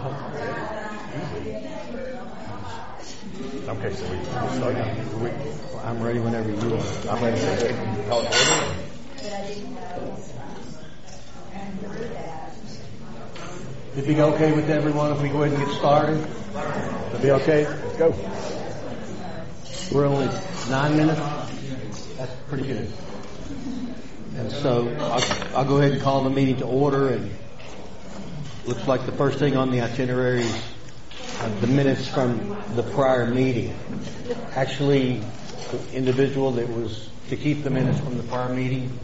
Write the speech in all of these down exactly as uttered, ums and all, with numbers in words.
Okay, so we start. We, I'm ready whenever you are. I'm ready to call it order. It'd be okay with everyone if we go ahead and get started? It'll be okay? Let's go. We're only nine minutes. That's pretty good. And so I'll, I'll go ahead and call the meeting to order. And looks like the first thing on the itinerary is uh, the minutes from the prior meeting. Actually, the individual that was to keep the minutes from the prior meeting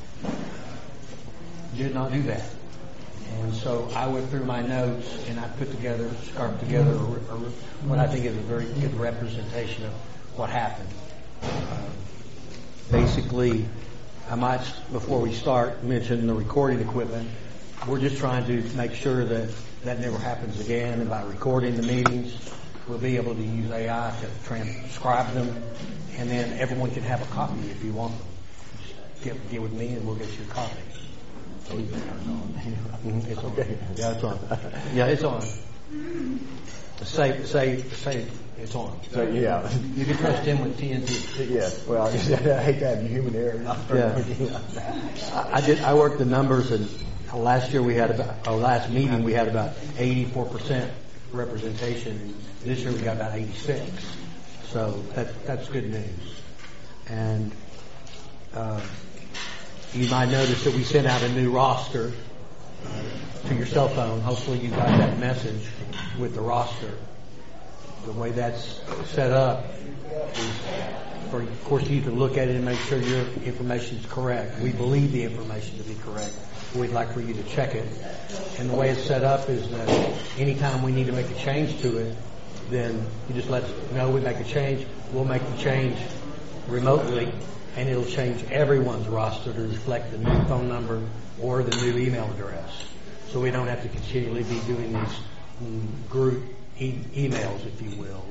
did not do that. And so I went through my notes and I put together, scarfed together a, a, what I think is a very good representation of what happened. Uh, basically, I might, before we start, mention the recording equipment. We're just trying to make sure that that never happens again. And by recording the meetings, we'll be able to use A I to transcribe them. And then everyone can have a copy if you want them. Just get, get with me and we'll get you a copy. Mm-hmm. It's on. Yeah, it's on. Yeah, it's on. Say, say, say, it's on. So, yeah. You can trust him with T N T. Yeah. Well, I hate to have human error. Yeah. I, I did. I worked the numbers, and last year we had about, our last meeting we had about eighty-four percent representation. And this year we got about eighty-six. So that that's good news. And. Uh, You might notice that we sent out a new roster uh, to your cell phone. Hopefully you got that message with the roster. The way that's set up is for, of course, you can look at it and make sure your information is correct. We believe the information to be correct. We'd like for you to check it. And the way it's set up is that anytime we need to make a change to it, then you just let us know we make a change. We'll make the change remotely. And it'll change everyone's roster to reflect the new phone number or the new email address. So we don't have to continually be doing these um, group e- emails, if you will.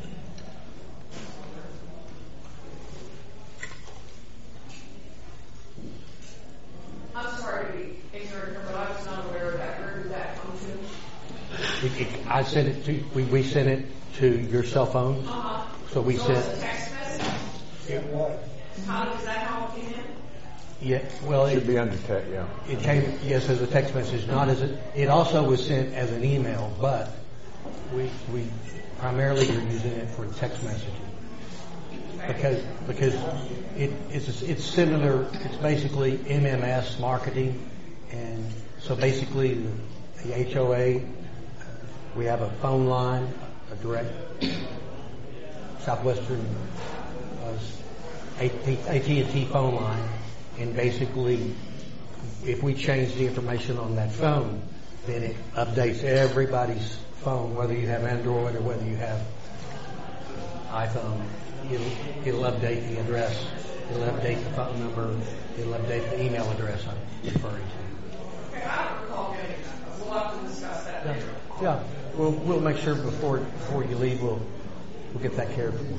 I'm sorry to be ignorant, but I was not aware of that. Where did that come to? It, it, I sent it to, we, we sent it to your cell phone. Uh-huh. So we so sent. It's a text message? It was. How is that how it came in? Yeah, well, it should it, be under text, yeah. It came, yes, as a text message, not as a, it also was sent as an email, but we, we primarily are using it for text messaging. Because, because it, it's, it's similar, it's basically M M S marketing, and so basically the, the H O A, we have a phone line, a direct Southwestern, uh, A T and T phone line, and basically if we change the information on that phone, then it updates everybody's phone, whether you have Android or whether you have iPhone. It'll, it'll update the address, it'll update the phone number, it'll update the email address I'm referring to. Okay, I don't recall getting that. We'll have to discuss that later. Yeah, yeah. We'll, we'll make sure before before you leave, we'll we'll get that cared for.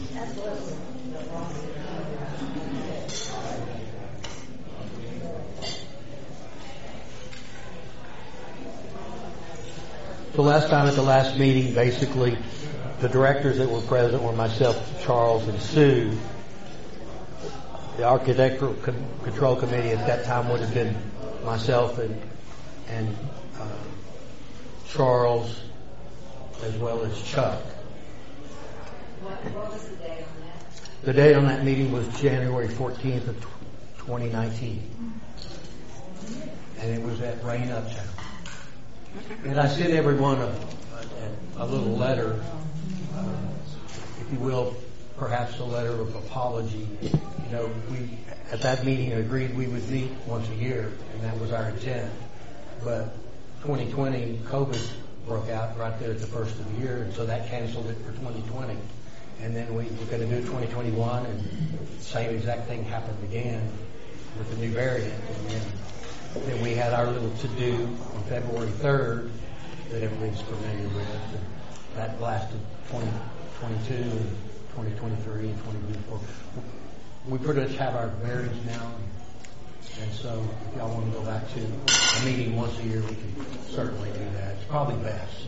So last time at the last meeting, basically, the directors that were present were myself, Charles, and Sue. The Architectural Con- Control Committee at that time would have been myself and and uh, Charles, as well as Chuck. What, what was the date on that? The date on that meeting was January fourteenth of twenty nineteen. And it was at Rain Uptown. And I sent everyone a, a, a little letter, uh, if you will, perhaps a letter of apology. You know, we, at that meeting, agreed we would meet once a year, and that was our intent. But twenty twenty, COVID broke out right there at the first of the year, and so that canceled it for twenty twenty. And then we were going to do twenty twenty-one, and the same exact thing happened again with the new variant. And then, then we had our little to-do on February third that everybody's familiar with. And that lasted twenty twenty-two, and twenty twenty-three, and twenty twenty-four. We pretty much have our bearings now. And so if y'all want to go back to a meeting once a year, we can certainly do that. It's probably best.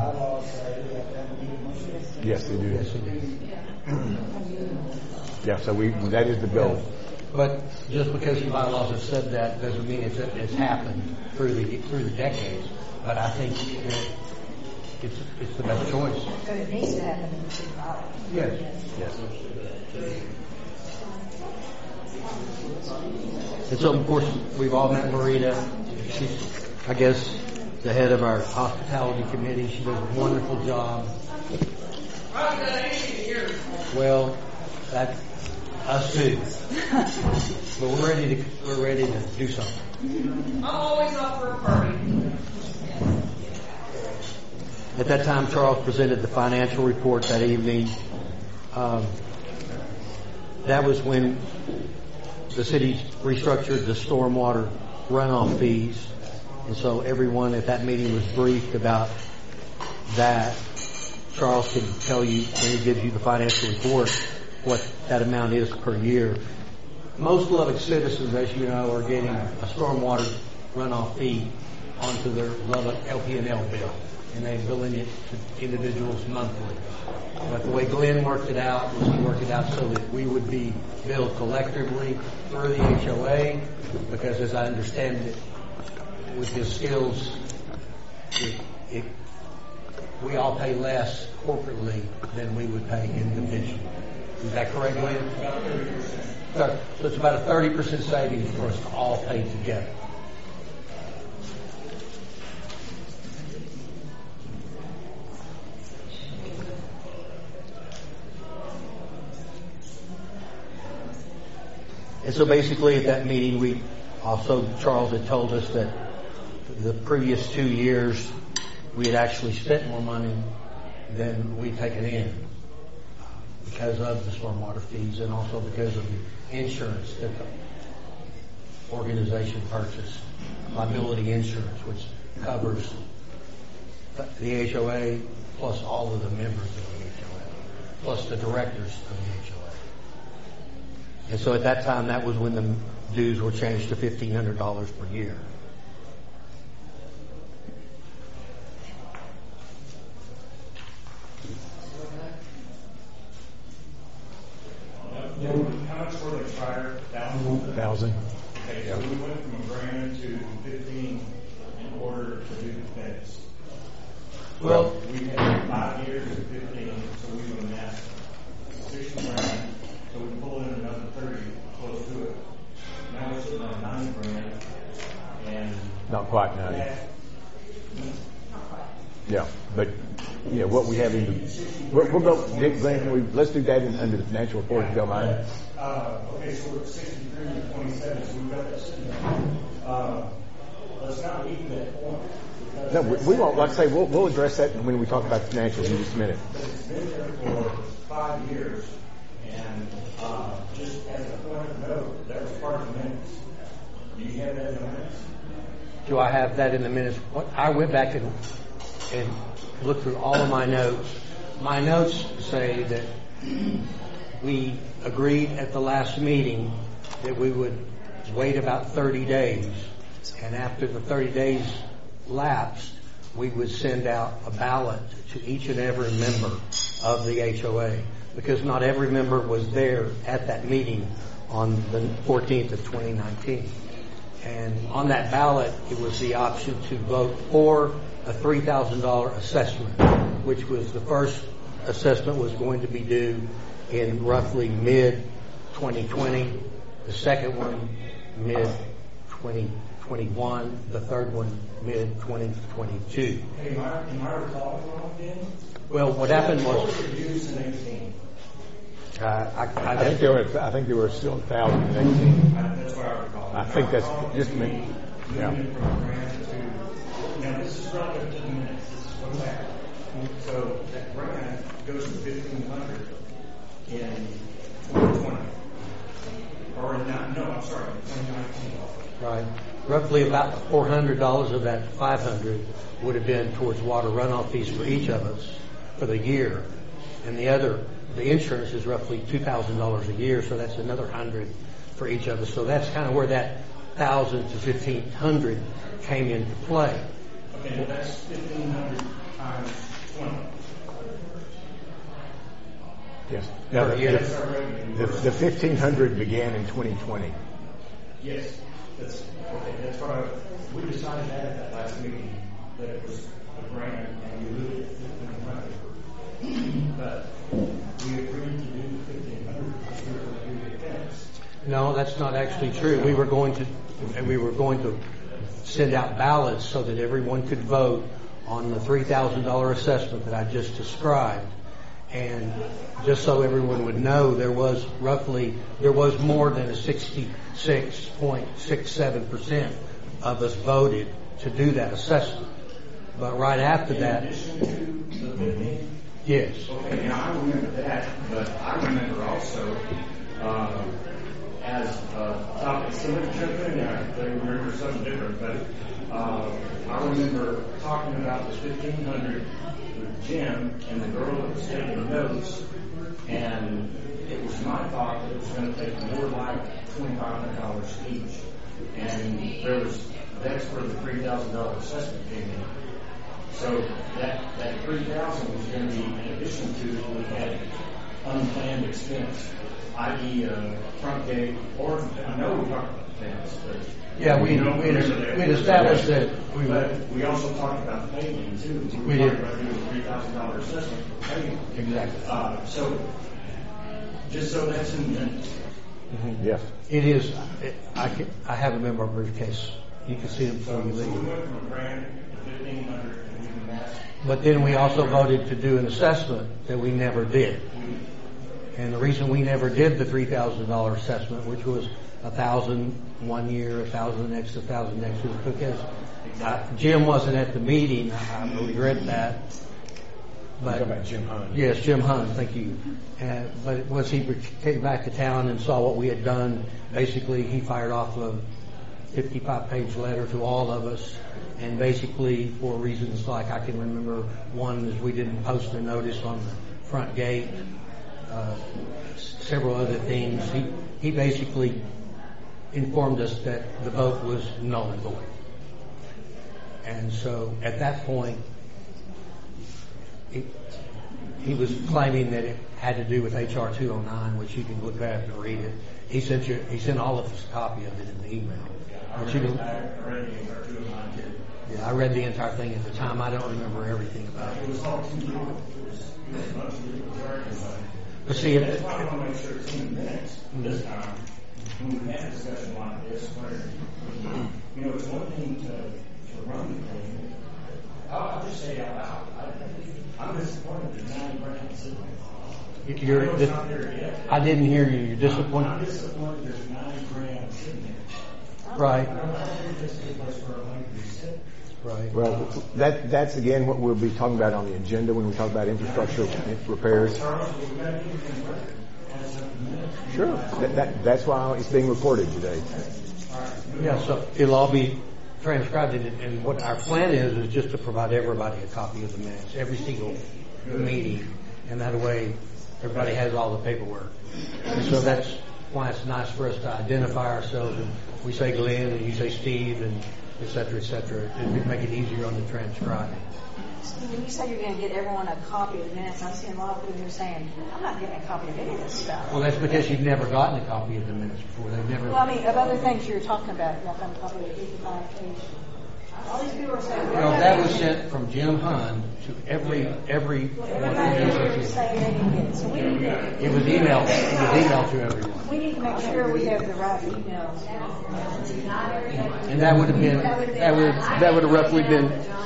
Yes, they do. Yes, it is. Yeah, so we, that is the goal. But just because the bylaws have said that doesn't mean it's, it's happened through the through the decades. But I think that it's it's the best choice. But it needs to happen in the city hall. Yes. Yes. And so, of course, we've all met Marita. She's, I guess, the head of our hospitality committee. She does a wonderful job. I've done anything here. Well, that us too. But we're ready to we're ready to do something. I'm always up for a party. At that time, Charles presented the financial report that evening. Um, that was when the city restructured the stormwater runoff fees. And so everyone at that meeting was briefed about that. Charles can tell you when he gives you the financial report what that amount is per year. Most Lubbock citizens, as you know, are getting a stormwater runoff fee onto their Lubbock L P and L bill, and they're billing it to individuals monthly. But the way Glenn worked it out was he worked it out so that we would be billed collectively through the H O A, because as I understand it, with his skills, it, it, we all pay less corporately than we would pay individually. Is that correct, Glenn? About thirty percent. So it's about a thirty percent savings for us to all pay together. And so basically at that meeting, we also, Charles had told us that the previous two years we had actually spent more money than we'd taken in because of the stormwater fees and also because of the insurance that the organization purchased, liability insurance, which covers the H O A plus all of the members of the H O A, plus the directors of the H O A. And so at that time, that was when the dues were changed to fifteen hundred dollars per year. How much were they prior? Thousand? Thousand. Okay, so we went from a grand to fifteen in order to do the fence. Well, we had five years of fifteen, so we would amass sixty grand. So we pulled in another thirty close to it. Now we're sitting on nine grand, and Not quite nine. Yeah, but yeah, what we have in the, we'll, we'll go, Dick, Glenn, we, let's do that in, under the financial report, if you don't mind. Uh, okay, so we're at sixty-three to twenty-seven, so we've got that sitting there. Uh, let's not leave that point. No, we, we won't, like I say, we'll, we'll address that when we talk about the financials in just a minute. But it's been there for five years, and uh, just as a point of note, that was part of the minutes. Do you have that in the minutes? do I have that in the minutes? What, I went back and, and looked through all of my notes. My notes say that we agreed at the last meeting that we would wait about thirty days, and after the thirty days lapsed, we would send out a ballot to each and every member of the H O A, because not every member was there at that meeting on the fourteenth of twenty nineteen. And on that ballot, it was the option to vote for a three thousand dollars assessment, which was the first assessment was going to be due in roughly mid twenty twenty, the second one mid twenty twenty-one, the third one mid twenty twenty-two. Hey, am I, am I recalling wrong then? Well, what happened What was, was reduced in eighteen? uh, I, I, I think there were, I think there were still a thousand and eighteen. I, that's what I recall. I think that's just me. Yeah. Moving from a grant to, now this is relative to the minutes, this is what's happening. So that grant goes to fifteen hundred in twenty twenty. Or in, not, no, I'm sorry, in twenty nineteen. right, roughly about four hundred dollars of that five hundred dollars would have been towards water runoff fees for each of us for the year. And the other, the insurance is roughly two thousand dollars a year, so that's another one hundred dollars for each of us. So that's kind of where that thousand to fifteen hundred came into play. Okay, well, that's fifteen hundred times twenty. Yes. Now, Per the, year. That's our revenue. the, the fifteen hundred began in twenty twenty. Yes, that's, okay, that's what I, we decided that at that last meeting, that it was a grant and we moved it to fifteen hundred. But we agreed to do the fifteen hundred because we were going to do the events. No, that's not actually true. We were going to, we were going to send out ballots so that everyone could vote on the three thousand dollars assessment that I just described. And just so everyone would know, there was roughly, there was more than a sixty-six point six seven percent of us voted to do that assessment. But right after that, In addition to the fifteen? yes. Okay, now I remember that, but I remember also, uh, as a topic, somebody jump in there, they remember something different, but, uh, I remember talking about the fifteen hundred with Jim and the girl that was taking notes, and it was my thought that it was going to take more like twenty-five hundred dollars each. And there was, that's where the three thousand dollars assessment came in. So that, that three thousand was going to be in addition to what we had unplanned expense, that is, uh, front gate, or, I know we talked about the fence, but. Yeah, we, don't we, remember that. we established that we But would. we also talked about paving too. We were did. talking about doing a three thousand dollars assessment for paving. Exactly. Uh, so, just so that's in minutes. Yes. It is, it, I can, I have a member briefcase. You can see it before you So we leave. went from a grand to fifteen hundred and we did that. But then we also voted to do an assessment that we never did. And the reason we never did the three thousand dollars assessment, which was a thousand one year, a thousand the next, a thousand next, was because uh, Jim wasn't at the meeting. I, I regret that. You're But talking about Jim Hunt. yes, Jim Hunt, thank you. Uh, but once he came back to town and saw what we had done, basically he fired off a fifty-five page letter to all of us. And basically for reasons like I can remember, one is we didn't post a notice on the front gate. Uh, several other things. He, he basically informed us that the vote was null and void. And so at that point, it, he was claiming that it had to do with H R two oh nine, which you can look back and read it. He sent you, he sent all of us a copy of it in the email. I But you read, can, I read the H R two oh nine too. yeah, I read the entire thing at the time. I don't remember everything about It it. was all too legal. It was, it was much legal jargon, but. But see, That's it, why I want to make sure it's in the minutes this time, when we have a discussion like this, where, you know, it's one thing to, to run the thing. I'll, I'll just say it out loud. I, I'm disappointed there's nine grand sitting there. you're, I know it's not there yet. I didn't hear you. You're I'm disappointed. disappointed there's nine grand sitting there. Right, I don't think this is a place where a money can be sit. right. Well, that, that's again what we'll be talking about on the agenda when we talk about infrastructure repairs. Charles, we've got anything record as of the minutes. Sure. That, that, that's why it's being recorded today. Yeah, so it'll all be transcribed, and, and what our plan is, is just to provide everybody a copy of the minutes, every single meeting, and that way everybody has all the paperwork. And so that's why it's nice for us to identify ourselves, and we say Glenn, and you say Steve, and et cetera, et cetera, to make it easier on the transcribing. When you say you're going to get everyone a copy of the minutes, I'm seeing a lot of people who are saying, I'm not getting a copy of any of this stuff. Well, that's because you've never gotten a copy of the minutes before. They've never. Well, I mean, of other things you're talking about, you're not going to copy of fifty-five page. All these people are saying, we No, don't that have was any- sent from Jim Hun to every every. Everybody here is saying they didn't get it. So we need to, It was emailed. It was emailed to everyone. we need to make sure we have the right emails. And that would have been, that would, that would have roughly been,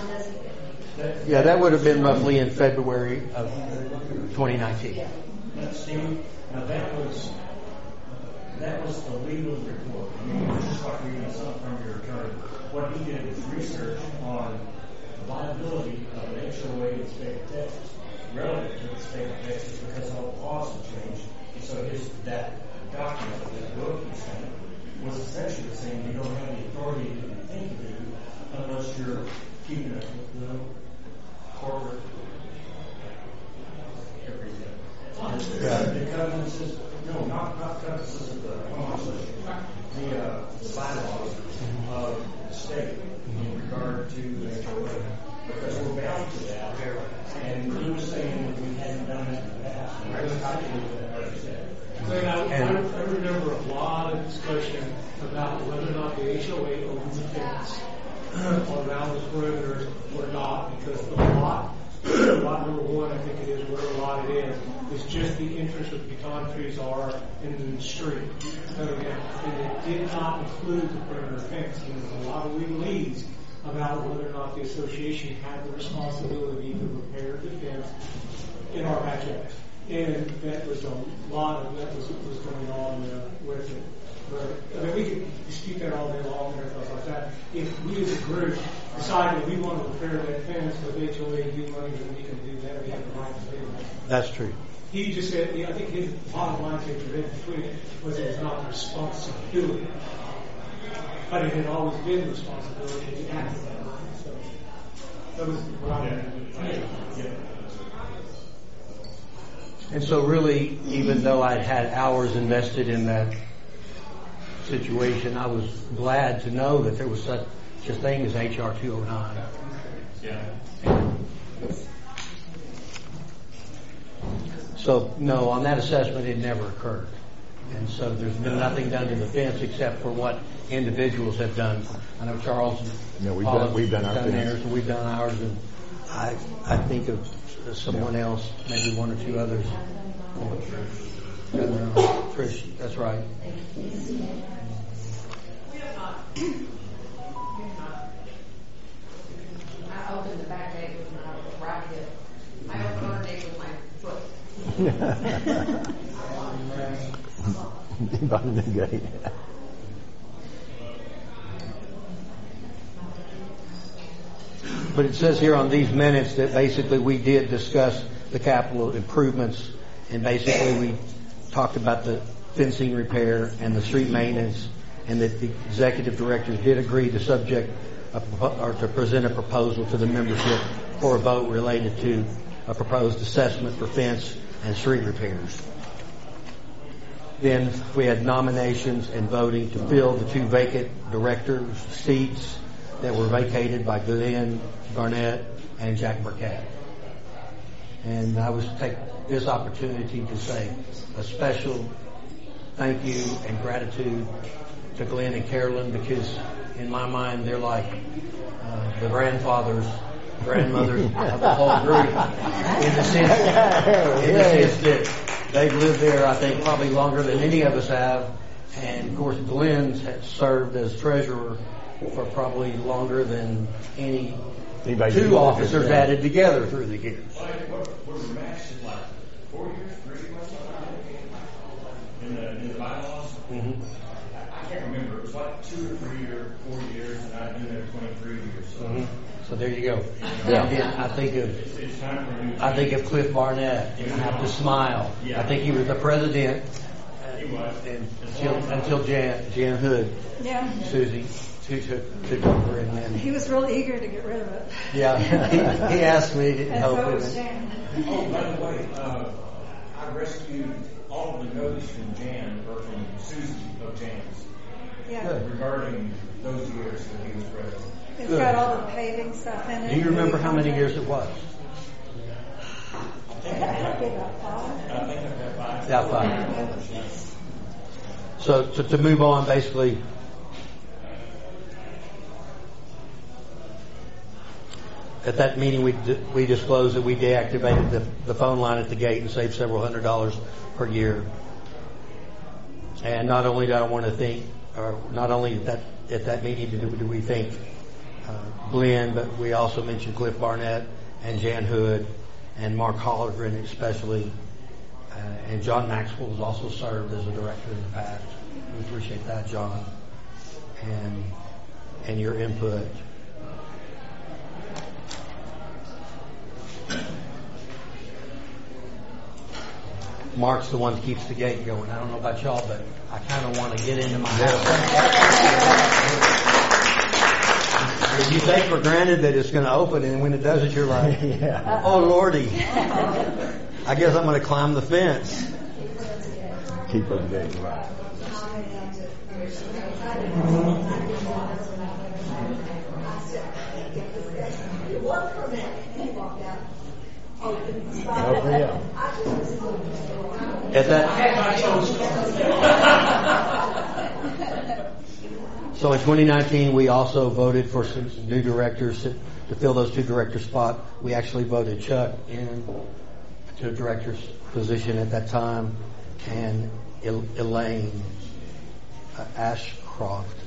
yeah, that would have been roughly in February of twenty nineteen. Now, Steve, now that was, that was the legal report. I mean, it was just like reading something from your attorney. What he did was research on the viability of an H O A in the state of Texas, relative to the state of Texas, because all the laws have changed. And so his, that document, that book he sent, was essentially saying you don't have the authority to do anything to do unless you're keeping it with the corporate everything. The covenants is No, not, not cut this is the, the, uh, bylaws of the state in regard to the H O A. Because we're bound to that. And he was saying that we hadn't done it in the past. And I was talking to that, like I said. And I, I, I remember a lot of discussion about whether or not the H O A opened the fence around the perimeter or not, because the lot, lot number one, I think it is, whatever lot it is, is just the entrance where the pecan trees are in the street. And it did not include the perimeter fence. And there was a lot of legalese about whether or not the association had the responsibility to repair the fence in our backyard. And that was a lot of that was was going on uh, with it. But I mean, we could dispute that all day long and everything like that. If we as a group decide that we want to repair that fence with H O A due money, then we can do that. We have the right to do that. That's true. He just said, I think his bottom line that you read between it was it was not the responsibility, but it had always been the responsibility to act that way. So that was what I meant. Yeah. And so really, even though I'd had hours invested in that situation, I was glad to know that there was such a thing as H R two oh nine. Yeah. So, no, on that assessment, it never occurred. And so there's been nothing done to the fence except for what individuals have done. I know Charles and Yeah, we've Paula done- we've done our theirs, fence. and we've done ours, and I, I think of someone else, maybe one or two others. Uh, Trish, that's right. We have not. We have not. I opened the back gate with my right hip. I opened underneath with my foot. Bottom of the gate. But it says here on these minutes that basically we did discuss the capital improvements, and basically we talked about the fencing repair and the street maintenance, and that the executive directors did agree to subject a, or to present a proposal to the membership for a vote related to a proposed assessment for fence and street repairs. Then we had nominations and voting to fill the two vacant directors' seats that were vacated by Glenn Barnett and Jack Burkett. And I was take this opportunity to say a special thank you and gratitude to Glenn and Carolyn, because in my mind they're like uh, the grandfathers, grandmothers of the whole group, in the sense, in the sense that they've lived there, I think, probably longer than any of us have. And of course, Glenn's had served as treasurer for probably longer than any Anybody two do officers that? added together through the years. Like, what, what was matched in like four years, three months, in the, in the bylaws? Mm-hmm. I, I can't remember. It was like two or three or four years, and I've been there twenty-three years. So Mm-hmm. So there you go. Yeah. And then I think of it's, it's time for a new. I think of Cliff Barnett, and I have to smile. Yeah. I think he was the president uh, He was. and until until Jan Jan Hood, Yeah. Susie, who took took over, and then He was really eager to get rid of it. yeah, he, he asked me to And help so him. was Jan. Oh, by the way, uh, I rescued all of the notes from Jan, or from Susie of Jan's, Yeah. Good. regarding those years that he was president. It's Good. got all the paving stuff in it. Do you remember how many years it was? It had to be about five. I think I've got five. Yeah, five. So to, to move on, basically, at that meeting we di- we disclosed that we deactivated the, the phone line at the gate and saved several hundred dollars per year. And not only do I want to think, or not only at that at that meeting do, do we think uh, Glenn, but we also mentioned Cliff Barnett and Jan Hood and Mark Hollergren especially. Uh, and John Maxwell has also served as a director in the past. We appreciate that, John, and and your input. Mark's the one that keeps the gate going. I don't know about y'all, but I kind of want to get into my house. You take for granted that it's going to open, and when it doesn't, you're like, Yeah. oh, Lordy. I guess I'm going to climb the fence. keep up to date. Right. Oh, yeah. At that, so in twenty nineteen, we also voted for some new directors to, to fill those two director spots. We actually voted Chuck in to a director's position at that time, and El- Elaine uh, Ashcroft.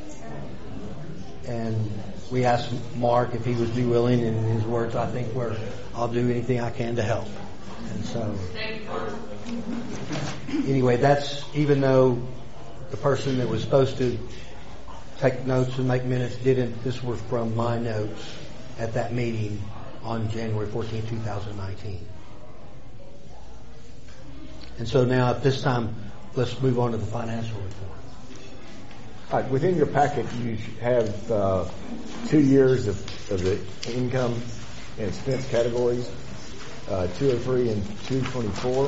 And we asked Mark if he would be willing, and his words, I think, were, I'll do anything I can to help. And so, anyway, that's, even though the person that was supposed to take notes and make minutes didn't, this was from my notes at that meeting on January fourteenth, twenty nineteen. And so now at this time, let's move on to the financial report. All right, within your packet, you have uh, two years of, of the income and expense categories, uh, two oh three and two twenty-four.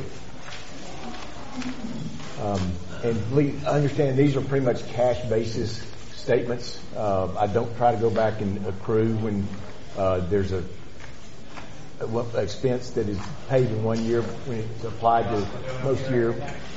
Um, and please understand these are pretty much cash basis statements. Uh, I don't try to go back and accrue when uh, there's a, a expense that is paid in one year when it's applied to most year.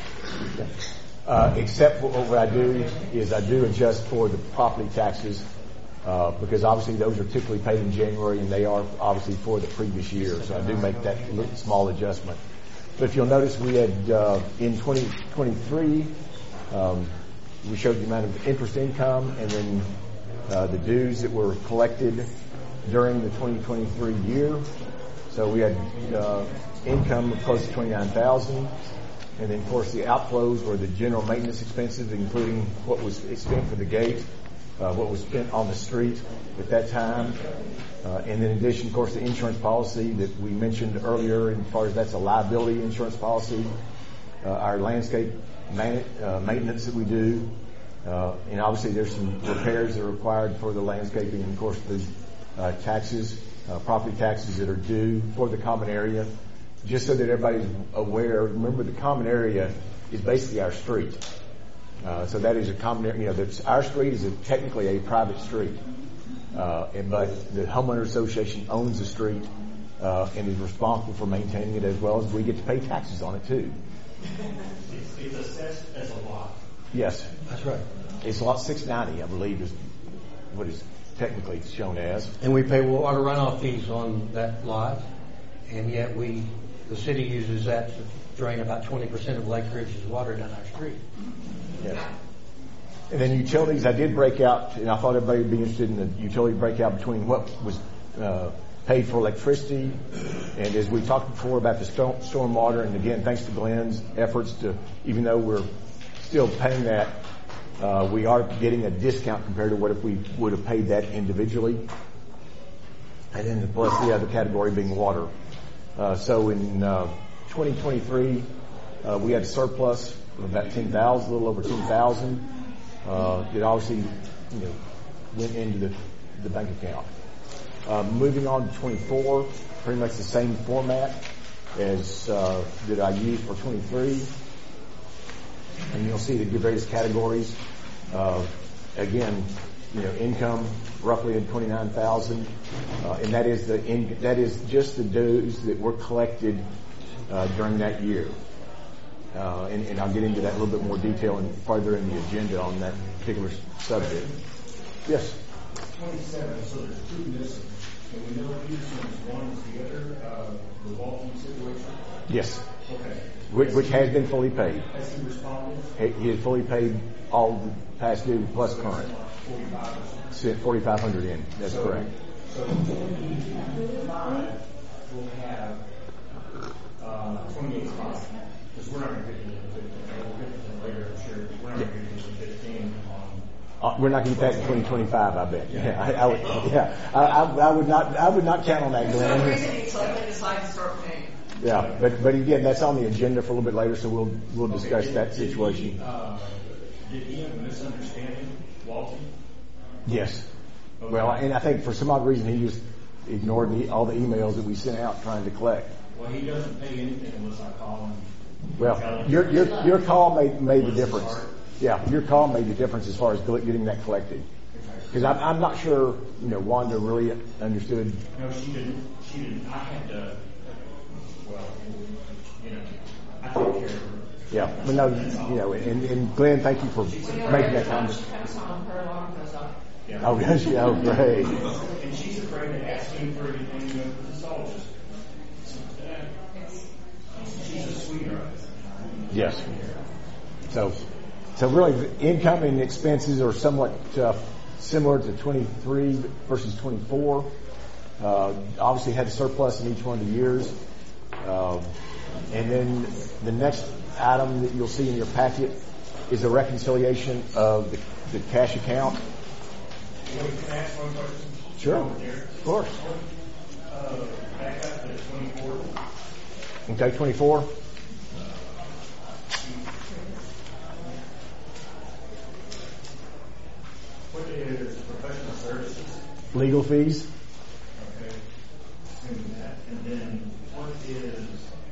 Uh, except for what I do is I do adjust for the property taxes uh, because obviously those are typically paid in January and they are obviously for the previous year. So I do make that little small adjustment. But if you'll notice, we had uh, in twenty twenty-three, um, we showed the amount of interest income and then uh, the dues that were collected during the twenty twenty-three year. So we had uh, income of close to twenty-nine thousand dollars. And then, of course, the outflows were the general maintenance expenses, including what was spent for the gate, uh, what was spent on the street at that time. Uh, and in addition, of course, the insurance policy that we mentioned earlier, as far as that's a liability insurance policy, uh, our landscape man- uh, maintenance that we do, uh, and obviously there's some repairs that are required for the landscaping, and of course the uh, taxes, uh, property taxes that are due for the common area. Just so that everybody's aware, remember the common area is basically our street. Uh, so that is a common area. You know, that's, our street is a, technically a private street, uh, and, but the homeowner association owns the street uh, and is responsible for maintaining it, as well as we get to pay taxes on it too. It's, it's assessed as a lot. Yes, That's right. it's lot six ninety, I believe, is what is technically shown as. And we pay water runoff fees on that lot, and yet we, the city uses that to drain about twenty percent of Lake Ridge's water down our street. Yes. And then utilities, I did break out, and I thought everybody would be interested in the utility breakout between what was uh, paid for electricity, and as we talked before about the storm, storm water, and again, thanks to Glenn's efforts to, even though we're still paying that, uh, we are getting a discount compared to what if we would have paid that individually. And then plus the other category being water. Uh, so in uh, twenty twenty-three, uh, we had a surplus of about ten thousand, a little over ten thousand. Uh, that obviously, you know, went into the, the bank account. Uh, moving on to twenty-four, pretty much the same format as uh, that I used for twenty-three. And you'll see the various categories. Uh, again, you know, income roughly at twenty-nine thousand, uh, and that is the in, that is just the dues that were collected uh, during that year. Uh, and, and I'll get into that in a little bit more detail and further in the agenda on that particular subject. Yes. Twenty-seven. So there's two missing, and we know Houston's one is the other. Uh, the Walton situation. Yes. Okay. Which, which has been fully paid. Has he responded? He, he has fully paid all the past due plus current. Sent forty-five hundred in. That's so, correct. So twenty-five will have uh, twenty-eight spots. Because we're not going to get to the fifteen. We'll get to them later, I'm sure. We're not going to get to the fifteen on. Uh, we're not going to get that in twenty twenty-five, I bet. Yeah, I, I would. Yeah, I, I, I would not. I would not count on that, For some Glenn. reason, he suddenly decided to start paying. Yeah, but but again, that's on the agenda for a little bit later, so we'll we'll discuss Okay, that did, did situation. He, uh, did he have a misunderstanding, Walton? Yes. Okay. Well, and I think for some odd reason he just ignored the, all the emails that we sent out trying to collect. Well, he doesn't pay anything unless I call him Well, your, your, your call made, made the difference. Yeah, your call made the difference as far as getting that collected. Because I'm, I'm not sure, you know, Wanda really understood. No, she didn't. She didn't. I had to, well, you know, I took care of her. Yeah, but no, you know, and, and Glenn, thank you for making that comment. She comes on, her alarm goes off. Yeah. Oh, yes, yeah, oh, great. And she's afraid to ask him for anything, you know, because it's all just, uh, she's a sweetheart. Yes. So, so really, the incoming expenses are somewhat uh, similar to twenty-three versus twenty-four. Uh, obviously, had a surplus in each one of the years. Uh, and then the next item that you'll see in your packet is the reconciliation of the, the cash account. Can I ask one question? Sure. Of course. Uh, back up to twenty-four. Okay, twenty-four. What is professional services? Legal fees. Okay. And that. And then what is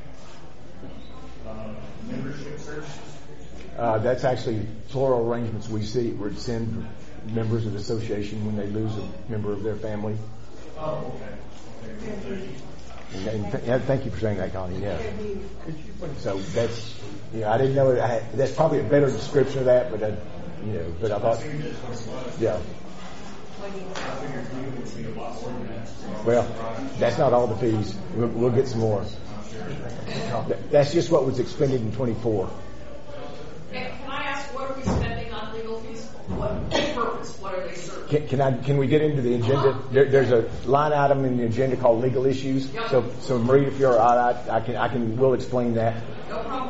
uh, membership services? Uh, that's actually floral arrangements we see would send members of the association when they lose a member of their family. Oh, okay. Okay. And, and th- yeah, thank you for saying that, Connie. Yeah. So that's, you know, I didn't know it. I had, that's probably a better description of that, but I, you know, but I thought, yeah. Well, that's not all the fees. We'll, we'll get some more. That- That's just what was expended in twenty-four. And can I ask, what are we spending on legal fees for? What purpose? What are they serving? Can, can I? Can we get into the agenda? There, there's a line item in the agenda called legal issues. Yep. So, so Marie, if you're all right, I, I can, I can, we'll explain that. No problem.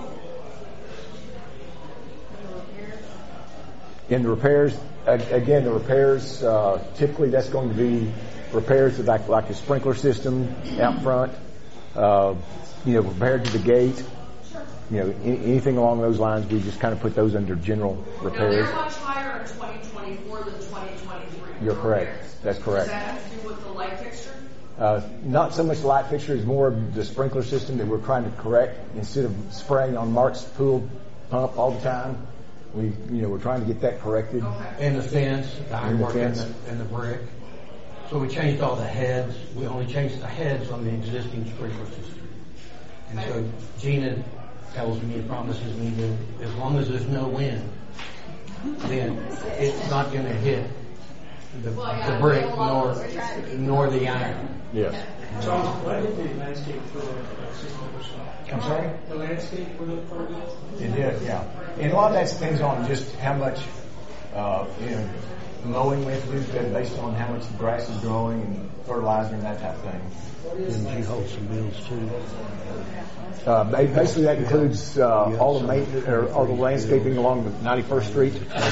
In the repairs, a- again, the repairs, uh, typically that's going to be repairs to like, like a sprinkler system out front, uh, you know, repair to the gate, you know, any, anything along those lines, we just kind of put those under general Now, repairs. they're much higher in twenty twenty-four than twenty twenty-three. You're correct. Repairs. That's correct. Does that have to do with the light fixture? Uh, not so much the light fixture as more of the sprinkler system that we're trying to correct. Instead of spraying on Mark's pool pump all the time, we, you know, we're trying to get that corrected. Okay. And the fence, the And the ironwork and fence. the, and the brick. So we changed all the heads. We only changed the heads on the existing sprinkler system. And so Gina tells me, promises me that as long as there's no wind, then it's not going to hit the, Well, yeah, the brick we have a lot of nor, those. nor the iron. Yes. John, why did the landscape for the system was not? I'm sorry? The landscape for the, for the? It did, yeah. And a lot of that depends on just how much, uh, you know, mowing we have to do based on how much grass is growing and fertilizer and that type of thing. And you hold some bills too. Uh, ba- basically that includes, uh, all the maintenance, or all the landscaping along the ninety-first Street.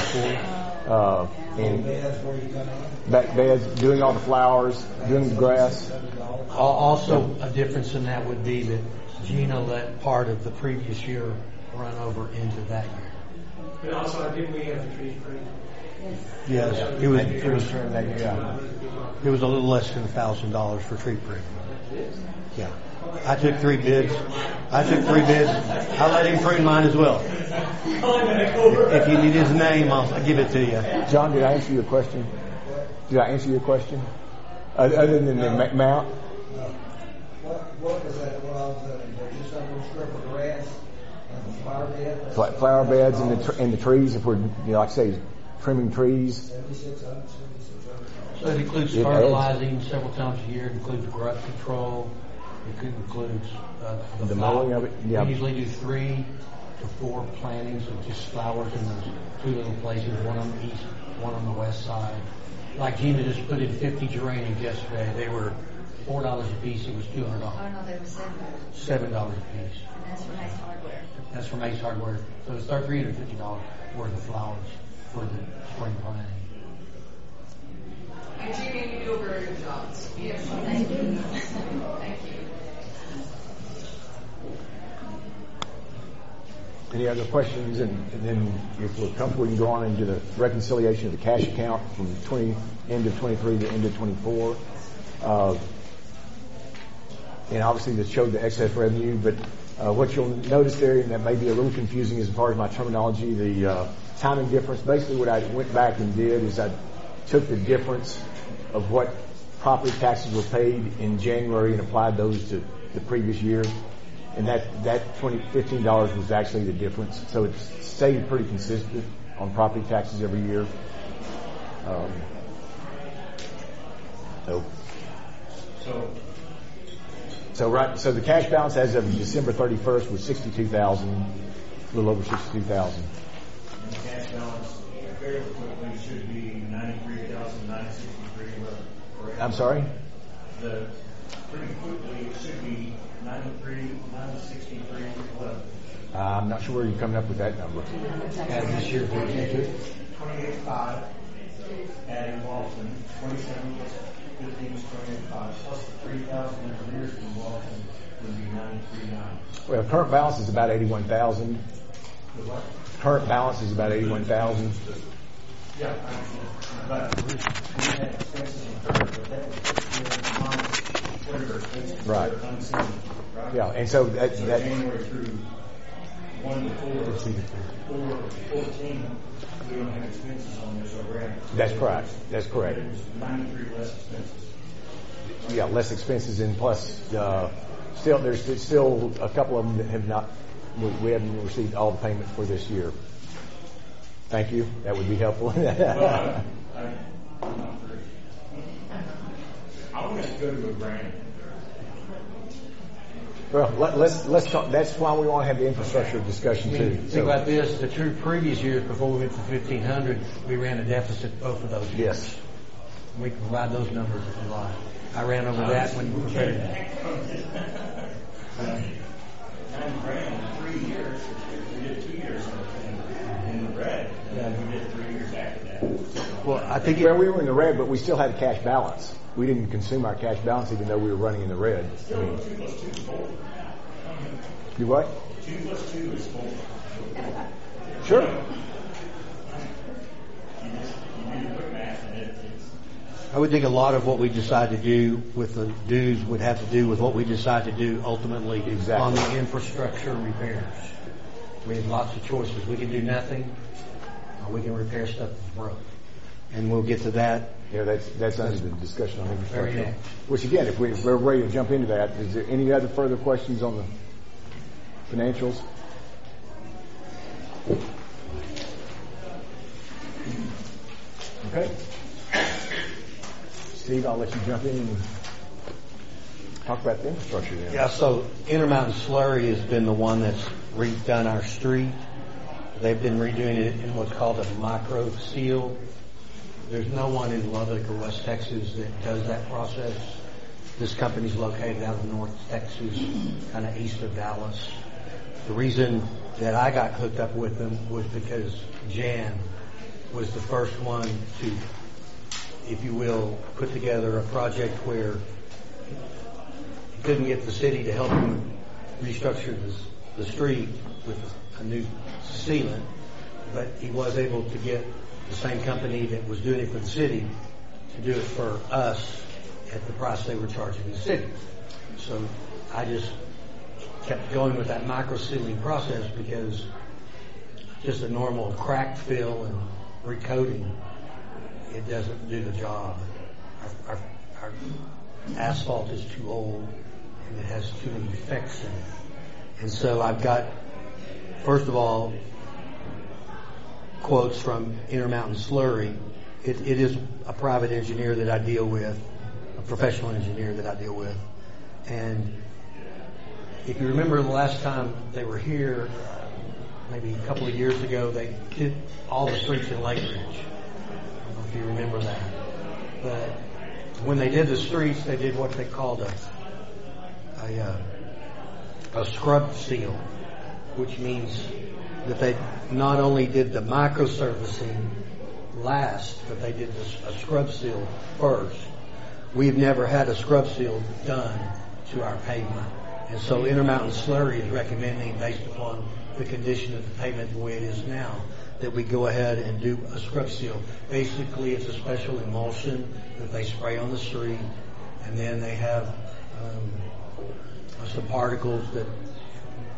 Uh, and back beds, doing all the flowers, doing the grass. Al- Also, a difference in that would be that Gina let part of the previous year run over into that year. And also, I think we have the trees pretty. Yes, it was, And it was, during that year, yeah. it was a little less than a thousand dollars for tree pruning. Yeah. I took three bids. I took three bids. I let him prune mine as well. If you need his name, I'll, I'll give it to you. John, did I answer your question? Did I answer your question? Uh, other than the ma- mount? What, what was that, what I was saying, there's just a little strip of grass and the flower bed? Fla- flower beds and the, tr- and the trees, if we're, you know, like I say, trimming trees. Seventy-six hundred, seventy-six hundred. So it includes It adds- fertilizing several times a year. It includes growth control. It could include uh, the, The flower- mowing of it, yeah. We usually do three to four plantings of just flowers in those two little places, one on the east, one on the west side. Like Gina just put in fifty geraniums yesterday. They were four dollars a piece. It was two hundred Oh, dollars. no, they were seven. Seven dollars a piece. And that's from Ace Hardware. That's from Ace Hardware. So it's three hundred fifty dollars worth of flowers for the spring planting. And Gina, you do a very good job. Yes. Thank you. Thank you. Any other questions? And, and then if we're comfortable, we can go on into the reconciliation of the cash account from twenty, end of twenty-three to end of twenty-four. Uh, and obviously that showed the excess revenue, but Uh, what you'll notice there, and that may be a little confusing as far as my terminology, the uh, timing difference. Basically, what I went back and did is I took the difference of what property taxes were paid in January and applied those to the previous year, and that that twenty fifteen dollars was actually the difference. So it stayed pretty consistent on property taxes every year. Um, so. So. So right, so the cash balance as of December thirty-first was sixty-two thousand, a little over sixty-two thousand. And the cash balance very quickly should be ninety-three thousand nine sixty-three. Correct? I'm sorry? The pretty quickly it should be ninety-three nine sixty-three eleven. Uh, I'm not sure where you're coming up with that number. Add this year, twenty-eight five. Adding Walton, twenty-seven plus fifteen is twenty-eight five, plus the three thousand in arrears from Walton would be ninety-three nine. Well, current balance is about eighty-one thousand. The what? Current balance is about eighty-one thousand. Yeah, I understand. But we had expenses incurred, but that was minus whatever expenses Right. were unseen, right? Yeah, and so that, So that January through one to four, four, fourteen, we don't have expenses on this already. that's correct. That's correct. There's ninety-three less expenses. Yeah, less expenses and plus, uh, still, there's still a couple of them that have not, we, we haven't received all the payment for this year. Thank you. That would be helpful. Well, I, I, I'm not very. I want us to go to a grant. Well, let, let's, let's talk, that's why we want to have the infrastructure discussion I mean, too. think So- about this, the two previous years before we went to fifteen hundred, we ran a deficit both of those years. Yes. We can provide those numbers if you like. I ran over that when we prepared that. Nine grand in three years. We did two years in, in the red, and then we did three years after that. Well, I think Well, it, we were in the red, but we still had a cash balance. We didn't consume our cash balance even though we were running in the red. I Still, mean, two plus two is four. you what? Two plus two is four. Sure. You just, you do the quick math, and it, it's. I would think a lot of what we decide to do with the dues would have to do with what we decide to do ultimately Exactly. on the infrastructure repairs. We have lots of choices. We can do nothing, or we can repair stuff that's broke. And we'll get to that. Yeah, that's, that's under the discussion on Very infrastructure. next. Which again, if we- if we're ready to jump into that, is there any other further questions on the financials? Okay. Steve, I'll let you jump in and talk about the infrastructure then. Yeah, so Intermountain Slurry has been the one that's redone our street. They've been redoing it in what's called a micro seal. There's no one in Lubbock or West Texas that does that process. This company's located out of North Texas, kind of east of Dallas. The reason that I got hooked up with them was because Jan was the first one to, if you will, put together a project where he couldn't get the city to help him restructure the, the street with a new sealant, but he was able to get the same company that was doing it for the city to do it for us at the price they were charging the city. So I just kept going with that micro sealing process because just a normal crack fill and recoating, it doesn't do the job. Our, our, our asphalt is too old and it has too many defects in it. And so I've got, first of all, quotes from Intermountain Slurry. It, it is a private engineer that I deal with, a professional engineer that I deal with. And if you remember the last time they were here, maybe a couple of years ago, they did all the streets in Lake Ridge. I don't know if you remember that. But when they did the streets, they did what they called a a, uh, a scrub seal, which means that they not only did the micro surfacing last, but they did a scrub seal first. We've never had a scrub seal done to our pavement. And so Intermountain Slurry is recommending, based upon the condition of the pavement the way it is now, that we go ahead and do a scrub seal. Basically, it's a special emulsion that they spray on the street, and then they have um, some particles that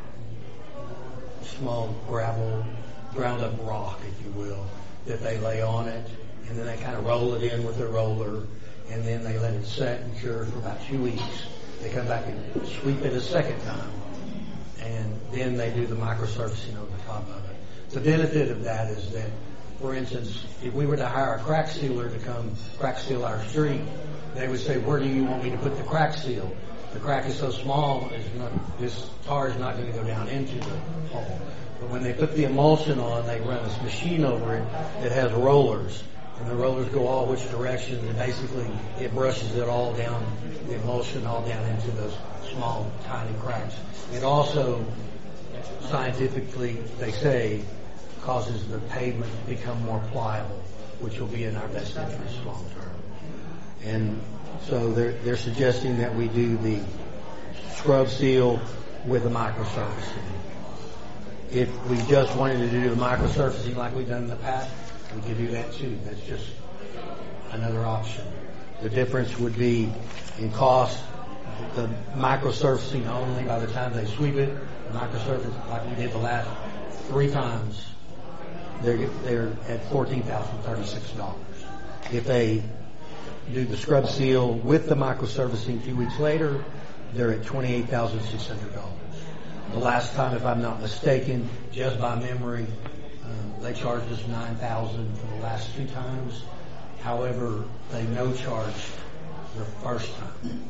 small gravel, ground up rock, if you will, that they lay on it, and then they kind of roll it in with their roller, and then they let it set and cure for about two weeks. They come back and sweep it a second time, and then they do the microsurfacing over the top of it. The benefit of that is that, for instance, if we were to hire a crack sealer to come crack seal our street, they would say, where do you want me to put the crack seal? The crack is so small, it's not, this tar is not going to go down into the hole. But when they put the emulsion on, they run this machine over it that has rollers. And the rollers go all which direction, and basically it brushes it all down, the emulsion all down into those small, tiny cracks. It also, scientifically, they say, causes the pavement to become more pliable, which will be in our best interest long term. And so they're, they're suggesting that we do the scrub seal with the microsurfacing. If we just wanted to do the microsurfacing like we've done in the past, we could do that too. That's just another option. The difference would be in cost. The microsurfacing only, by the time they sweep it, the microsurface, like we did the last three times, they're, they're at fourteen thousand thirty-six dollars. If they do the scrub seal with the microsurfacing two weeks later, they're at twenty-eight thousand six hundred dollars. The last time, if I'm not mistaken, just by memory, um, they charged us nine thousand dollars for the last two times. However, they no charged the first time.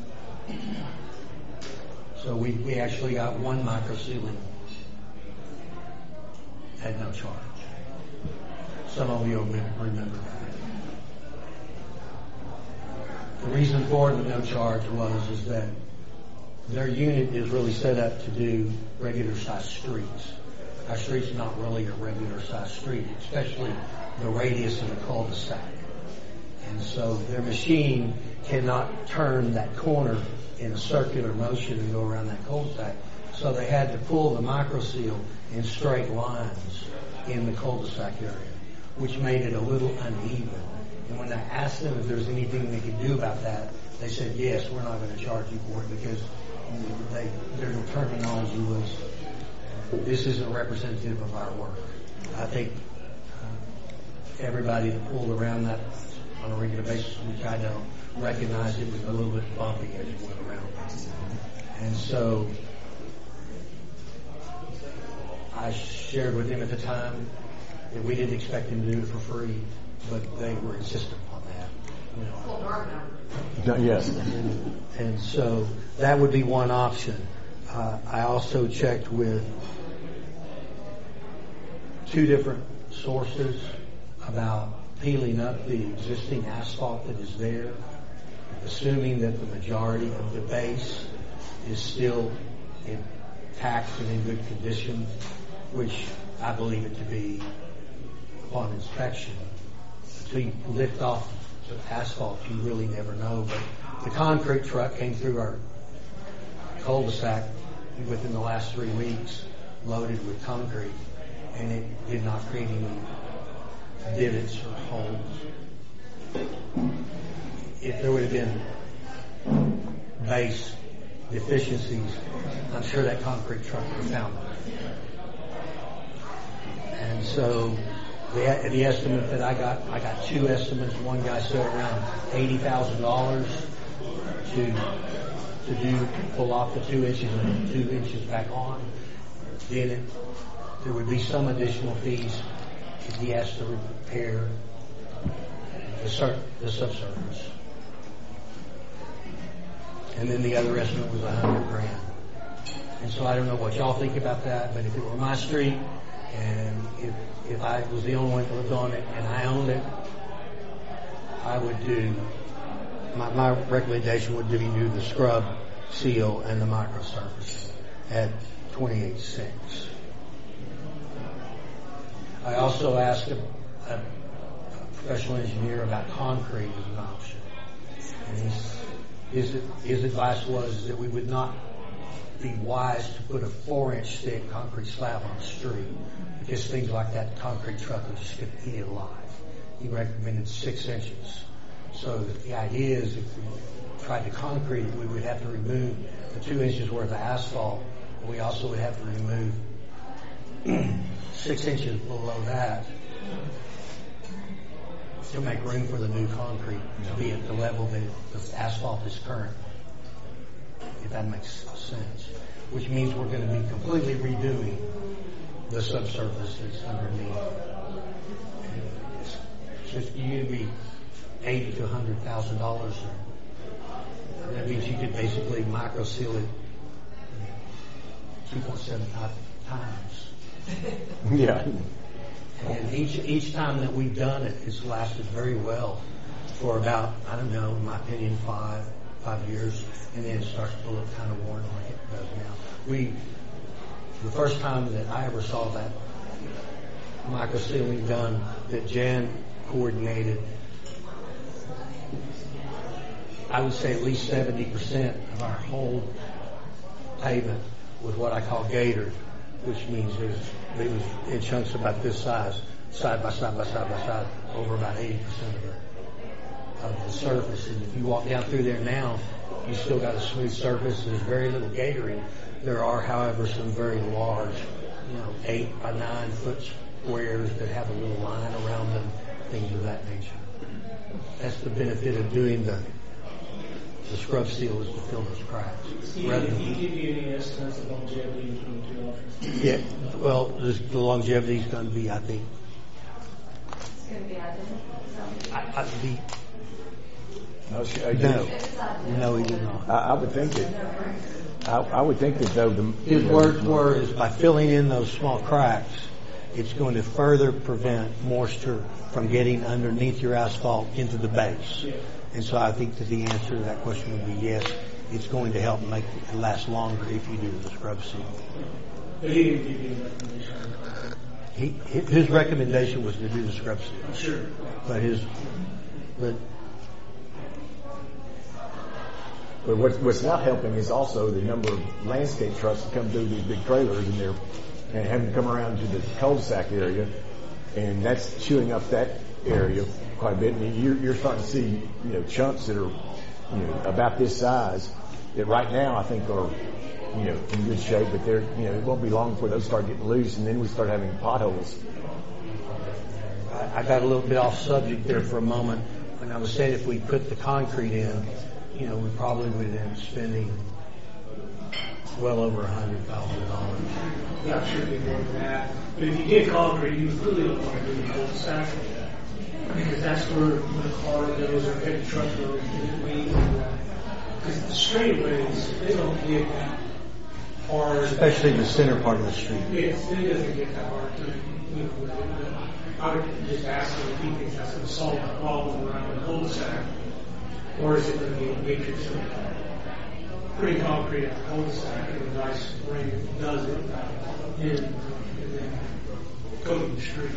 So we, we actually got one micro sealing at no charge. Some of you remember that. The reason for the no charge was is that their unit is really set up to do regular sized streets. Our street's not really a regular sized street, especially the radius of the cul-de-sac. And so their machine cannot turn that corner in a circular motion and go around that cul-de-sac. So they had to pull the micro seal in straight lines in the cul-de-sac area, which made it a little uneven. And when I asked them if there was anything they could do about that, they said, yes, we're not going to charge you for it because they, their terminology was, this isn't representative of our work. I think uh, everybody that pulled around that on a regular basis, which I don't recognize, it was a little bit bumpy as it went around. And so I shared with them at the time that we didn't expect them to do it for free, but they were insistent on that. You know. Yes. And, and so that would be one option. Uh, I also checked with two different sources about peeling up the existing asphalt that is there, assuming that the majority of the base is still intact and in good condition, which I believe it to be upon inspection. Until you lift off the asphalt, you really never know. But the concrete truck came through our cul-de-sac within the last three weeks, loaded with concrete, and it did not create any divots or holes. If there would have been base deficiencies, I'm sure that concrete truck would have found them. And so the, the estimate that I got, I got two estimates. One guy said around eighty thousand dollars to to do pull off the two inches and two inches back on. Then it, there would be some additional fees if he has to repair the, sur- the subsurface. And then the other estimate was a hundred grand. And so I don't know what y'all think about that, but if it were my street and if if I was the only one that lived on it and I owned it, I would do, my, my recommendation would be do the scrub seal and the microsurface at twenty-eight six. I also asked a, a, a professional engineer about concrete as an option. And his, his, his advice was that we would not be wise to put a four inch thick concrete slab on the street because things like that concrete truck would just get eat it alive. He recommended six inches. So the idea is if we tried to concrete it, we would have to remove the two inches worth of asphalt. We also would have to remove six inches below that to make room for the new concrete to be at the level that the asphalt is current, if that makes sense. Which means we're going to be completely redoing the subsurface that's underneath. It's just you to be eighty to a hundred thousand dollars. That means you could basically micro seal it two point seven five times. Yeah. And each each time that we've done it, it's lasted very well for about, I don't know, in my opinion, five five years, and then it starts to look kind of worn like it does now. We, the first time that I ever saw that micro sealing done, that Jan coordinated, I would say at least seventy percent of our whole pavement was what I call gatored, which means it was, it was in chunks about this size, side by side by side by side, over about eighty percent of the, of the surface. And if you walk down through there now, you still got a smooth surface. There's very little gatoring. There are, however, some very large, you know, eight by nine foot squares that have a little line around them, things of that nature. That's the benefit of doing the the scrub seal, is to fill those cracks. Steve, did he give you any estimates of longevity between the two options? Yeah, well, this, the longevity is going to be, I think, It's going to be identical. I, I, the, No, she- uh, no, no, he did not. I, I would think that, I, I would think that though the. His words were, is by filling in those small cracks, it's going to further prevent moisture from getting underneath your asphalt into the base. And so I think that the answer to that question would be yes, it's going to help make it last longer if you do the scrub seal. But he didn't give you a recommendation. He, his recommendation was to do the scrub seal. I'm sure. But his, but But what's, what's not helping is also the number of landscape trucks that come through these big trailers and they're, and having to come around to the cul-de-sac area, and that's chewing up that area quite a bit. And you're, you're starting to see, you know, chunks that are, you know, about this size that right now I think are, you know, in good shape, but they're, you know, it won't be long before those start getting loose, and then we start having potholes. I, I got a little bit off subject there for a moment when I was saying if we put the concrete in, you know, we probably would end up spending well over a hundred thousand dollars. Yeah, sure be more than that. But if you get concrete, you really don't want to do the cul-de-sac. Because that's where the car goes or heavy truck goes. Because the straightaways, they don't get that hard. Especially in the center part of the street. Yes, it doesn't get that hard to, you know, with it. I would just ask him if he thinks that's going to solve the problem around the cul-de-sac, or is it going to be a matrix of pretty concrete at the cul-de-sac and a nice rain does it, and, and then go to the street.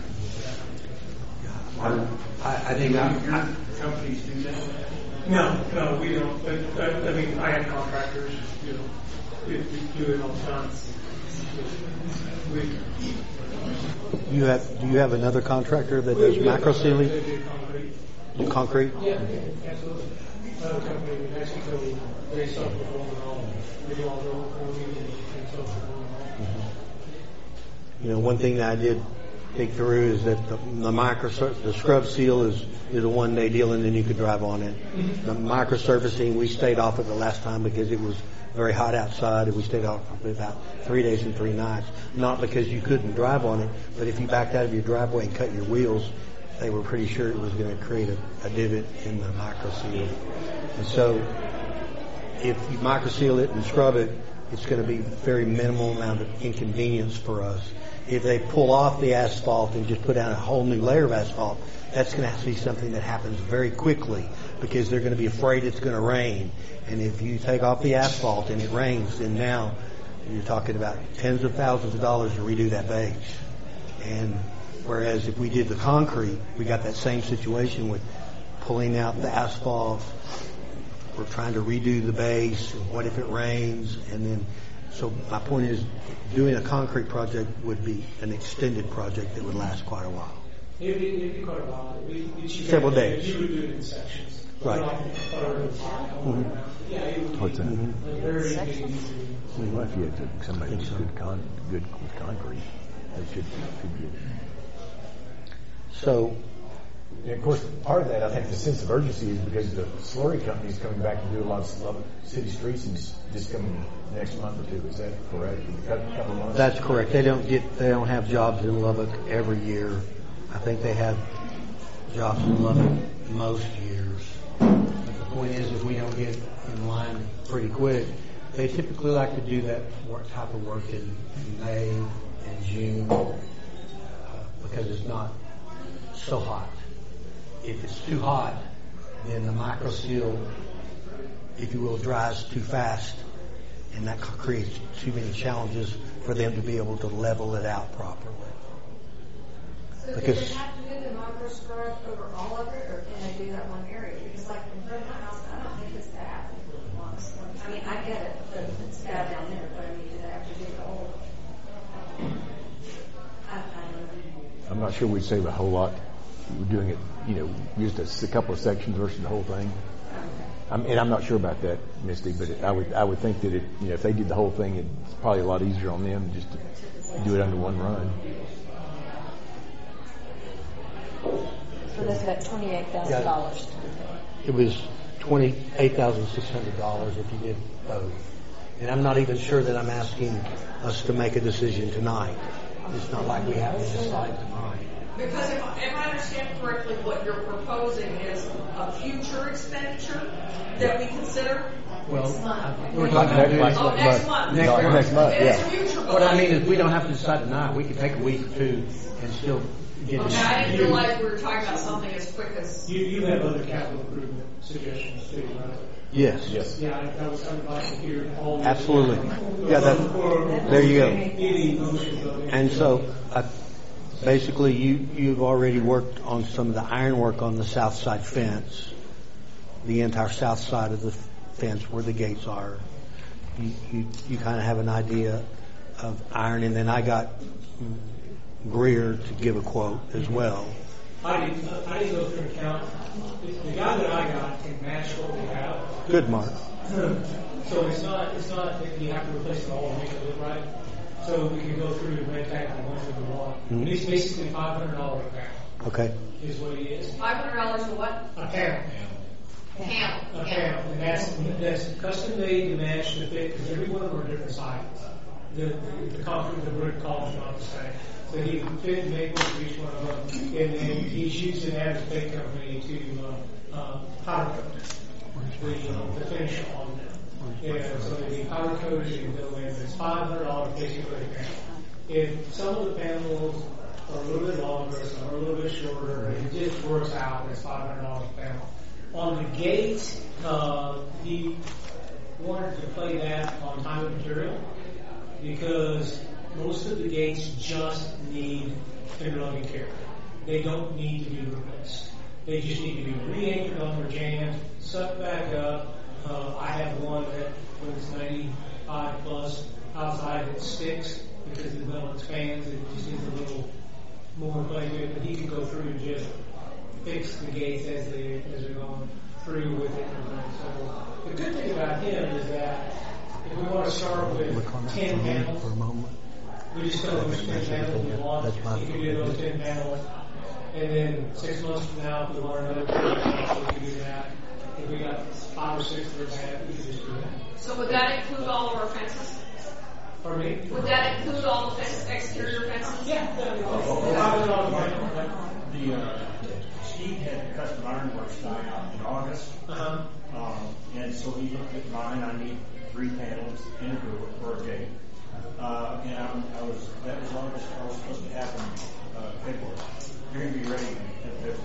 I, I think I, I, Companies do that? No, no, we don't. But, but I mean, I have contractors, you know, we, we do it all the time. We, you have, do you have another contractor that does macro sealing? They do concrete. Concrete? Yeah, absolutely. Another company in Mexico, they self-perform it all. They do all their own forming and self-perform it all. You know, one thing that I did think through is that the, the micro, the scrub seal is, is a one day deal and then you could drive on it. Mm-hmm. The micro surfacing, we stayed off it the last time because it was very hot outside and we stayed off for about three days and three nights. Not because you couldn't drive on it, but if you backed out of your driveway and cut your wheels, they were pretty sure it was going to create a, a divot in the micro seal. And so if you micro seal it and scrub it, it's going to be a very minimal amount of inconvenience for us. If they pull off the asphalt and just put down a whole new layer of asphalt, that's going to have to be something that happens very quickly because they're going to be afraid it's going to rain. And if you take off the asphalt and it rains, then now you're talking about tens of thousands of dollars to redo that base. And whereas if we did the concrete, we got that same situation with pulling out the asphalt. We're trying to redo the base. What if it rains? And then, so my point is, doing a concrete project would be an extended project that would last quite a while. It'd be, it'd be quite a while. It'd be, Several days. You would do it in sections. Right. Like, mm-hmm. Yeah, it would What's be that? very easy. Well, if you had somebody who's good, con- good with concrete. They should, should be. So, And of course, part of that, I think, the sense of urgency is because the slurry company is coming back to do a lot of Lubbock city streets and it's just coming next month or two. Is that correct? A couple, couple months? that's correct. They don't get, they don't have jobs in Lubbock every year. I think they have jobs in Lubbock most years. But the point is, if we don't get in line pretty quick, they typically like to do that work, type of work in May and June uh, because it's not so hot. If it's too hot, then the micro seal, if you will, dries too fast, and that creates too many challenges for them to be able to level it out properly. So Because- do they have to do the micro scrub over all of it, or can they do that one area? Because like in front of my house, I don't think it's bad, honestly. I mean, I get it, but it's bad down there, but I mean, do they have to do the whole? I, I don't know. I'm not sure we'd save a whole lot. We're doing it, you know, just a, a couple of sections versus the whole thing. I'm, and I'm not sure about that, Misty, but it, I would I would think that it, you know, if they did the whole thing, it's probably a lot easier on them just to do it under one run. So that's about twenty-eight thousand dollars. It was twenty-eight thousand six hundred dollars if you did both. And I'm not even sure that I'm asking us to make a decision tonight. It's not like we have to decide tonight. Because if, if I understand correctly, what you're proposing is a future expenditure that we consider? Well, we're Next talking month. Oh, next month. Next No, month. next month, It's a yeah. future goal. What I mean is we don't have to decide tonight. We can take a week or two and still get it. Okay, I didn't realize we were talking about something as quick as. You, you have other capital improvement suggestions too, right? Yes. Yes. Yeah, I, I was, I would like to hear all. of Absolutely. them. Yeah, that, there you go. Any motions of it. And so, uh, basically, you, you've already worked on some of the ironwork on the south side fence, the entire south side of the fence where the gates are. You, you, you kind of have an idea of iron, and then I got mm, Greer to give a quote as well. I didn't, I didn't go through and count. The the guy that I got can match what we have. Good, Mark. So it's not, it's not that you have to replace it all and make it look right. So we can go through and make that the ones that we want. Mhm. It's basically five hundred dollars a pound Okay. is what it is. Five hundred dollars for what? A pound. Panel. A pound. And that's, that's custom made to match the fit, because every one of them are different sizes. The, the, the concrete, the brick columns are not the same. So he can fit and make one for each one of them. And then he's using that as a big company to, uh, uh, powder coat the, uh, the finish on them. Yeah, so the powder coated and go in. It's five hundred dollars basically a panel. If some of the panels are a little bit longer, some are a little bit shorter, it just works out. It's five hundred dollars a panel. On the gates, uh, he wanted to play that on time and material because most of the gates just need interlocking care. They don't need to be replaced. They just need to be re-anchored on their jams, sucked back up. Uh, I have one that when it's ninety-five plus outside it sticks because the metal expands. It just needs a little more play to it, but he can go through and just fix the gates as they as they're going through with it. So the good thing about him is that if we want to start with Look on that for ten a minute, panels, for a moment. we just tell them which ten panels we want. That's my He can do those ten panels, and then six months from now, if we want another ten panels, we can do that. If we got five or six that are bad, we can just do that. So would that include all of our fences? Pardon me? Would that include all the fence, exterior fences? Yeah. Uh The, uh, Steve had custom ironworks done out in August. huh. Um, and so he looked at mine. I need three panels in a group for a gate. Uh, and I'm, I was, that was August, I was supposed to happen, uh, February. You're going to be ready in February.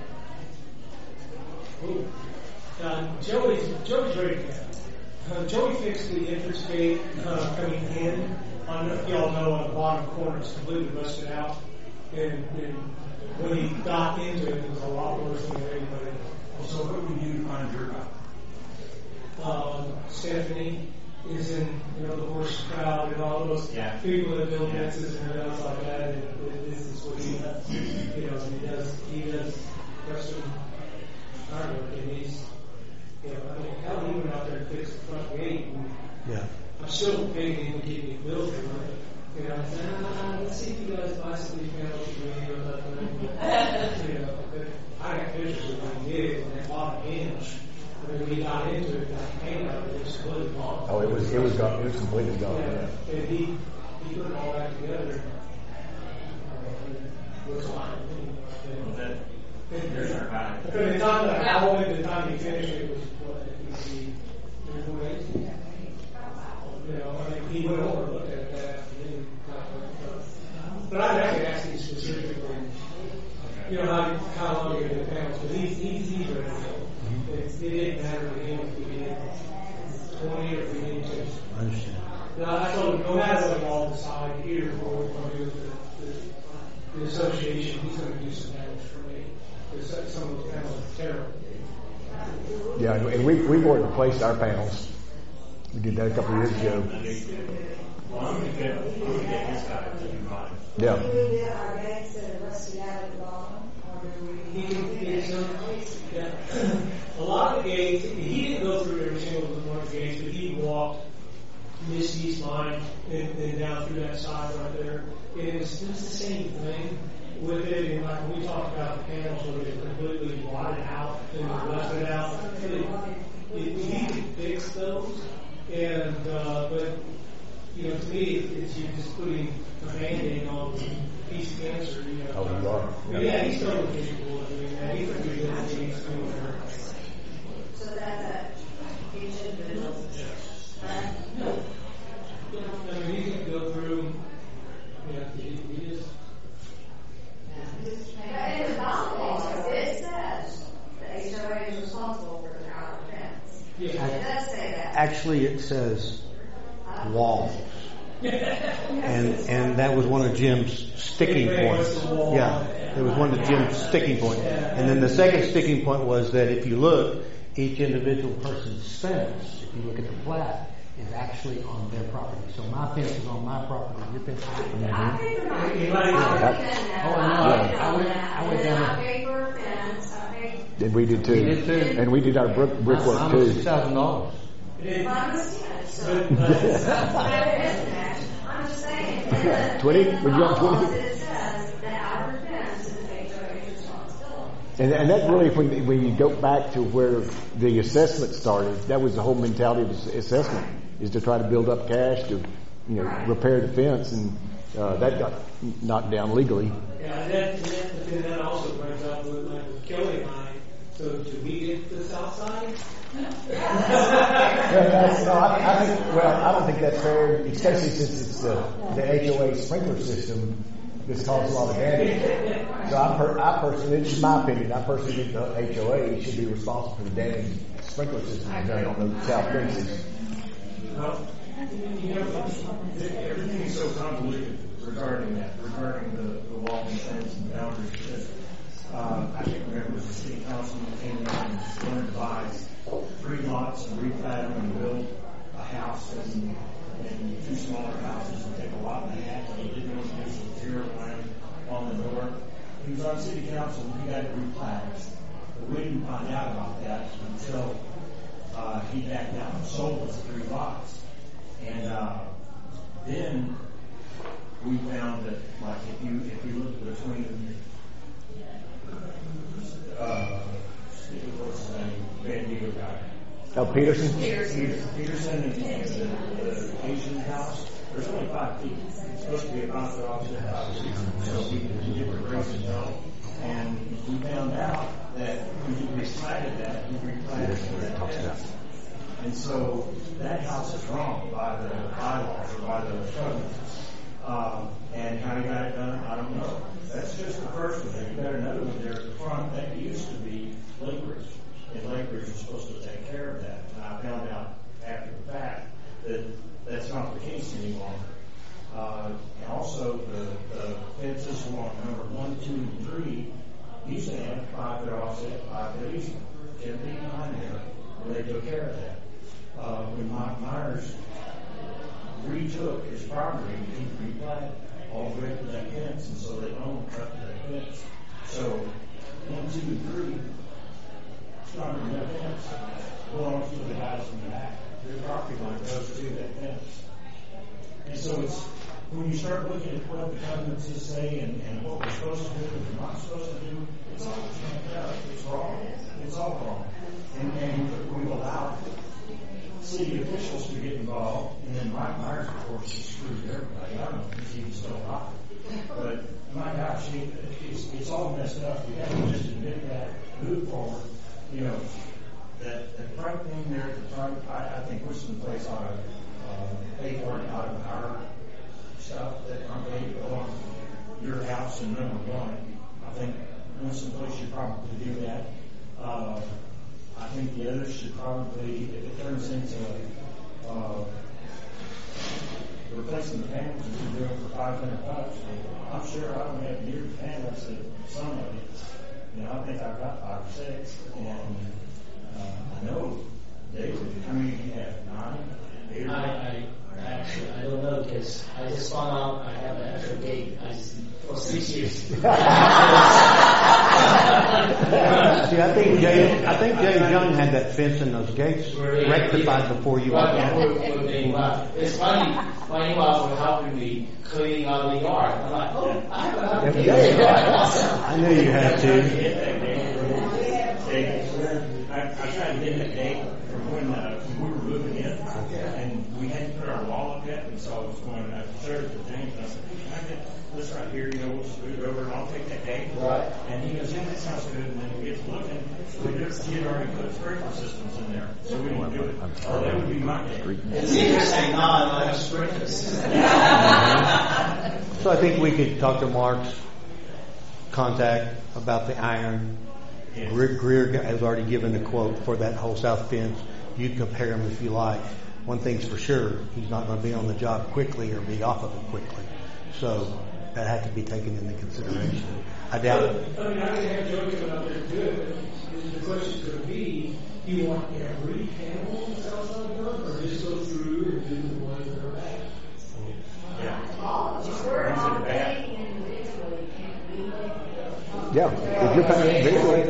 Ooh. Uh, Joey's, Joey's ready to go. Uh, Joey fixed the entrance gate uh, coming in. I don't know if y'all know on the bottom corner it's completely rusted out. And, and when he got into it, it was a lot worse than anybody. So what do we do to find your guy? Um, Stephanie is in, you know, the horse crowd and all those Yeah. people that build fences and everything else like that. And, and this is what he does. You know, he does, he does custom ironwork, and he's, you know, I mean, hell, he went out there and fixed the front gate. And Yeah. I'm still paying him to keep it built, You know, I said, ah, let's see if you guys buy some of these panels for me or nothing. You know, but I got pictures of when he did it, and they bought a hinge. When we got into it, got the paint out, it was completely gone. Oh, it was, it was gone, it was completely gone, yeah. Yeah, and he, he put it all back together. Uh, looks like it. There's our guy. But the time that I went, the time he finished it was what, it would be three, four days. You know, I mean, he went over and looked at it that afternoon. But I actually asked him specifically, you know, how, how long you're going to do the panels, because he's, he's, he's ready to go. It, it didn't matter to him if we did twenty or if we did two. I understand. Now, I told him, no matter what y'all decide here, what we're going to do with the, the, the association, he's going to do some panels for me. Because some of those panels are terrible. Yeah, and we, we've already replaced our panels. We did that a couple of years ago. Well, I'm going to get, I'm going to get his guy to do mine. Yeah. Do we get our gates that are rusted out at the bottom? Or do we? He can get some, yeah. A lot of the gates, he didn't go through every single one of the gates, but he walked this east line and, and down through that side right there. And it was, it was the same thing with it. And like when we talked about the panels where they're completely wadded out and they're rusted out, it, it, he could fix those. And, uh, but, you know, to me, it's you're just putting a band-aid on a piece of cancer, you know. Oh, you are? Yeah, yeah, he's totally capable of doing that. He's pretty good at doing it. So that's a each individual. Right? No. I mean, he can go through, yeah, he, he just. But in the bylaws, it says the H O A is responsible for the outer fence. Yeah. It does say that. Actually, it says walls. And and that was one of Jim's sticking points. Yeah, it was one of Jim's sticking points. And then the second sticking point was that if you look, each individual person's fence, if you look at the plat, is actually on their property. So my fence is on my property, your fence is on your I paid for mine. Anybody- I paid for that. Oh, no, I went- I went down I there. paid for a fence. I paid. And we did too. We did too. And we did our brick, brickwork Mine was too. six thousand dollars. It- Mine was ten. So. But, but, Whatever it is, Max. I'm just saying. that twenty? in the Would you want twenty? bylaws, It says the outer fence is H O A's responsibility. And, and that really, when, when you go back to where the assessment started, that was the whole mentality of the assessment, is to try to build up cash to, you know, repair the fence, and uh, that got knocked down legally. yeah, and that, and that, but then that also brings up with, like, with Kelly and I, so do we get the south side? Well, that's, no, I, I think, well, I don't think that's fair, especially since it's the, the H O A sprinkler system that's caused a lot of damage. So I, per, I personally, this is my opinion, I personally think the H O A should be responsible for the damage sprinkler system done on the south fences. Well, you know, everything is so convoluted regarding that, regarding the, the wall and fence and boundaries. Uh, I can't remember, the city councilman came in and wanted to buy three lots and replat them and build a house and, and two smaller houses and take a lot and a half, and he didn't want to use the zero line on the door. He was on city council and he got it replatted. But we didn't find out about that until uh, he backed out and sold us three lots. And uh, then we found that, like, if you if you look between uh, what's his name, Van Diego guy, Oh, Peterson? Peterson, Peterson and the, the Asian house, there's only five feet. It's supposed to be about the opposite five feet. So we, we did the raise and no, and we found out that we replatted that, we replatted that fence. And so that house is wrong by the bylaws or by the covenants. Um, and how he got it done, I don't know. That's just the first one. You got another one there at the front. That used to be Lake Ridge. And Lake Ridge was supposed to take care of that. And I found out after the fact that that's not the case any longer. Uh, and also the, the fences along number one, two, and three used to have five foot offset, five foot easement. Ten feet behind there. And they took care of that. Uh, when Mike Myers retook his property, he replatted all the way to that fence, and so they own up to that fence. So one, two, and three started that fence belongs to the guys in the back. Their property line goes to that fence. And so it's when you start looking at what the covenants is saying and, and what we're supposed to do and we're not supposed to do, it's all jacked up. It's wrong. It's all wrong. And, and we've allowed city officials to get involved, and then Mike Myers, of course, has screwed everybody. I don't know if he's even still alive. But my gosh, it, it's, it's all messed up. We have to just admit that, move forward. You know, that, that front thing there at the front, I, I think Winston Place ought to uh, pay for it out of our stuff that aren't paid on your house and number one. I think Winston Place should probably do that. Uh, I think the others should probably, if it turns into uh, replacing the panels and you're doing it for five hundred bucks, I'm sure I don't have near the panels that somebody, you know, I think I've got five or six, and uh, I know David, how many do you have? Nine? Eight? I, I actually, I don't know, because I just found out I have an extra gate. I just, for six years. See, I think Jay, I think Jay Young had that fence and those gates rectified before you went in. It's funny, funny while we're helping me cleaning out the yard. I'm like, oh, I have a gate. I knew you had to. I, I tried to get that date from when uh, we were moving in, and we had to put our wall up yet, and so I was going, I showed it to James, and I said, hey, can I get this right here, you know, we'll just move it over, and I'll take that date. Right. And he goes, yeah, that sounds good, and then we get to looking, we just, he had already put sprinkler systems in there, so we didn't do it. Or that would be my date. And see, you're saying, no, I don't have sprinklers. So I think we could talk to Mark's contact about the iron. Yes. Greer has already given a quote for that whole south fence. You can compare them if you like. One thing's for sure, he's not going to be on the job quickly or be off of it quickly. So that had to be taken into consideration. I doubt it. I mean, I can have jokes about there too, but the question could be, do you want every panel on the south side done, or just go through and do the ones that are bad? Yeah. Yeah, if you're paying individually,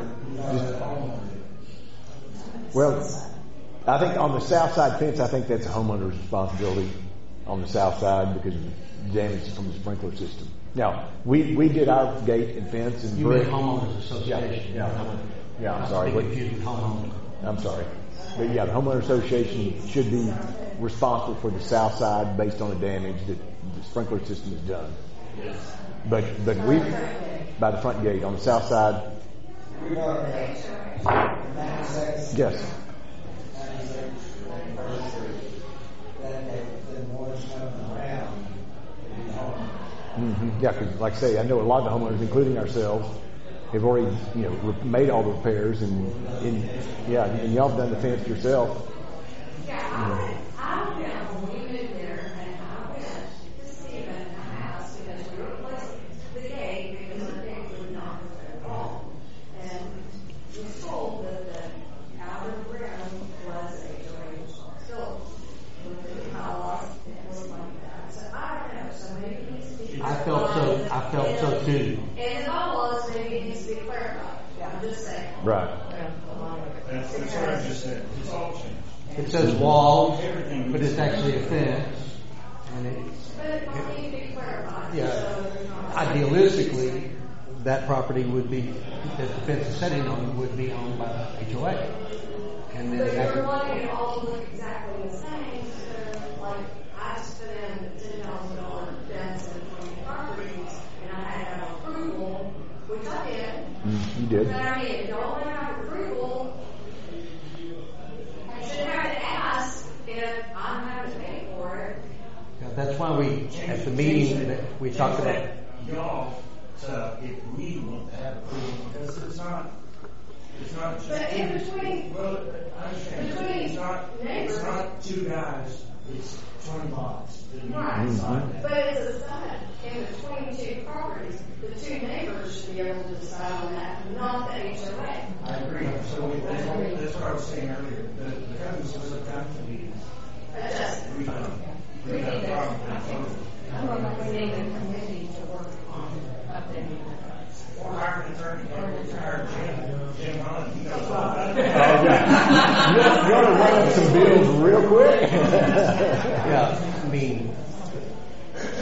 well, I think on the south side fence, I think that's a homeowner's responsibility on the south side because of damage from the sprinkler system. Now, we, we did our gate and fence and You brick. mean homeowners association. Yeah, yeah. Yeah, I'm Not sorry. to be confused with homeowners. I'm sorry. But yeah, the homeowner association should be responsible for the south side based on the damage that the sprinkler system has done. Yes. But, but we, by the front gate, on the south side, We are ninety-six. yes. ninety-six anniversary. Then they, then one's coming around. You know, Mm-hmm. Yeah, because like I say, I know a lot of the homeowners, including ourselves, have already, you know, re- made all the repairs and, and yeah, and y'all have done the fence yourself. Yeah, I went, I went when we moved there, and I went to Stephen in the house because we replaced the gate because the gate would not go at all. And we was told that the outer rim was a direct responsibility. With the house, it was like that. So I don't know, so maybe it needs to be. I felt so. I felt so too. And in all laws, maybe it needs to be clarified. I'm just saying. Right. That's, that's what I just said. It's all changed. It says wall, Everything. but it's actually a fence. And it, But it might need to be clarified. yeah, So, idealistically, that property would be, that the fence is setting on, would be owned by the H O A. And then But it you're has wanting it all to look exactly the same, so like, I just put in ten thousand dollar fence and twenty properties, and I had to have approval, which I did. Mm, you did. But I mean, if you only have approval, you should have to ask if I'm having to pay for it. yeah, that's why we, at the meeting, that we talked about. Y'all, so if we want to have approval, because it's not, it's not just. But in between, Well, I understand. between It's not, neighbors. it's not two guys, it's twenty lots. that need to Right. decide that. But it's a summit in between two properties. The two neighbors should be able to decide on that, not the H O A. I agree. So we, that's what, that's what I was saying earlier. The, the covenants was a time to be Adjusted. redone. We had a problem with that. I'm going to need a committee to work on updating that. Or hire an attorney, or hire Jim, Jim Hunt, he knows all about Oh, it. yeah. You're, you're going to run up some bills real quick. Yeah, I mean,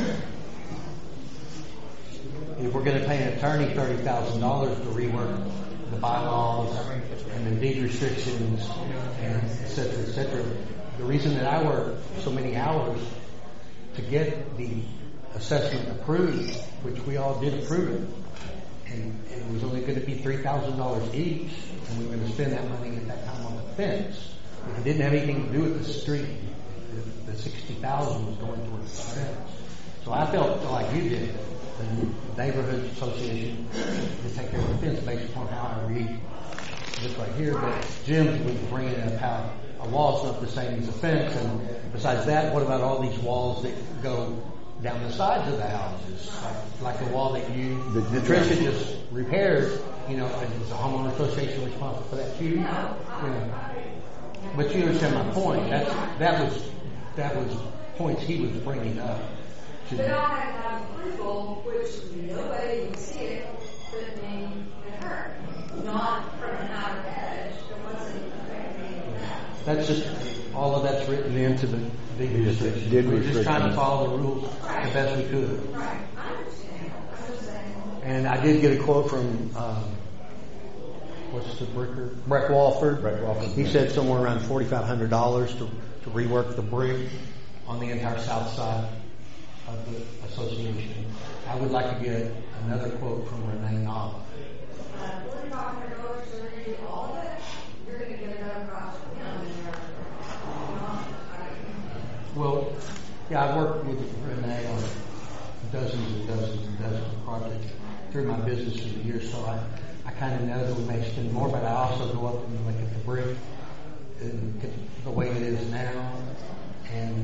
we're going to pay an attorney thirty thousand dollars to rework the bylaws and the deed restrictions and et cetera, et cetera. The reason that I work so many hours to get the assessment approved, which we all did approve it, and, and it was only going to be three thousand dollars each, and we were going to spend that money at that time on the fence. It didn't have anything to do with the street. The, the sixty thousand dollars was going towards the fence. So I felt like you did, the neighborhood association to take care of the fence based upon how I read this right here. But Jim was bringing up how a wall's not the same as a fence, and besides that, what about all these walls that go down the sides of the houses, like, like the wall that you, the, the Tricia just repaired? You know, is the homeowner association responsible for that too? You know, but you understand my point. That that was that was points he was bringing up. But I had to have approval, which nobody would see it but me and her. Not from an outer edge. There wasn't affecting that. That's just, all of that's written into the deed restriction. Did We're just trying to restriction. follow the rules Right. the best we could. Right. I understand. I was saying. And I did get a quote from, um, what's the bricker? Breck Walford. Breck Walford. He said somewhere around forty-five hundred dollars to, to rework the brick on the entire south side of the association. I would like to get another quote from Renee Knopf. Uh, forty-five hundred dollars to redo all of it, you're going to get another cost from him. And you're, uh, Well, yeah, I've worked with Renee on dozens and dozens and dozens of projects through my business through the years, so I, I kind of know that we may spend more, but I also go up and look at the brick and get the way it is now and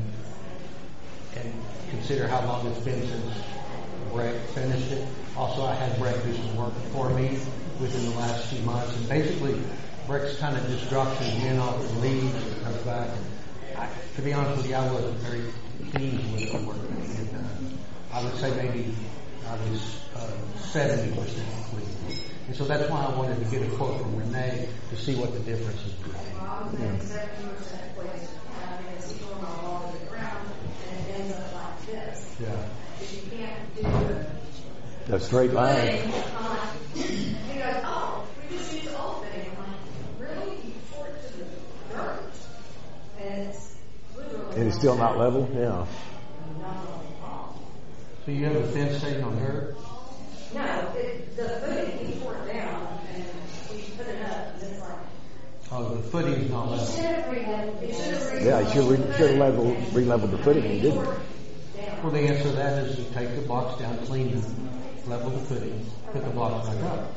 and consider how long it's been since Breck finished it. Also, I had Breck do some work for me within the last few months, and basically Breck's kind of just drops his in off his leaves and comes back. I, to be honest with you, I wasn't very pleased with the work that he had done. I would say maybe I was uh, seventy percent pleased. And so that's why I wanted to get a quote from Renee to see what the difference is. well, I was saying seventy percent place. I mean, it's going all over the ground, and it ends up like this. Yeah. If you can't do it. A straight line. He goes, oh, we just use opening. I'm like, really? You pour it to the dirt? And it's literally. And it's still not level? Yeah. not at all. So you have a fence staying on dirt? No, it, the footing, he tore it down, and we put it up, and it's like. Oh, the footing's not He level. should have re- he should have re- Yeah, you should re- should have leveled, re-leveled the footing and you didn't. Well, the answer to that is to take the blocks down, clean them, level the footing, put the blocks back up.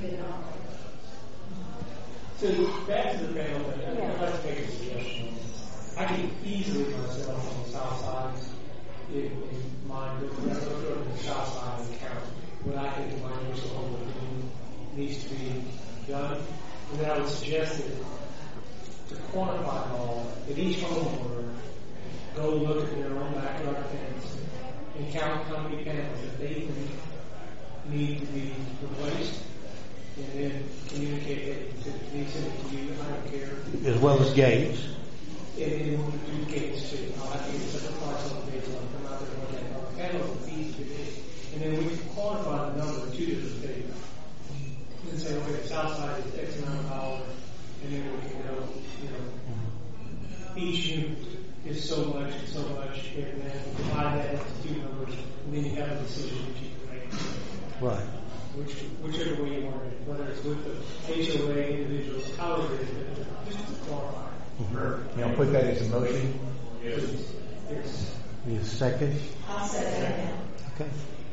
So back to the panel, I'd like to make a suggestion. I could easily myself on the south side, if in mind, but let's go to the south side and count what I think my initial home needs to be done. And then I would suggest that to quantify it all, that each homeowner go look at their own backyard fence and count how many panels that they think need to be replaced, and then communicate it to me, send it to you, I don't care. As well as gates. And then we'll do gates too. I'll have to get separate parts of the gates, I'll come out there and look at it. Panels are easy to do. And then we can quantify the number of two different things. And say, okay, the south side is X amount of dollars, and then we can go, you know, each unit is so much and so much, and then divide that into two numbers, and then you have a decision that you can make. Right. Which, whichever way you want it, whether it's with the H O A, individuals, however it is, just to qualify. You know, put that as a motion. Yes. Yes. Need a second? I'll say that. Okay.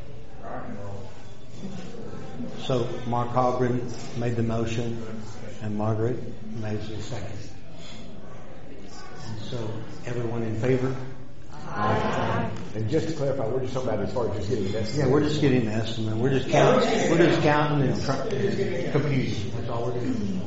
So Mark Hogren made the motion and Margaret made the second. And so everyone in favor? And just to clarify, we're just talking about as far as just getting an estimate. Yeah, we're just getting an estimate. We're just counting. We're just counting and try- and computing. That's all we're doing.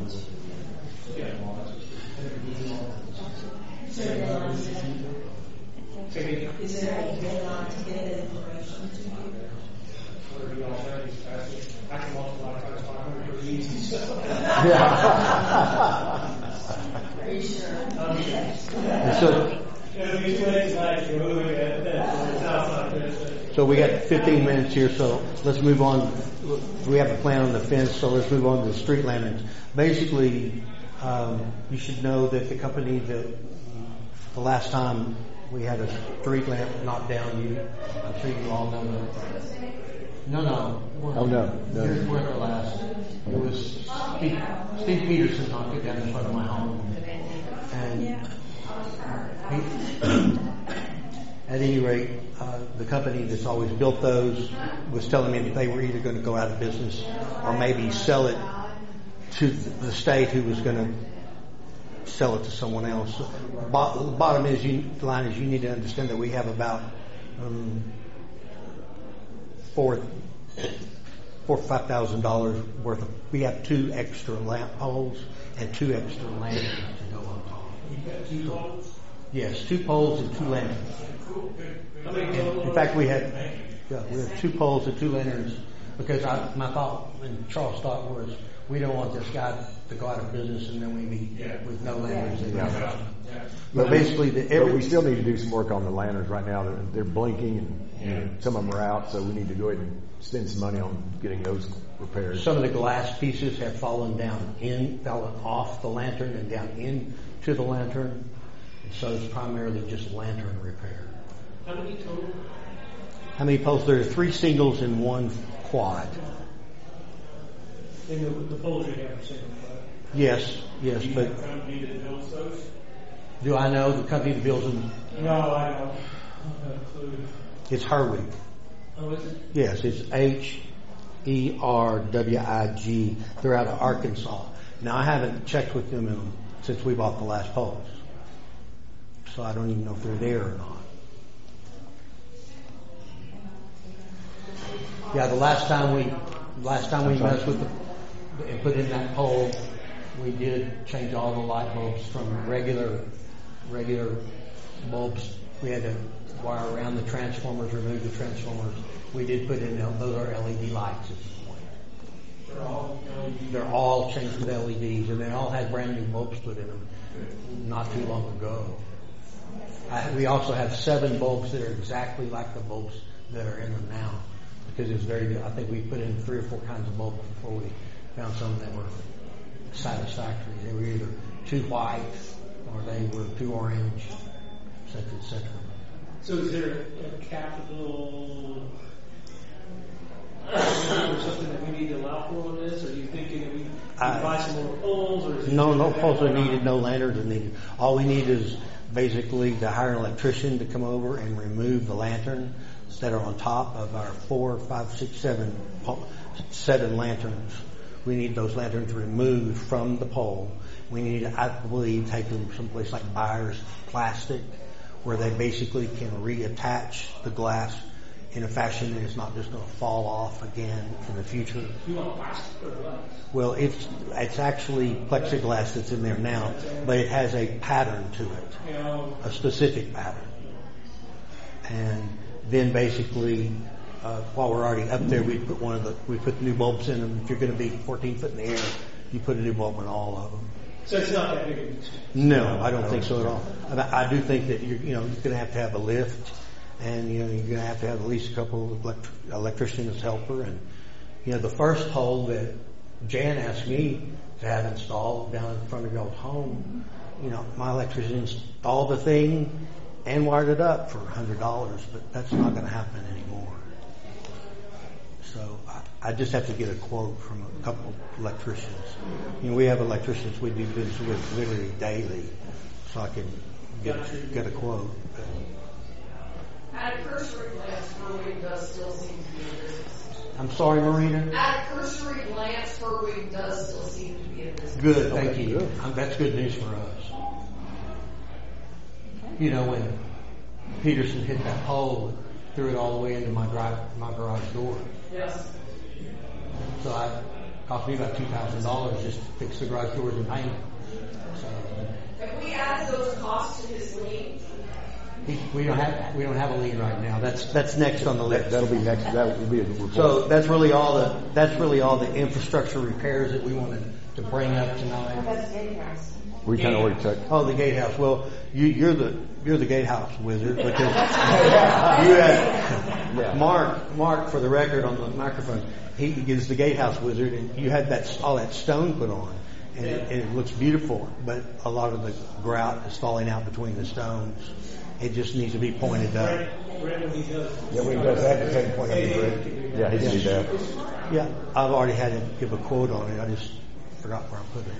Is there a deadline to get that information to you? Whatever you all say is faster. I can multiply times five hundred pretty easy, so. Are you sure? Um, And so It'll be too late tonight to move it at the south side. So we got fifteen minutes here, so let's move on. We have a plan on the fence, so let's move on to the street lanterns. Basically, um, you should know that the company that the last time we had a street lamp knocked down, you, I'm sure you all know that. No, no. Oh, no, no. Here's where the last, it was Steve, Steve Peterson knocked it down in front of my home. And he, at any rate, uh, the company that's always built those was telling me that they were either going to go out of business or maybe sell it to the state who was going to sell it to someone else. Bo- the bottom is, you, the line is, you need to understand that we have about um, four, four or five thousand dollars worth of. We have two extra lamp poles and two extra lanterns to go on top. You got two poles? Yes, two poles and two lanterns. How many total? In fact, we had yeah, we have two poles and two lanterns because I, my thought and Charles' thought was we don't want this guy to go out of business and then we be Yeah. with no lanterns. Yeah. Yeah. Yeah. But basically, the, But every, we still need to do some work on the lanterns right now. They're, they're blinking and, and Yeah. some of them are out, so we need to go ahead and spend some money on getting those repaired. some of the glass pieces have fallen down in, fallen off the lantern and down into the lantern. So it's primarily just lantern repair. How many total? How many poles? There are three singles and one quad. In the, the poles you have are single, right? Yes, yes, Do you but have a company that builds those? do I know the company that builds them? No, I don't. I don't have a clue. It's Herwig. Oh, is it? Yes, it's H E R W I G. They're out of Arkansas. Now, I haven't checked with them in, since we bought the last poles. So I don't even know if they're there or not. Yeah, the last time we, last time we messed with the, and put in that pole, we did change all the light bulbs from regular, regular bulbs. We had to wire around the transformers, remove the transformers. We did put in, those are L E D lights at this point. They're all L E D. They're all changed with L E Ds, and they all had brand new bulbs put in them not too long ago. I, we also have seven bulbs that are exactly like the bulbs that are in them now, because it's very. I think we put in three or four kinds of bulbs before we found some that were satisfactory. They were either too white or they were too orange, et cetera, et cetera. So is there a capital or something that we need to allow for on this? Or are you thinking that we can I- buy some more poles? Or is it No, no just- poles are needed, no lanterns are needed. All we need is basically to hire an electrician to come over and remove the lanterns that are on top of our four, five, six, seven, po- seven lanterns. We need those lanterns removed from the pole. We need to, I believe, take them someplace like Byers Plastic, where they basically can reattach the glass in a fashion that it's not just going to fall off again in the future. You want plastic or glass? Well, it's it's actually plexiglass that's in there now, but it has a pattern to it, You know, a specific pattern. And then basically, uh, while we're already up there, we put one of the we put new bulbs in them. If you're going to be fourteen foot in the air, you put a new bulb in all of them. so it's not that big of a expense. No, I don't think so at all. I, I do think that you're, you know, you're going to have to have a lift, and you know, you're going to have to have at least a couple of elect- electricians helper. And you know, the first pole that Jan asked me to have installed down in front of y'all's home, you know, my electrician installed the thing and wired it up for a hundred dollars, but that's not going to happen anymore. So I, I just have to get a quote from a couple of electricians. You know, we have electricians we do business with literally daily, so I can get get a quote. At a cursory glance, Furwig does still seem to be in business. I'm sorry, Marina. At a cursory glance, Furwig does still seem to be in business. Good, thank Okay, you. good. Um, that's good news for us. You know, when Peterson hit that pole, threw it all the way into my drive, my garage door. Yes. So I cost me about two thousand dollars just to fix the garage doors and paint it. So If we add those costs to his lien, he, we don't have we don't have a lien right now. That's that's next on the That, list. that'll be next, that will be a report. So that's really all the that's really all the infrastructure repairs that we wanted to bring up tonight. That's daycares. We kind of already took. Oh, the gatehouse. Well, you, you're the you're the gatehouse wizard because you had Yeah. Mark. Mark, for the record, on the microphone, he is the gatehouse wizard, and you had that all that stone put on, and it, and it looks beautiful. But a lot of the grout is falling out between the stones. It just needs to be pointed up. Brandon, he does. Yeah, we does that to take point of the grid. Yeah, he can do that. Yeah, I've already had to give a quote on it. I just forgot where I put it.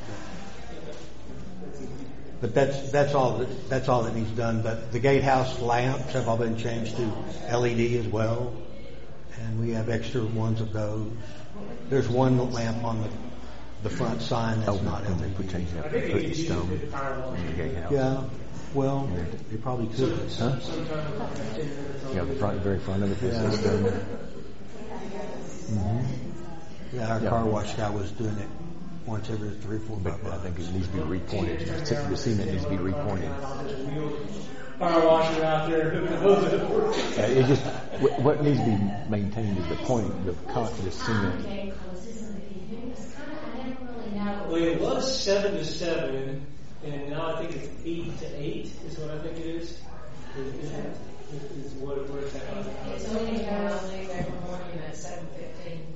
But that's that's all that, that's all that needs done. But the gatehouse lamps have all been changed to L E D as well, and we have extra ones of those. There's one lamp on the the front sign that's Oh, not and L they E put I D. change that, think put he the uses stone it to power wash. in the gatehouse. Yeah, well, they probably could. Huh? Yeah, the front, very front of it, this Yeah. is stone. Yeah, our Yeah. car wash guy was doing it once every three, four, But five I think months. it needs to be repointed. The tip of the cement needs to be repointed. Power washer out there. Those are the work. Uh, it just, what, what needs to be maintained is the point, the con, the cement. Well, it was seven to seven, and now I think it's eight to eight. Is what I think it is. Is, is, is, is what where it's at. It's only now leave every morning at seven fifteen.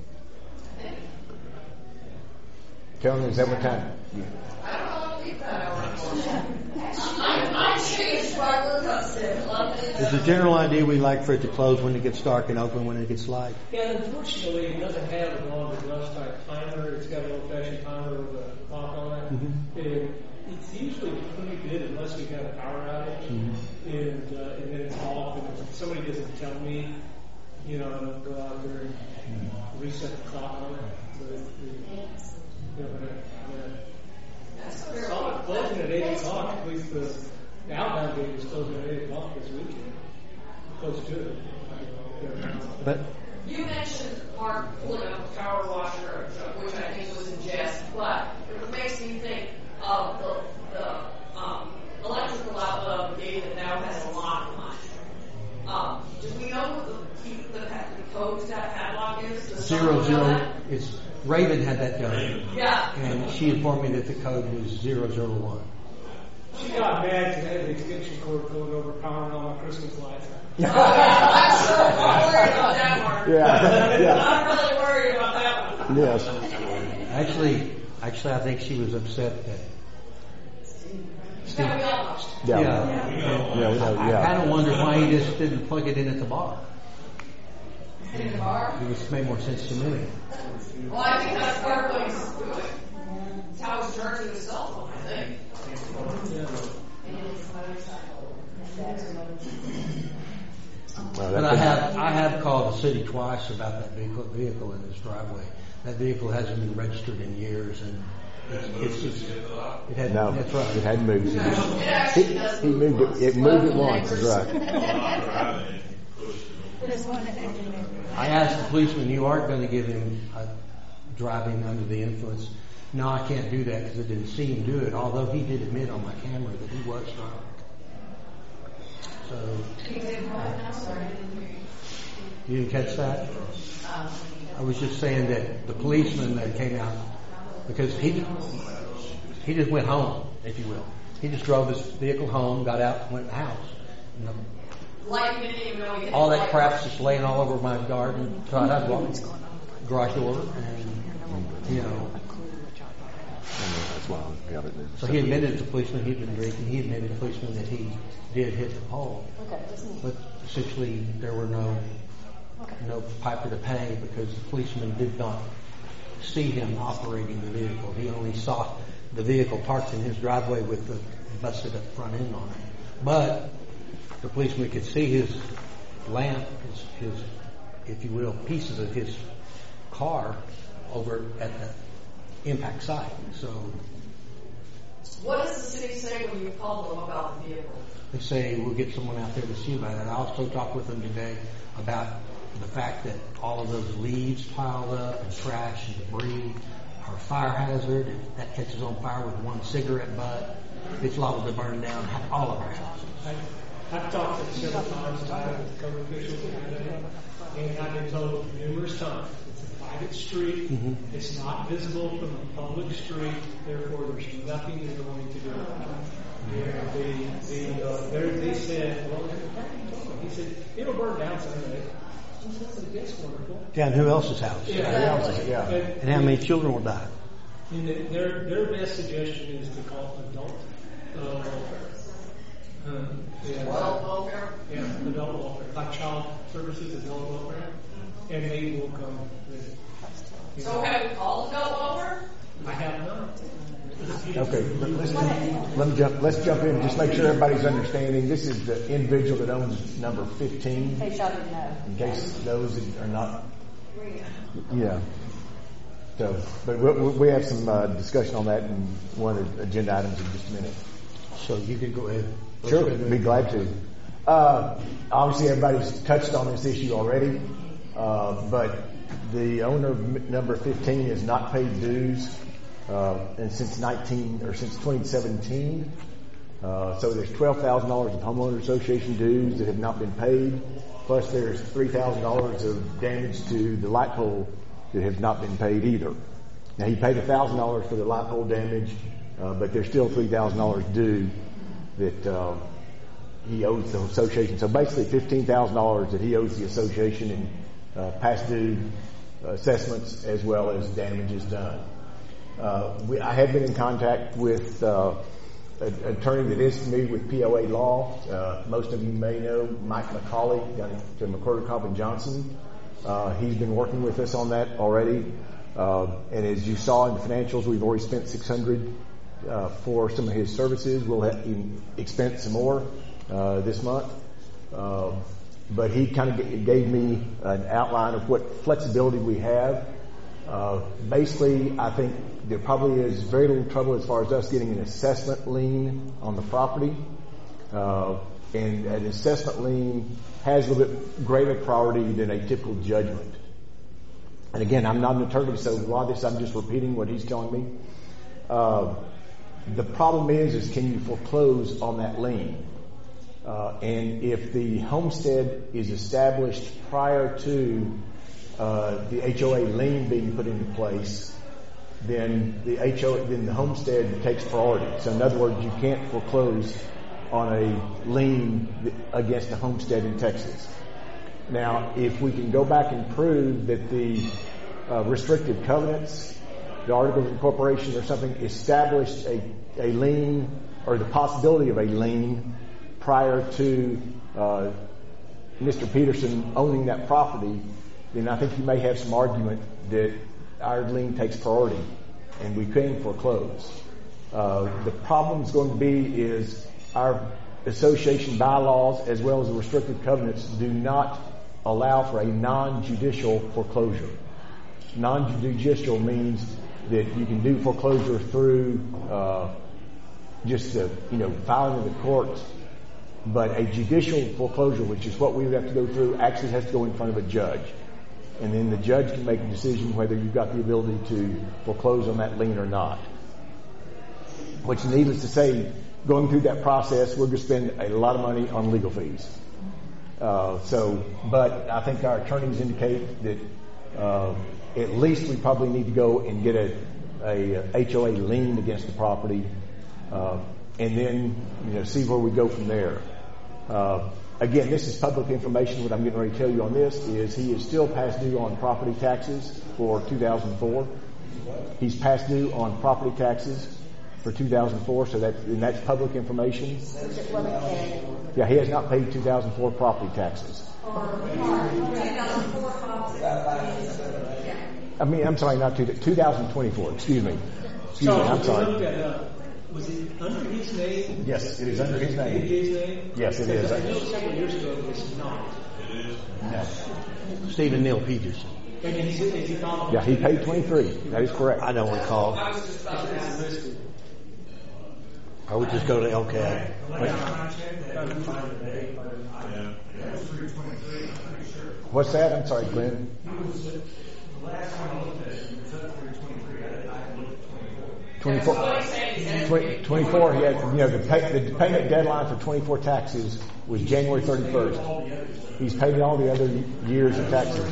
Kelly, is that what time? I don't know how to leave that hour. I, I changed my work upstairs. It's a general idea we like for it to close when it gets dark and open when it gets light. Yeah, unfortunately, it doesn't have a long address type timer. It's got an old-fashioned timer with a clock on it. Mm-hmm. And it's usually pretty good unless we have a power outage. Mm-hmm. And, uh, and then it's off. And if somebody doesn't tell me, you know, I'll go out there and reset the clock on it. So it, it, you know, but, uh, I saw it closing at eight o'clock. At least the, the outbound gate was closing at eight o'clock this weekend. Close to it. But You mentioned Mark pulling up a power washer, which I think was in jest, but it makes me think of the, the um, electrical outlet of the gate that now has a lock on it. Um, do we know what the, the, the code to that padlock is? Does zero someone know zero, that? it's Raven had that done, Yeah. and she informed me that the code was zero zero one. She got mad because I had the extension cord going over powering all my Christmas lights. Oh, yeah, I'm sure I'm worried about that, Mark. Yeah, yeah. I'm really worried about that one. Yes. Actually, actually, I think she was upset that. Yeah, we all Yeah. Yeah, Yeah, we know, I yeah. kind of wondered why he just didn't plug it in at the bar. in the bar. It was made more sense to me. Well, I think that's part of what he's doing. It's how he's charging his cell phone, I think. Well, But that I could- have I have called the city twice about that vehicle, vehicle in his driveway. That vehicle hasn't been registered in years, and it's, it's just it had No, that's right. it hadn't moved. It actually does. He moved it, it moved it once, is right. I asked the policeman, you aren't going to give him a driving under the influence. No, I can't do that because I didn't see him do it, although he did admit on my camera that he was drunk. So, you didn't catch that? I was just saying that the policeman that came out, because he he just went home, if you will. He just drove his vehicle home, got out, went in the house. You know, Like you didn't even know he hit all the that light. crap's just laying all over my garden. So I had to walk garage door, and you know. That's why I got it there. So he admitted to the policeman he'd been drinking. He admitted to the policeman that he did hit the pole. But essentially, there were no no piper to pay because the policeman did not see him operating the vehicle. He only saw the vehicle parked in his driveway with the busted up front end on it. But the policeman could see his lamp, his, his if you will, pieces of his car over at the impact site. So What does the city say when you call them about the vehicle? they say we'll get someone out there to see about it. I also talked with them today about the fact that all of those leaves piled up and trash and debris are a fire hazard. If that catches on fire with one cigarette butt, it's liable to burn down all of our houses. I've talked to them several times, tied with code officials, and I've been told numerous times, it's a private street, Mhm. it's not visible from a public street, therefore there's nothing they're going to do. And the, the, uh, they they said, well, he said, it'll burn down someday. I said, that's wonderful. Down who else's house? Yeah. Yeah. And, And how many children will die? and the, their, their best suggestion is to call adult uh, welfare. Um, yeah, Adult welfare? Yeah, adult welfare, like child services, adult welfare, and they will come visit. You So know, have we called adult welfare? I have not. Okay, let- let's, let me jump, let's jump in and just make sure everybody's understanding. This is the individual that owns number fifteen, In case y'all didn't know. in case those that are not, yeah. So, but we, we have some uh, discussion on that in one of the agenda items in just a minute. So you can go ahead. Sure, be glad to. Uh, obviously, everybody's touched on this issue already, uh, but the owner of m- number fifteen has not paid dues, uh, and since nineteen or since twenty seventeen. Uh, so there's twelve thousand dollars of homeowner association dues that have not been paid. Plus, there's three thousand dollars of damage to the light pole that have not been paid either. Now, he paid one thousand dollars for the light pole damage, uh, but there's still three thousand dollars due that uh, he owes the association. So basically fifteen thousand dollars that he owes the association in uh, past due assessments as well as damages done. Uh, we, I have been in contact with uh, an attorney that is familiar with P O A law. Uh, most of you may know Mike McCauley down at McCorder, Cobb and Johnson. Uh, he's been working with us on that already. Uh, and as you saw in the financials, we've already spent six hundred dollars uh, for some of his services. We'll have him expense some more uh, this month. Uh, but he kind of g- gave me an outline of what flexibility we have. Uh, basically, I think there probably is very little trouble as far as us getting an assessment lien on the property. Uh, and an assessment lien has a little bit greater priority than a typical judgment. And again, I'm not an attorney, so a lot of this I'm just repeating what he's telling me. Uh, the problem is, is can you foreclose on that lien? Uh, and if the homestead is established prior to uh, the H O A lien being put into place, then the H O A, then the homestead takes priority. So in other words, you can't foreclose on a lien against a homestead in Texas. Now, if we can go back and prove that the uh, restrictive covenants, the articles of incorporation or something established a, a lien or the possibility of a lien prior to uh, Mister Peterson owning that property, then I think you may have some argument that our lien takes priority and we can foreclose. Uh, the problem is going to be is our association bylaws as well as the restrictive covenants do not allow for a non-judicial foreclosure. Non-judicial means that you can do foreclosure through uh, just the, you know, filing in the courts, but a judicial foreclosure, which is what we would have to go through, actually has to go in front of a judge. And then the judge can make a decision whether you've got the ability to foreclose on that lien or not. Which, needless to say, going through that process, we're going to spend a lot of money on legal fees. Uh, so, but I think our attorneys indicate that uh, at least we probably need to go and get a, a H O A lien against the property, uh, and then you know see where we go from there. Uh, again, this is public information. What I'm getting ready to tell you on this is he is still past due on property taxes for two thousand four. He's past due on property taxes for two thousand four, so that's, and that's public information. Yeah, he has not paid two thousand four property taxes. I mean, I'm sorry, not two, two thousand twenty-four, excuse me. Excuse me, I'm sorry. Look at, uh, was it under his name? Yes, it is under his name. His name? Yes, it is. I know several years ago it was not. No. Stephen Neal Peterson. And then he, is he following? Yeah, he paid twenty-three. That is correct. I don't recall. I was just about to ask. Listed. I would just go to L K. What's that? I'm sorry, Glenn. The last time I looked at it, it was up for twenty-three. I, I looked at twenty-four. twenty-four, That's what he's saying, he said twenty, twenty-four, he had, you know, the pay, the payment deadline for twenty-four taxes was January thirty-first. He's paid all the other years of taxes.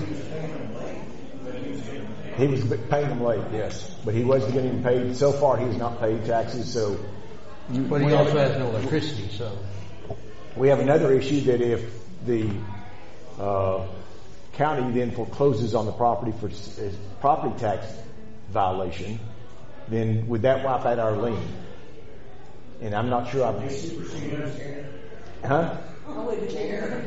He was paying them late, yes, but he was getting them paid. So far, he has not paid taxes, so. You, But he also has no electricity, so. We have another issue that if the uh, county then forecloses on the property for s- uh, property tax violation, then would that wipe out our lien? And I'm not sure I. Huh? I wouldn't care.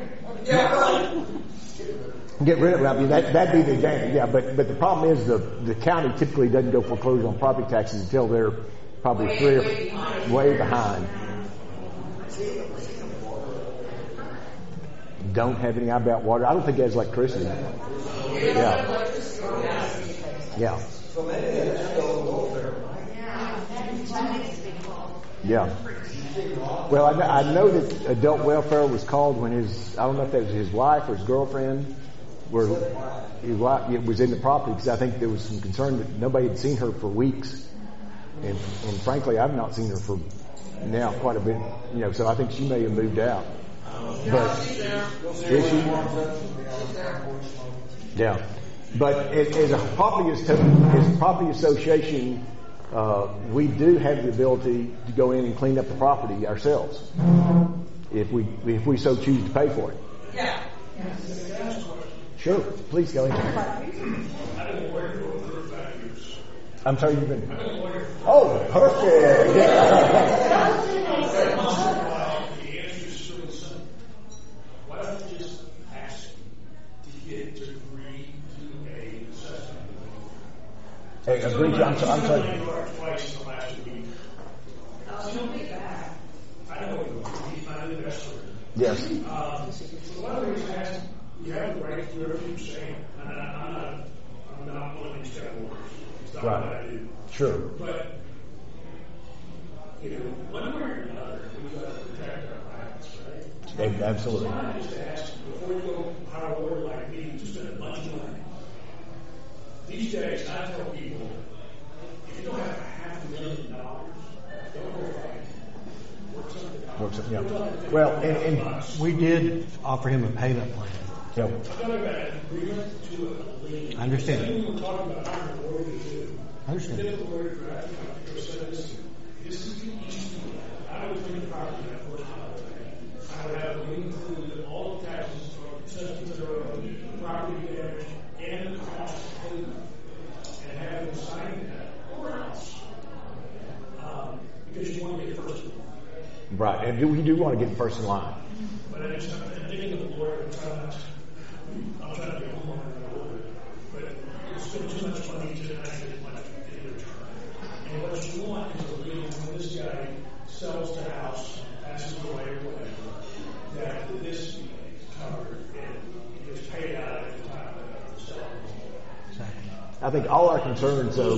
Get rid of it. I mean, that, that'd be the advantage. Yeah, but, but the problem is the, the county typically doesn't go foreclose on property taxes until they're probably Way, three or way behind. way behind. Don't have any about water. I don't think it has electricity. Yeah. Yeah. So maybe it's still welfare, right? Yeah. Well, I, kn- I know that adult welfare was called when his, I don't know if that was his wife or his girlfriend, were, his wife it was in the property, because I think there was some concern that nobody had seen her for weeks. And, and frankly, I've not seen her for now quite a bit, you know, so I think she may have moved out. But, is she? Yeah. But as, as a property, as a property association, uh, we do have the ability to go in and clean up the property ourselves, if we if we so choose to pay for it. Yeah. Sure, please go ahead. I'm sorry, you've been. Oh, perfect. Yeah. Why don't you just ask to get to agree to a assessment? Hey, agree, I'm sorry. I'm sorry. Twice in the last week. She'll be back. I know you will. He's my investor. Yes. Um, so why don't we just ask, you have the right to do everything you're saying. And I, I'm not, I'm not one of these kind of workers. It's not Right. what I do. Sure. But, you know, one way or another, we've got to protect our rights, right? Absolutely. So I just ask, before you go hire a lawyer like me, to spend a bunch of money. These days, I tell people, if you don't have a half a million dollars, don't go fight. Work something out. Works, yeah. Well, and, and We did offer him a payment plan. yeah. I'm talking about an agreement to a lien. I understand. Then we were talking about hiring a lawyer to do. I understand. Then the lawyer draft, you know, go say this. This is the easy one. I would bring the property that first holiday. I would have a lien include all the taxes from assessment to property damage and the cost of payment. And have them sign that or else. Um, because you want to get first one. Right, and do, we do want to get first in line. But I just, I'm thinking of the lawyer, I'm trying not to, I'm trying to be a homeowner and a lawyer, but it's been too much money to actually get much in return. And what you want is a lien when this guy sells the house, passes away or whatever, that this is covered and gets paid out at the time of the sale. I think all our concerns, though,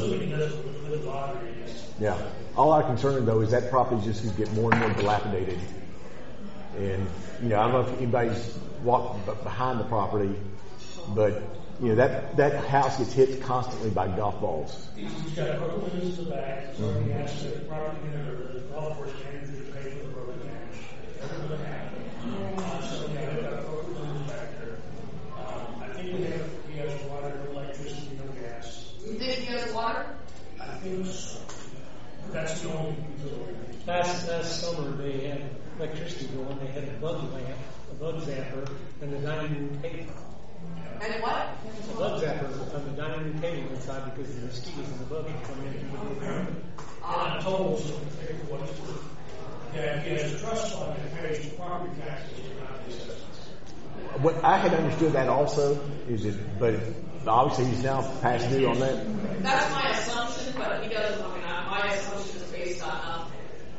yeah, all our concern though is that property just going to get more and more dilapidated. And you know, I don't know if anybody's walked b- behind the property, but you know that that house gets hit constantly by golf balls. He's got a broken windows in the back, so he has to, the property owner, the golf course manager to pay for the broken damage. That's going to happen. Uh, so yeah, they've got broken windows back there. Um, I think we have, he has water, electricity, no gas. You think he has water? I think so. That's the only utility. Last, last summer, they had electricity going, they had a bug lamp, a bug zapper, and the dining room table. And what? A bug zapper on the dining room table inside because the mosquitoes and the bugs would come in and would go around. And I told him, pay for what it's worth. That he has a trust fund that pays property taxes around the assessments. What I had understood that also is it, but obviously he's now past due on that. That's my assumption, but he doesn't, I mean, I- my assumption is based on nothing.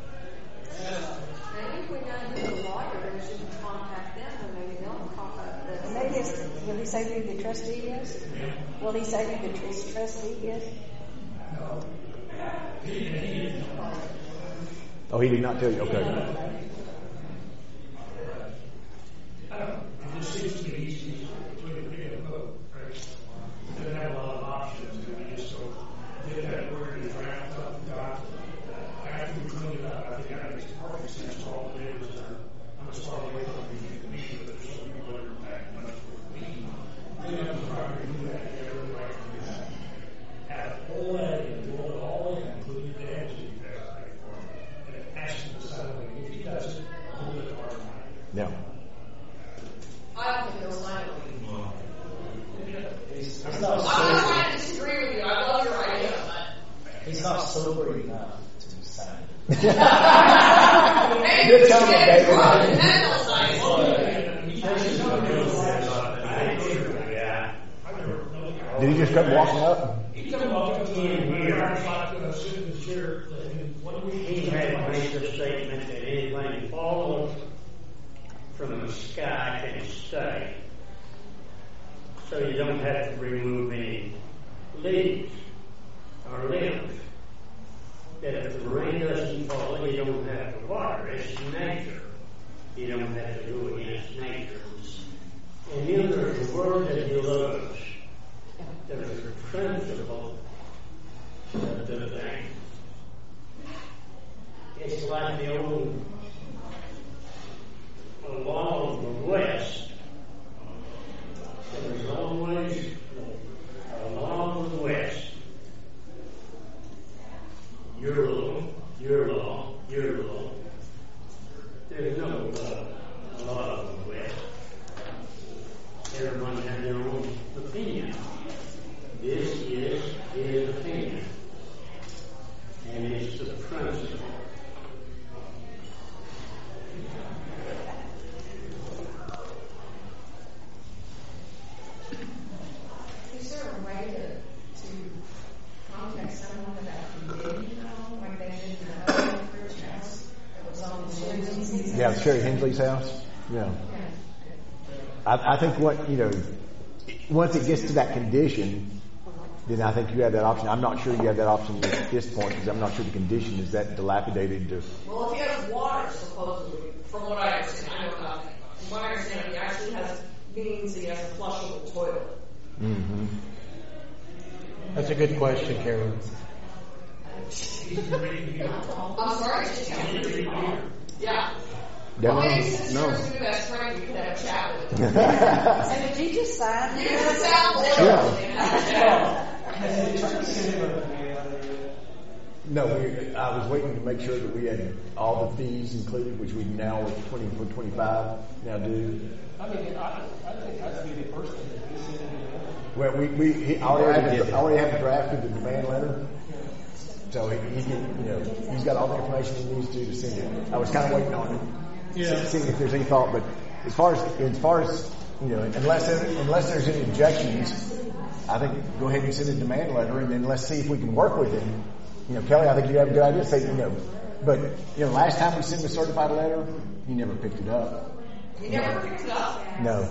Maybe if we gotta do a lawyer, we should contact them, and maybe they'll contact us. Maybe it's, will he say who the trustee is? Will he say who the tr- trustee is? Oh, he did not tell you. Okay. I don't know. It just seems to be easy between the big and vote, right? Doesn't have a lot of options. And we just go get that word and draft up the document No. I don't think they'll sign it. He's, he's I'm not not sober. trying to disagree with you. I love your idea, but He's not sober enough to sign it. hey, Good you comment, get David. drunk and then they'll sign it. Did he just come walking up? He come up to me here, like uh, sitting in the chair, and what do we? He had made the statement that anything falling from the sky can stay. So you don't have to remove any leaves or limbs. That if the rain doesn't fall, you don't have to water. It's nature. You don't have to do it. It's nature. And then there's the word that he loves. There's a principle of the thing. It's like the old law of the West. There's always a law of the West. Your law, your law, your law. There's no uh, law of the West. Everyone has their own opinion. This is his opinion. And it's the principle. Is there a way to, to contact someone about convicting them, like they did in the other church house that was on the Sherry? Yeah, Sherry Hensley's house. Yeah. I, I think what, you know, once it gets to that condition, then I think you have that option. I'm not sure you have that option at this point because I'm not sure the condition is that dilapidated to. Well, if he has water, supposedly, from what I understand, I know nothing. From what I understand, he actually has means he has a flushable toilet. Mm-hmm. That's a good question, Carolyn. I'm sorry, just yeah. Devin? Well, maybe since No. you're his new best friend, you could have a chat with him. And did you just sign You this? can sound Yeah. Has the church sent him a mail? No, we, I was waiting to make sure that we had all the fees included, which we now with twenty for twenty-five now do. I mean, I, I think that's be the first thing that he sent him. Well, we, we, he, I already have, the, I already have drafted the demand letter. So he, he can, you know, he's got all the information he needs to to send it. I was kind of waiting on him, Yeah. seeing if there's any thought, but as far as, as far as, you know, unless, there, unless there's any objections, I think go ahead and send a demand letter and then let's see if we can work with him. You know, Kelly, I think you have a good idea. Say, you know, but, you know, last time we sent him a certified letter, he never picked it up. You never picked it up? No.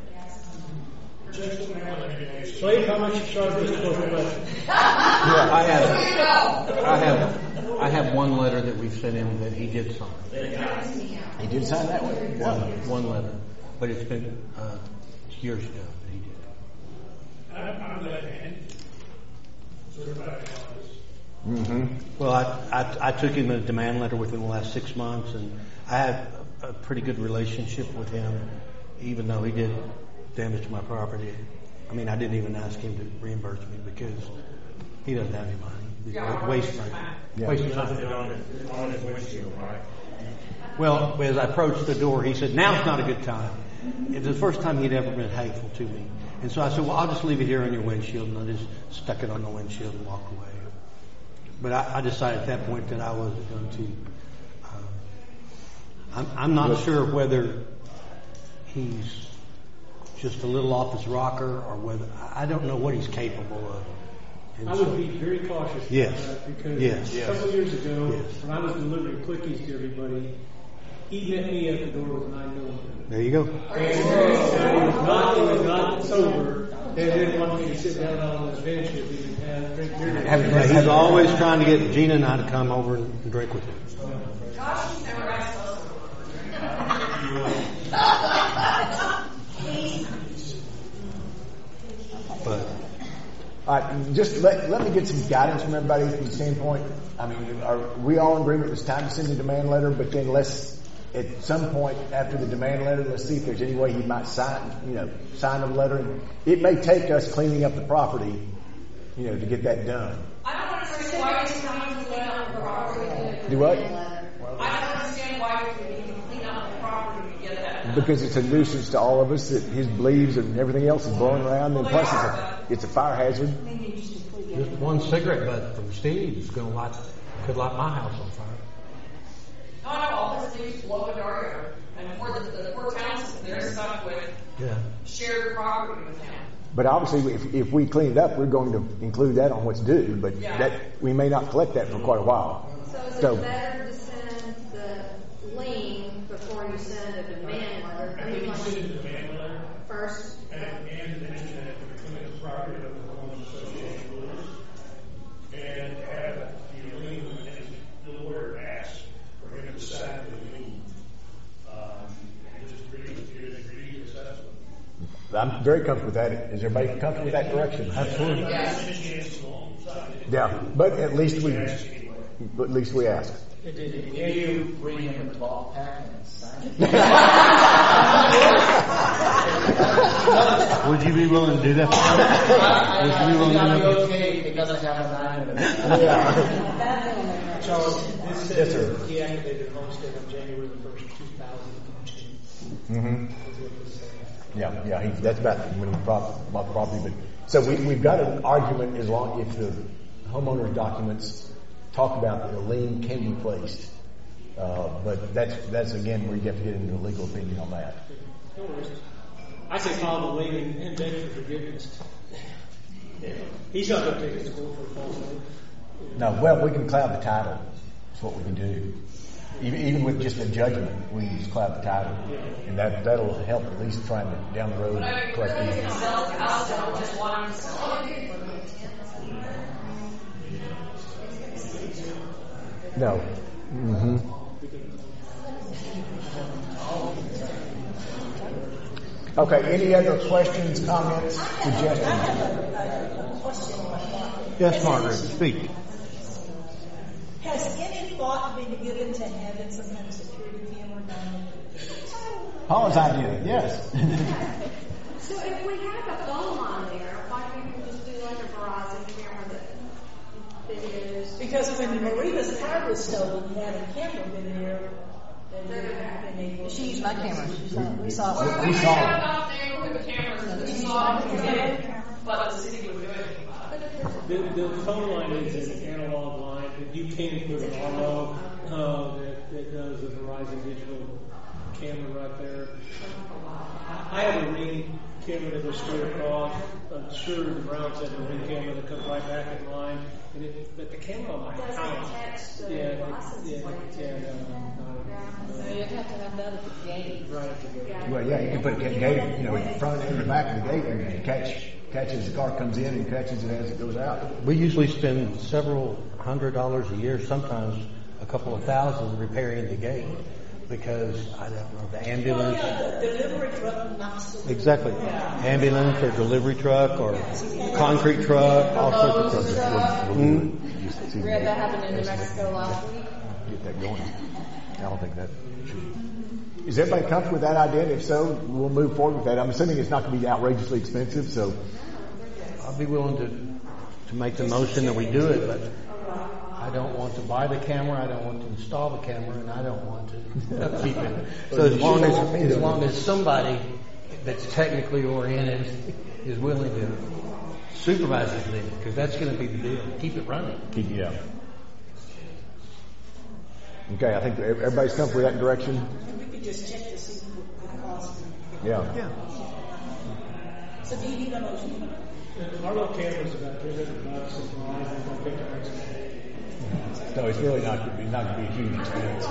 Slade, how much you charge this corporation? Yeah, I have, Who do you know? I have, I have one letter that we've sent him that he did sign. He did sign that one? One, one letter, but it's been uh, years ago that he did. I'm, I'm left-handed. Certified Mm-hmm. Well, I, I I took him a demand letter within the last six months, and I have a pretty good relationship with him, even though he did damage to my property. I mean, I didn't even ask him to reimburse me because he doesn't have any money. Yeah, Waste money. Yeah. Waste money. On his windshield, right? Well, as I approached the door, he said, "Now's not a good time." It's the first time he'd ever been hateful to me, and so I said, "Well, I'll just leave it here on your windshield," and I just stuck it on the windshield and walked away. But I, I decided at that point that I wasn't going to. Um, I'm, I'm not sure whether he's just a little off his rocker or whether I don't know what he's capable of. And I so- would be very cautious Yes. about that because Yes. a couple of years ago, Yes. when I was delivering quickies to everybody, he met me at the door with a nine millimeter. There you go. And he was not, he was not sober. They didn't want me to sit down on his bench if he didn't have drink beer. Yeah, he's always trying to get Gina and I to come over and drink with him. Gosh, you never asked us. But All right, just let, let me get some guidance from everybody from the standpoint. I mean, are we all in agreement it's time to send a demand letter, but then let's, at some point after the demand letter, let's see if there's any way he might sign, you know, sign a letter. And it may take us cleaning up the property, you know, to get that done. I don't understand why you need to clean up the property. Do what? I don't understand why you need to clean up the property to get that because it's a nuisance to all of us that his leaves and everything else is blowing around, and plus it's a, it's a fire hazard. Just one cigarette butt from Steve is going to light, could light my house on fire. No, no, all his leaves blow in our yard. And poor, the, the poor towns, they're stuck with Yeah. shared property with him. But obviously, if, if we clean it up, we're going to include that on what's due, but Yeah. that, we may not collect that for quite a while. So is So- it better to send the lien before you send a demand letter? I mean, like, Send the demand letter first, and, and mention that the clean up property of the homeowners association rules, and have the lien and the lawyer ask for him to sign the lien. Um, and just agree with you, agree with assessment. I'm very comfortable with that. Is everybody comfortable with that direction? Absolutely. Yeah, but at least we, but at least we ask. Can you bring him a ball pack and sign it? Would you be willing to do that? I, Would you be willing I, I to think do I'll be that? okay because I have a nine of it. Yeah. Charles, this Yes, says sir. he activated homestead on January the first, two thousand two. Mm-hmm. Is what this says. Yeah, yeah, he, that's about when he bought, bought the property. But so we, we've got an argument as long if the homeowner's documents talk about the lien can be placed. Uh, but that's that's again where you have to get into a legal opinion on that. No worries. I say file the lien and, and beg for forgiveness. He's not going to take it to court for falsehood. No, well, we can cloud the title. That's what we can do. Even, even with just a judgment, we can just cloud the title, and that that'll help at least trying to down the road But I mean, collect really, these. if he sells the house, I don't just want him to sell it. No. Mm-hmm. Okay. Any other questions, comments, suggestions? Yes, Margaret, speak. Has any thought been given to having some kind of security camera down Paula's idea, yes. so if we have a phone line there, why can't we just do like a Verizon camera that videos? Because when Maria's car was stolen, had a camera been there, then we would have been able to. She used my camera. She saw, we saw We, it. we We have saw it. enough neighborhood cameras, we saw it, but the city would do anything about it. The, the phone line is an analog line, but you can put an R O uh, that, that does a Verizon digital camera right there. I have a ring camera that goes straight across. I'm sure the Browns have a ring camera that comes right back in line. And it, but the camera on my Doesn't house, attach the yeah, license yeah, plate to yeah, it. no, no, So you'd have to have that at the gate. right at the gate. Well, yeah, you can put a gate, you know, in front and the back of the gate, and it catch catches the car comes in and catches it as it goes out. We usually spend several hundred dollars a year, sometimes a couple of thousand, repairing the gate because I don't know the Oh, ambulance. yeah, the delivery truck knocks the. Exactly, ambulance or delivery truck or concrete truck, all sorts of trucks. Mm. We had that happen in New Mexico last week. Get that going. I don't think that should. Is everybody comfortable with that idea? And if so, we'll move forward with that. I'm assuming it's not going to be outrageously expensive, so. I'll be willing to to make the motion that we do it, but I don't want to buy the camera, I don't want to install the camera, and I don't want to upkeep it. So as long as as long as somebody that's technically oriented is willing to supervise it, then, because that's going to be the deal. Keep it running. Keep it up. Okay, I think everybody's comfortable with that direction. We could just check to see what the cost. Yeah. Yeah. So do you need a motion? Our little camera's about three hundred bucks, and Verizon will pick up next. So it's really not going to be not going to be a huge expense.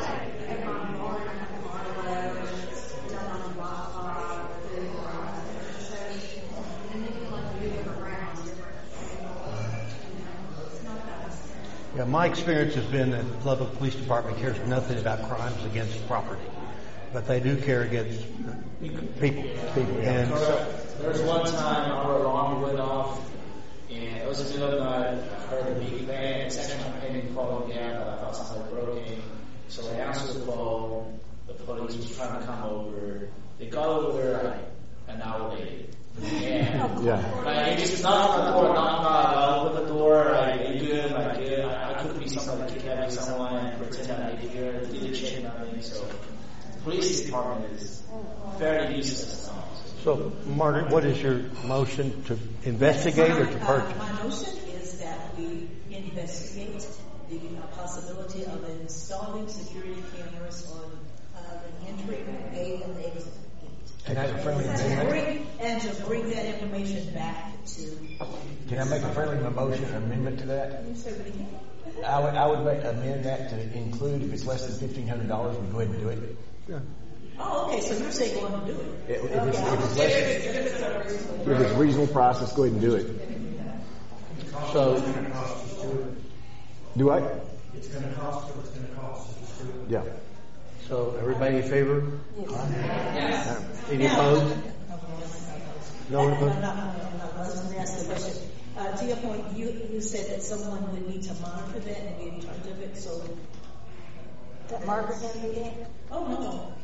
Yeah, my experience has been that the Lubbock Police Department cares nothing about crimes against property, but they do care against people. People, and so, There was one time our alarm went off, and it was a middle of the night. I heard a big bang. It's actually my pending call again, but I thought something broke in. So I answered the phone. The police was trying to come over. They got over there like an hour later. And Yeah. like, it's just knock on the door, knock, knock. I open the door, like, are you good? Like, good. I, I could be somebody kidnapping someone and pretend I didn't hear, didn't check nothing. So, the police department is fairly useless at times. So, Margaret, what is your motion, to investigate or to purchase? Uh, my motion is that we investigate the uh, possibility of installing security cameras on uh, the entry, gate, and the exit. Can I have a friendly And to amendment? bring, and to bring that information back to. Can I make a friendly motion amendment to that? You say what again? I would, I would make, amend that to include, if it's less than fifteen hundred dollars, we go ahead and do it. Yeah. Oh, okay, so you're saying you want to do it? If, if Okay, it's, I if was it's less, if it's reasonable price, let's go ahead and do it. So, Do I? It's going to cost what it's going to cost. Yeah. so everybody in favor? Yes. Any opposed? No one No, opposed? no, no, no, I was going to ask the question. Uh, to your point, you, you said that someone would need to monitor that and be in charge of it, so. That Margaret can do that? Oh, no.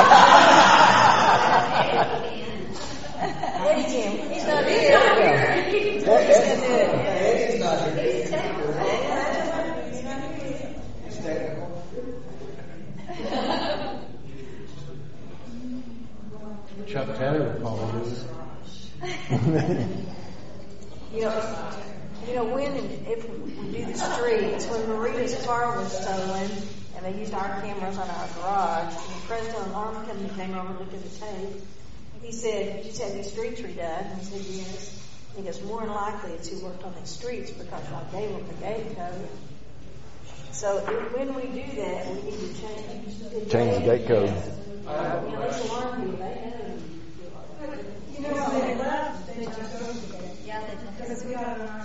Eddie can. He's not here. Eddie's gonna do it. Eddie's not here. It's technical. Chuck Taylor would probably do it. You know, you know, when and if we do the streets, when Marita's car was stolen, and they used our cameras on our garage, and the president alarm company came over and looked at the tape, he said, "Did you just have these streets redone?" And he said, "Yes." He goes, "More than likely it's who worked on these streets because I gave them the gate code." So if, when we do that, we need to change the Change the gate code. Uh, you know, those alarm people, they know. You know, when they left, they jumped over the gate. Yeah, they jumped. Because we got an orange.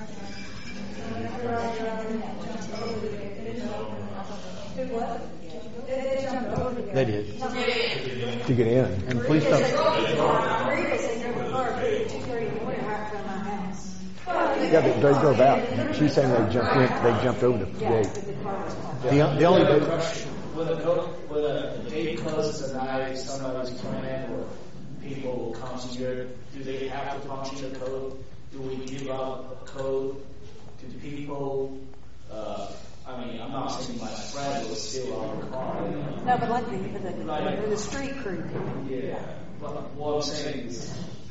They jumped over the gate. They did. To get in. And please don't. Marita said there was a car at two thirty in the morning right in front of my house. Yeah, they, they drove out. She's saying they jumped in, they jumped over the Yeah, gate. but the car was parked. The, the only, With a code, with a the gate closes at night, somebody's coming or people come to your, do they have to punch your code? Do we give out a code to the people? Uh, I mean, I'm not saying my friend will steal our car. No, but like the, the, the, the street crew. Yeah, but what I'm saying is,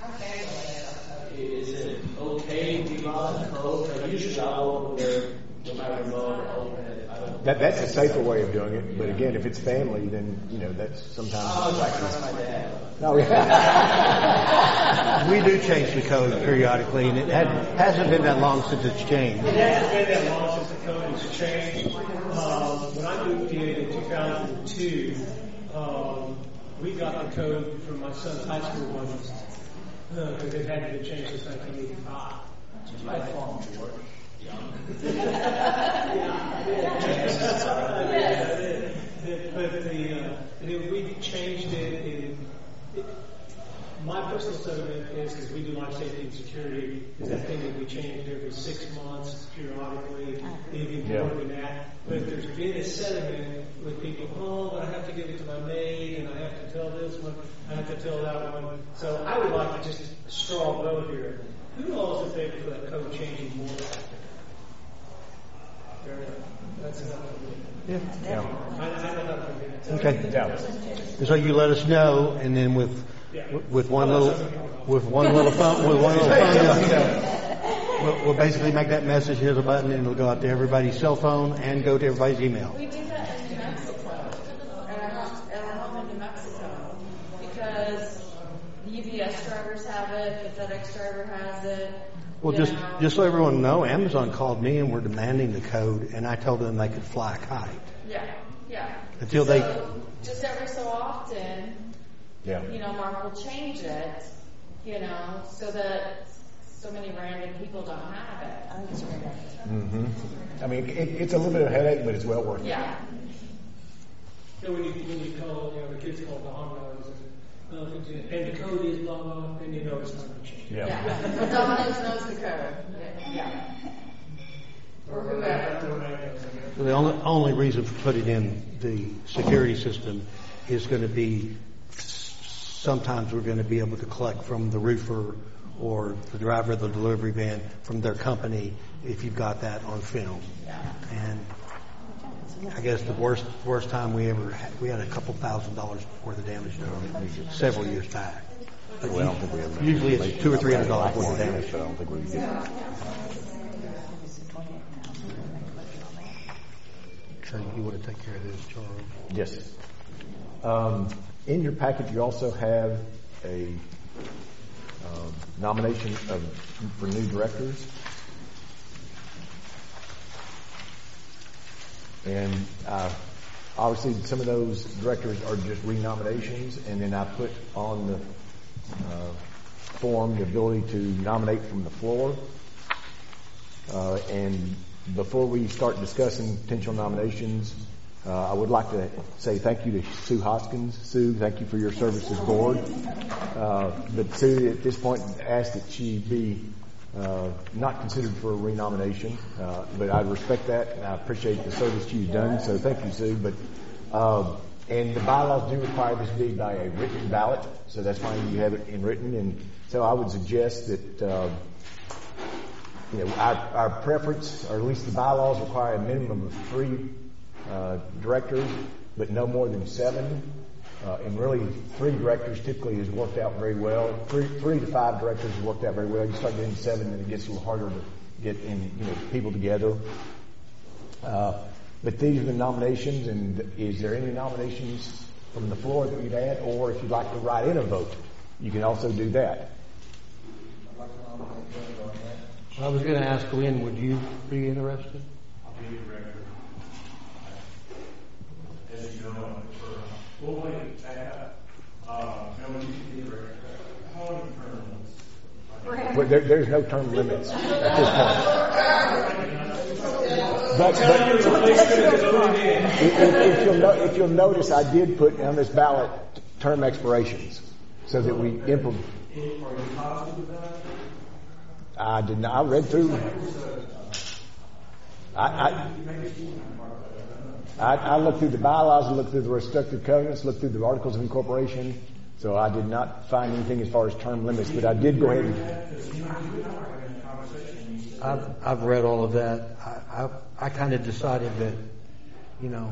is it okay to give out a code? Because usually I'll open there, no matter what, I'll open it. I don't That, that's a safer way of doing it. But again, if it's family, then, you know, that's sometimes. Oh, that's my dad. No, yeah. we do change the code periodically, and it had, hasn't been that long since it's changed. It hasn't been that long since the code has changed. Um, when I moved in in two thousand two, um, we got the code from my son's high school ones because it hadn't been changed since nineteen eighty-five. Did you have phone, George? But the, uh, it, we changed it in, it, my personal sentiment is, because we do life safety and security, is that thing that we changed every six months periodically, even Yeah. more than that. But there's been a sentiment with people, oh, but I have to give it to my maid, and I have to tell this one, I have to tell that one. So I would like to just straw vote here. Who all is in favor for that code changing more? Fair enough. That's enough. Yeah. Yeah. I, I don't know. Okay. Yeah. So you let us know, and then with with one little with one little phone with one little phone, we'll, we'll basically make that message. Here's a button, and it'll go out to everybody's cell phone and go to everybody's email. We do that in New Mexico, at our, house, at our home in New Mexico, because the U P S drivers have it, the FedEx driver has it. Well, you just know. just so everyone know, Amazon called me and were demanding the code, and I told them they could fly a kite. Yeah, yeah. Until so they- just every so often, Yeah. you know, Mark will change it, you know, so that so many random people don't have it. I think it's a great idea. Mm-hmm. I mean, it, it's a little bit of a headache, but it's well worth it. Yeah. So when you, when you call, you know, the kids call Domino's and, uh, and the code is blah, blah, and you know it's not going to change. Yeah. Yeah. Well, Domino's knows the code. Yeah. Or whoever. So the only only reason for putting in the security system is going to be sometimes we're going to be able to collect from the roofer or the driver of the delivery van from their company if you've got that on film. Yeah. And I guess the worst worst time we ever had, we had a couple thousand dollars before the damage done several years back. But Well, I don't think we have. usually it's two or three hundred dollars worth of damage. But I don't think we get. So you want to take care of this, Charles? Yes. Um, in your packet, you also have a um, nomination of, for new directors. And uh, obviously, some of those directors are just renominations, and then I put on the uh, form the ability to nominate from the floor. Uh, and before we start discussing potential nominations, uh, I would like to say thank you to Sue Hoskins. Sue, thank you for your service as board. Uh, but Sue, at this point, asked that she be uh, not considered for a renomination. Uh, but I respect that, and I appreciate the service you've done. So thank you, Sue. But uh, and the bylaws do require this to be by a written ballot, so that's why you have it in written. And so I would suggest that. Uh, You know, our, our preference, or at least the bylaws, require a minimum of three uh, directors, but no more than seven. Uh, and really, three directors typically has worked out very well. Three, three to five directors has worked out very well. You start getting seven, and it gets a little harder to get in, you know, people together. Uh, but these are the nominations, and is there any nominations from the floor that you'd add, or if you'd like to write in a vote, you can also do that. I was going to ask Lynn, would you be interested? I'll be a director. As you know, for, well, wait, back up. Uh, no, you can be a director. How long terms? Well, there, there's no term limits at this point. But, but if, if, you'll no, if you'll notice, I did put on this ballot term expirations so that we implement. Are you positive with that? I did not. I read through. I, I, I, I looked through the bylaws, I looked through the restrictive covenants, looked through the articles of incorporation. So I did not find anything as far as term limits, but I did go ahead and. I've, I've read all of that. I, I, I kind of decided that, you know,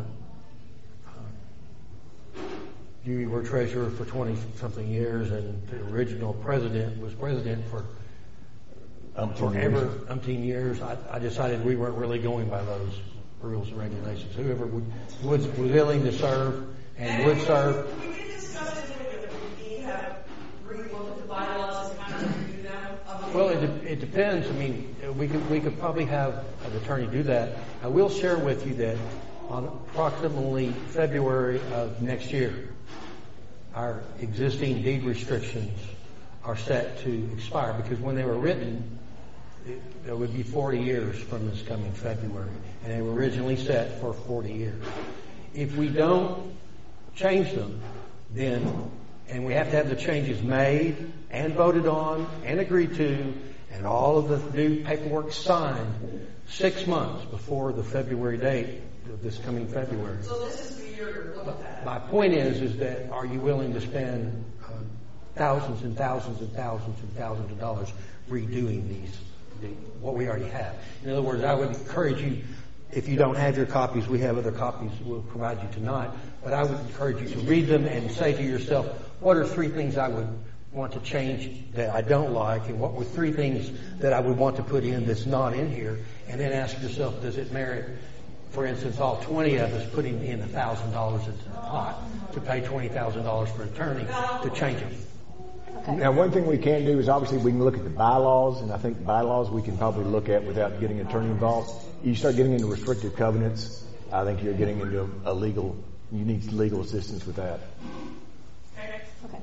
you were treasurer for twenty something years, and the original president was president for. Um, Forever, umpteen years, I, I decided we weren't really going by those rules and regulations. Whoever would, was willing to serve and, and would serve. We did discuss it with we have re-look at the bylaws and kind of review them. Um, Well, it, de- it depends. I mean, we could we could probably have an attorney do that. I will share with you that on approximately February of next year, our existing deed restrictions are set to expire, because when they were written, it, it would be forty years from this coming February, and they were originally set for forty years. If we don't change them, then, and we have to have the changes made and voted on and agreed to, and all of the new paperwork signed six months before the February date of this coming February. So this is the year to look at that. My point is, is that are you willing to spend uh, thousands and thousands and thousands and thousands of dollars redoing these, the, what we already have? In other words, I would encourage you, if you don't have your copies, we have other copies we'll provide you tonight, but I would encourage you to read them and say to yourself, what are three things I would want to change that I don't like, and what were three things that I would want to put in that's not in here, and then ask yourself, does it merit, for instance, all twenty of us putting in one thousand dollars into the pot to pay twenty thousand dollars for an attorney to change them? Okay. Now, one thing we can do is obviously we can look at the bylaws, and I think bylaws we can probably look at without getting an attorney involved. You start getting into restrictive covenants, I think you're getting into a legal, you need legal assistance with that. Okay.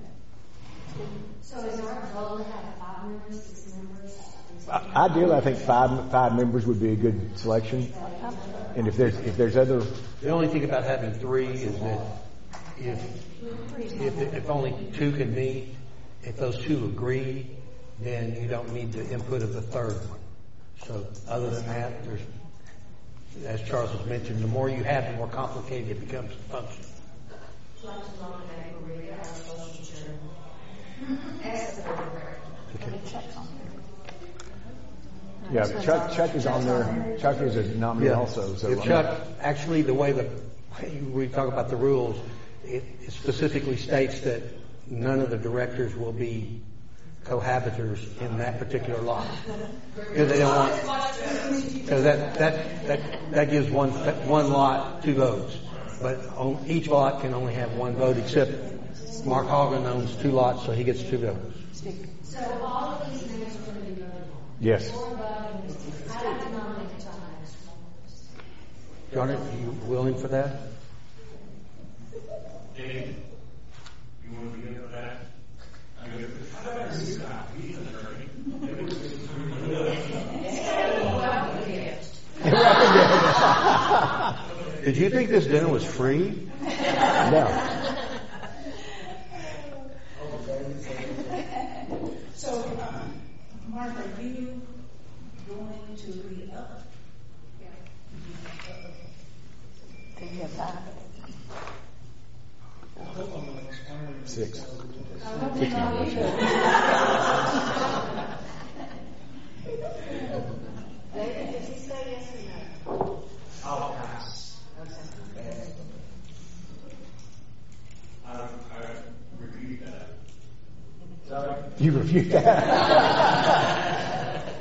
So is our goal to have five members, six members? I- Ideally, I think five five members would be a good selection. And if there's if there's other, The only thing about having three is that if if if only two can meet, if those two agree, then you don't need the input of the third one. So other than that, there's, as Charles has mentioned, the more you have, the more complicated it becomes to function. Let me check on here. Yeah, but Chuck, Chuck is on there. Chuck is a nominee also. So If Chuck, actually, the way that we talk about the rules, it it specifically states that none of the directors will be cohabitors in that particular lot. Because they don't want, because that, that, that, that gives one, one lot two votes. But on, each lot can only have one vote, except Mark Hogan owns two lots, so he gets two votes. So all of these names are going to be voted on? Yes. I'd like to nominate John. John, are you willing for that? Dave, you want to begin with that? I'm going to He's an attorney. Did you think this dinner was free? No. So, uh, Mark, are you going to re-up? Do you have five? Six. Six members. David, did he say yes or no? I'll pass. I, I repeat that. Sorry? You refute that?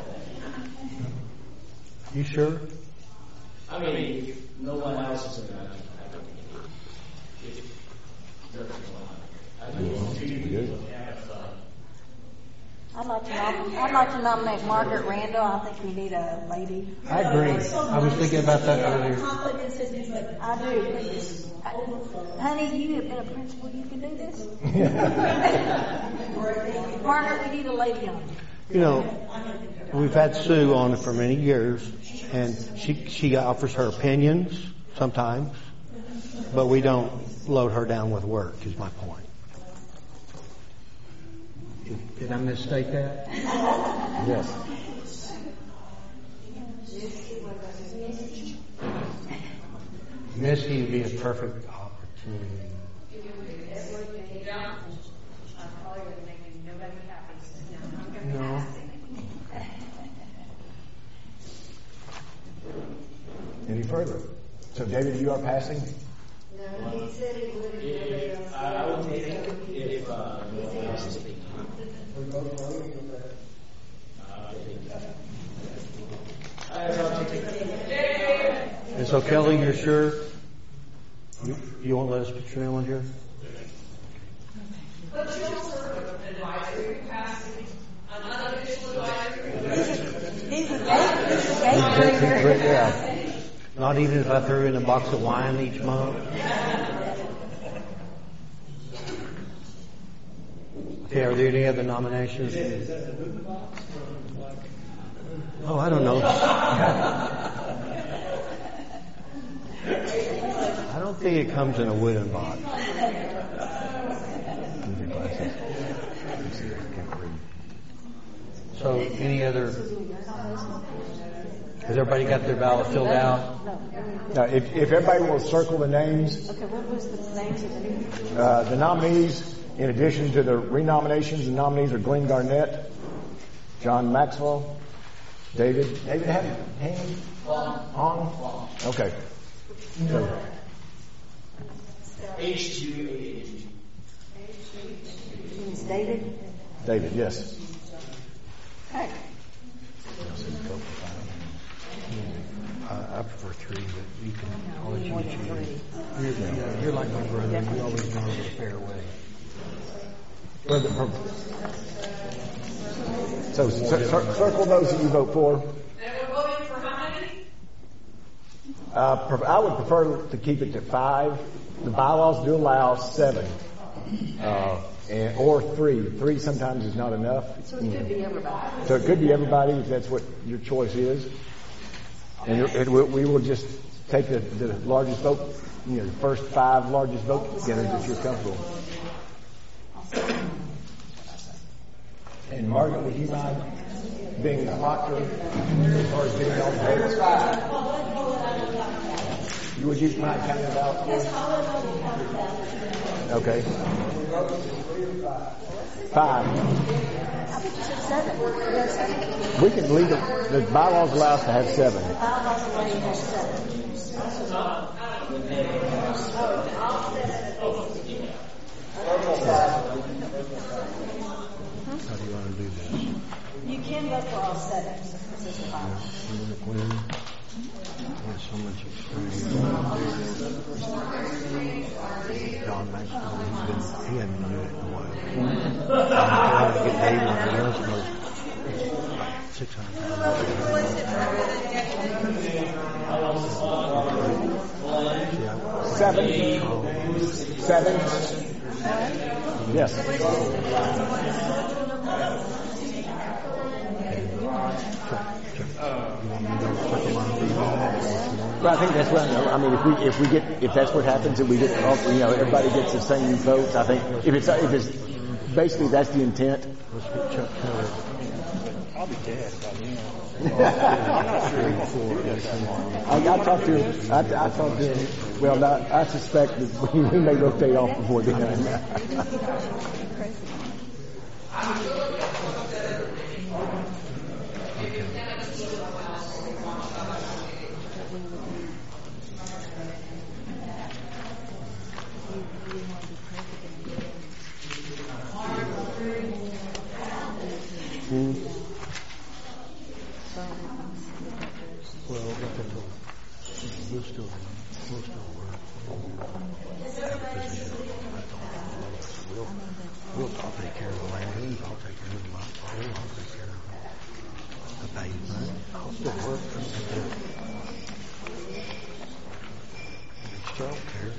You sure? I mean, if no one else is in that, I don't if there's no one. I think Good. I'd like to nom- I'd like to nominate Margaret Randall. I think we need a lady. I agree. I was thinking about that earlier. Confidence in me, but I do. I, honey, you have been a principal. You can do this. Margaret, we need a lady on. You know, we've had Sue on for many years, and she she offers her opinions sometimes, but we don't load her down with work, is my point. Did I misstate that? Yes. Misty would be a perfect opportunity. No. Any further? So, David, you are passing? No, he said he would. If, I would take if uh, no one else is speaking. And so, Kelly, you're sure? You, you won't let us put your name on here? But you don't serve an advisory capacity, an unofficial advisory. He's a gate. He's a gate breaker. Yeah. Not even if I threw in a box of wine each month? Okay, are there any other nominations? Is that the moving box from like? Oh, I don't know. I don't think it comes in a wooden box. So, any other? Has everybody got their ballot filled out? Now, if, if everybody will circle the names, Okay, what was the names of the new? uh, the nominees, in addition to the renominations, the nominees are Glenn Garnett, John Maxwell, David. David, have your hand on? Okay. So, H two A H. It's David. David, yes. Okay. I, I prefer three, but you can, I'll let you choose. You're, you're, you're like my brother. You always know the fair way. Brother, purple. So, cir- cir- circle those that you vote for. And we're voting for how many? Uh, pre- I would prefer to keep it to five. The bylaws do allow seven, uh, and, or three. Three sometimes is not enough. So it could be everybody. So it could be everybody if that's what your choice is. And it, it, we will just take the, the largest vote, you know, the first five largest vote getters if you're comfortable. And Margaret, would you mind being the proctor as far as getting all the votes? Would you mind counting it out? Okay. Five. thought you said seven. You got seven? We can leave it, the bylaws allow us to have seven. Bylaws allow you to have seven. How do you want to do this? You can vote for all seven. This is the bylaw. There's so much experience. John Maxwell, he's been, he hadn't done it in a while. I'm trying to get Dave on the list, but six hundred thousand. Seven. Seven. Yes. Well, I think that's what I mean. If we if we get if that's what happens and we get you know everybody gets the same votes, I think if it's if it's basically that's the intent. Let's get Chuck Taylor. I'll be dead by then. I'm not sure. I, I talked to him. I, I talked to him. Well, not, I suspect that we, we may rotate off before then. Hmm. Well, we'll still, we'll still work. Have a position. We'll, we'll, I'll take care of the land. I'll take care of my phone. I'll take care of the pavement. I'll still work. It's child care.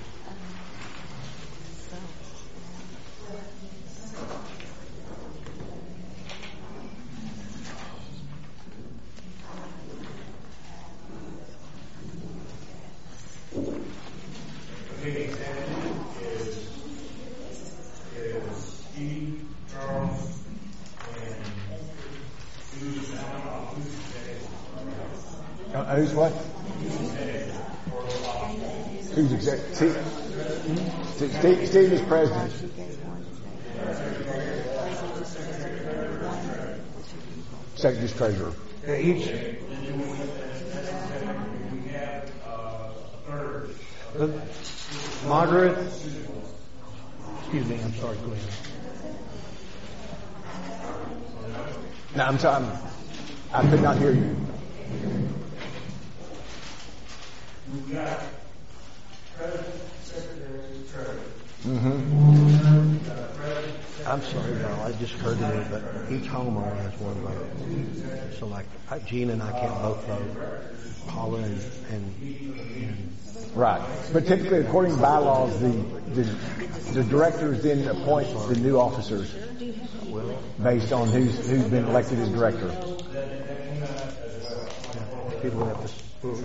Uh, who's what? Who's exec? Steve, Steve, Steve is president. Secretary's treasurer. Yeah, each. The Margaret. Excuse me. I'm sorry. Go ahead. No, I'm sorry. I could not hear you. We've got president, secretary, treasurer. Mm-hmm. I'm sorry, Darrell. I just heard it, but each homeowner has one vote. So, like, Gina and I can't both vote. Paula and, and, and right. But typically, according to bylaws, the, the the directors then appoint the new officers based on who's who's been elected as director. People have to.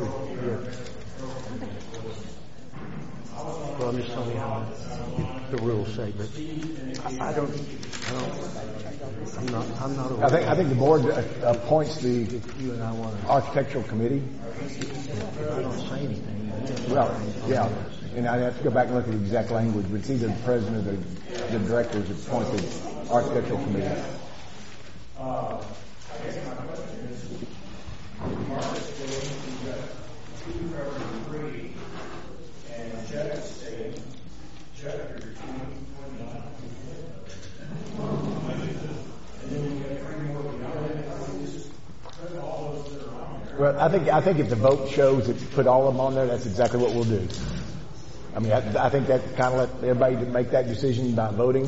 Well, I'm just telling you how the rules say, but I, I don't. I don't. I'm not. I'm not. I think I think the board appoints the you and I want to, architectural committee. I don't say anything. Well, yeah, and I'd have to go back and look at the exact language, but it's either the president or the, the directors that appoint the architectural committee. Uh, I guess my question is, Mark is saying we've got two for three, and Jeff is saying, Jeff, you're twenty-nine. And then we got three more beyond that. Just put all those that are on there. Well, I think I think if the vote shows that you put all of them on there, that's exactly what we'll do. I mean, I, I think that kind of let everybody make that decision by voting.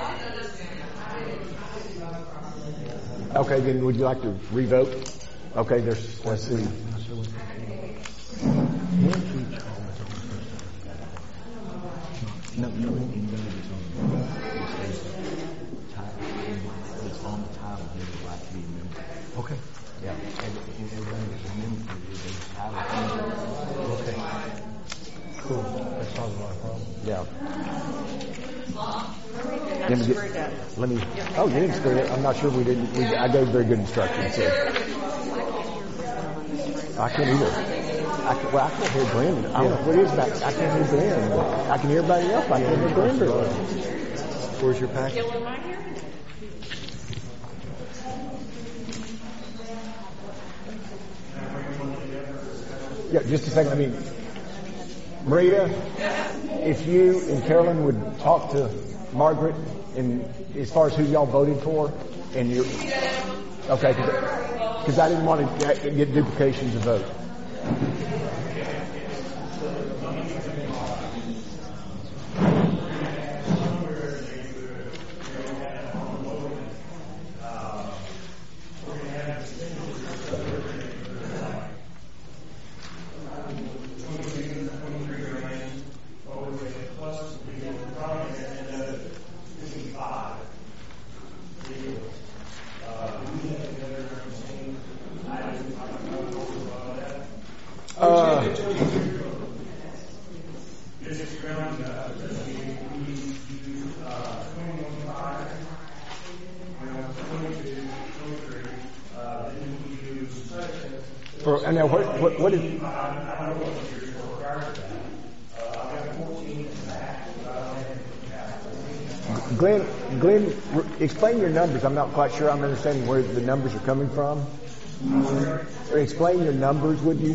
Okay, then would you like to revote? Okay, there's, let's see. No, no, it's on the title, they would like to be a member. Okay. Yeah, everyone is a member, they title. Okay. Cool. That solves my problem. Yeah. Let me, get, let me. Oh, you didn't screw it. I'm not sure we didn't. We, I gave very good instructions. So. I can't either. I can, well, I can't hear Brandon. I don't know what it is about. I can't hear Brandon. I can hear everybody else. I can't hear Brandon. Where's your packet? Yeah, just a second. I mean, Marita, if you and Carolyn would talk to Margaret, and as far as who y'all voted for, and you, okay, because I didn't want to get, get duplications of vote. For, and now what, what, what is, Glenn, Glenn, explain your numbers. I'm not quite sure I'm understanding where the numbers are coming from. Or explain your numbers, would you?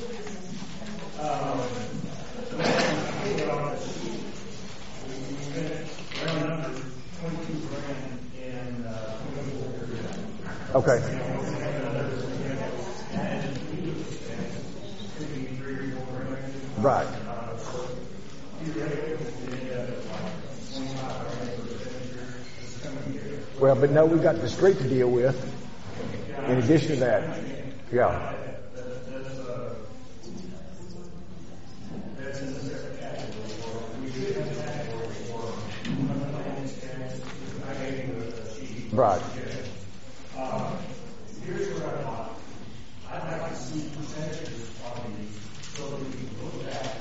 Okay. Right. Well, but no, we've got the street to deal with. In addition to that, yeah. Right. Here's what I want. I'd like to see percentages on these so that we can look at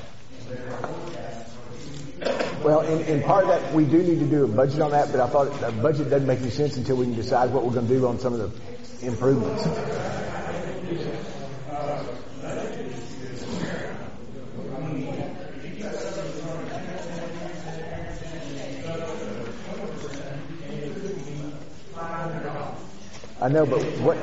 Well, and, and part of that, we do need to do a budget on that, but I thought a budget doesn't make any sense until we can decide what we're going to do on some of the improvements. I know, but what...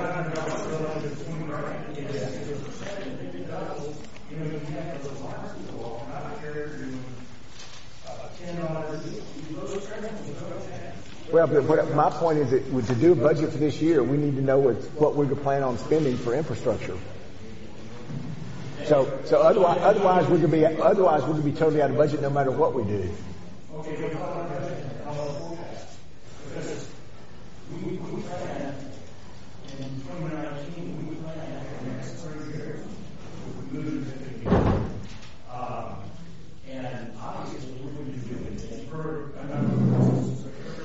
Well, but what, my point is that to do a budget for this year, we need to know what, what we're going to plan on spending for infrastructure. So, so otherwise, otherwise we're going to be, otherwise we're going to be totally out of budget no matter what we do. Okay. We, we plan in twenty nineteen, we plan for the next three years. We moved to the year. Um, and obviously, we're going to be doing this for a number of reasons.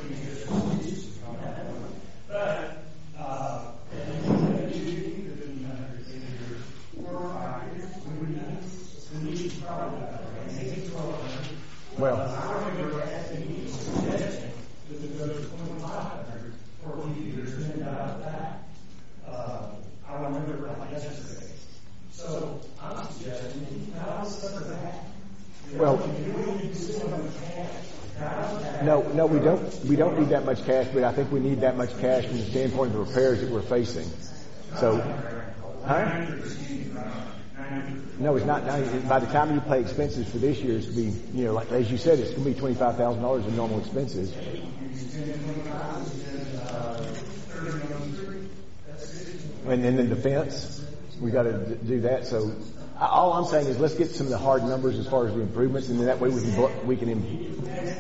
But, uh, well, I remember asking you suggesting that it goes to twenty-five hundred for computers and then out of that. Uh, I remember like yesterday. So I'm suggesting how is some of that? Well, no, no, we don't. We don't need that much cash, but I think we need that much cash from the standpoint of the repairs that we're facing. So, huh? No, it's not. By the time you pay expenses for this year, it's going to be, you know, like as you said, it's going to be twenty-five thousand dollars in normal expenses. And then the defense, we got to do that. So, all I'm saying is let's get some of the hard numbers as far as the improvements, and then that way we can we can. Im-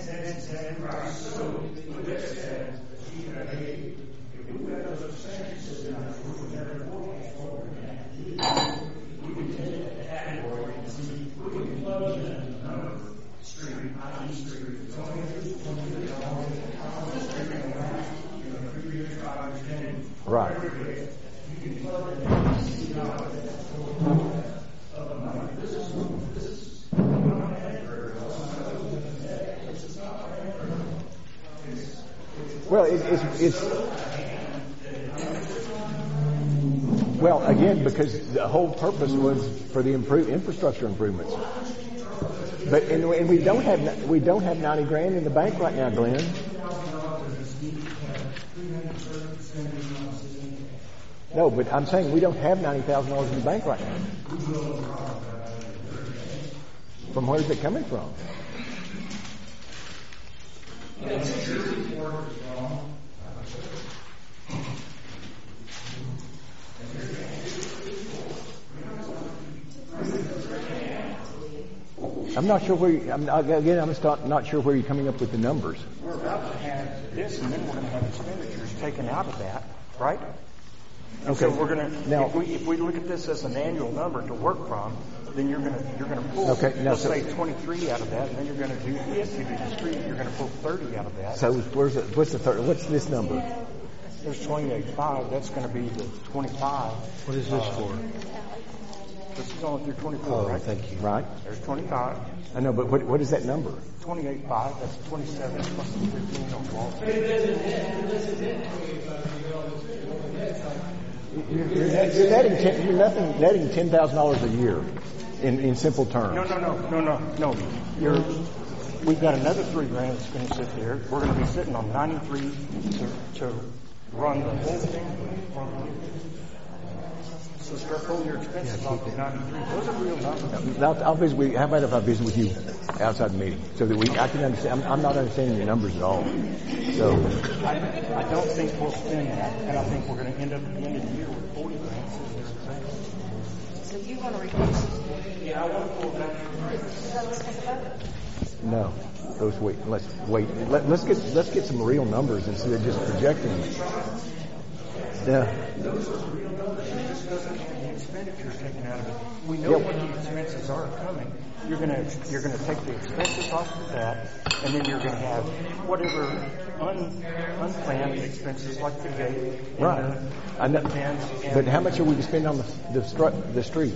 Right. Well, it, it's, it's well again because the whole purpose was for the improve infrastructure improvements. But and, and we don't have we don't have ninety grand in the bank right now, Glenn. No, but I'm saying we don't have ninety thousand dollars in the bank right now. From where is it coming from? I'm not sure where you, I'm not, again, I'm not, not sure where you're coming up with the numbers. We're about to have this, and then we're going to have expenditures taken out of that, right? And Okay. So we're going to, Now- if we, if we look at this as an annual number to work from, then you're going to, you're going to pull, Okay, now let's so- say twenty-three out of that, and then you're going to do, if you do the street, you're going to pull thirty out of that. So where's the, what's the third, what's this number? There's twenty-eight five, that's going to be the twenty-five. What is this uh, for? This is only through twenty-four, Oh, right? thank you. Right? There's twenty-five, I know, but what, what is that number? twenty-eight five, that's twenty-seven plus the fifteen on Wall But Street. it doesn't net, it doesn't net twenty-five, you know, it's on the net side. You're, you're net- you're netting ten, you're netting, netting ten thousand dollars a year in, in simple terms. No, no, no, no, no, no. You're, we've got another three grand that's going to sit there. We're going to be sitting on ninety-three to, to run the whole thing. So start pulling your expenses off of ninety-three. Those are real numbers. Now, I'll visit with, how about if I visit with you outside the meeting so that we, I can understand, I'm, I'm not understanding your numbers at all. So, I, I don't think we'll spend that, and I think we're going to end up at the end of the year with forty grand sitting there in the So you want to reduce it? Yeah, I want to pull back. Is that what's going to happen? no, let's wait, let's wait. Let, let's get, let's get some real numbers instead of just projecting. Yeah. Those are real numbers. It just doesn't have the expenditures taken out of it. We know Yep. what the expenses are coming. You're gonna you're gonna take the expenses off of that, and then you're gonna have whatever un, unplanned expenses like the gate, and Right. the, I know, the fence, and but how much are we spending on the, the, stru- the street?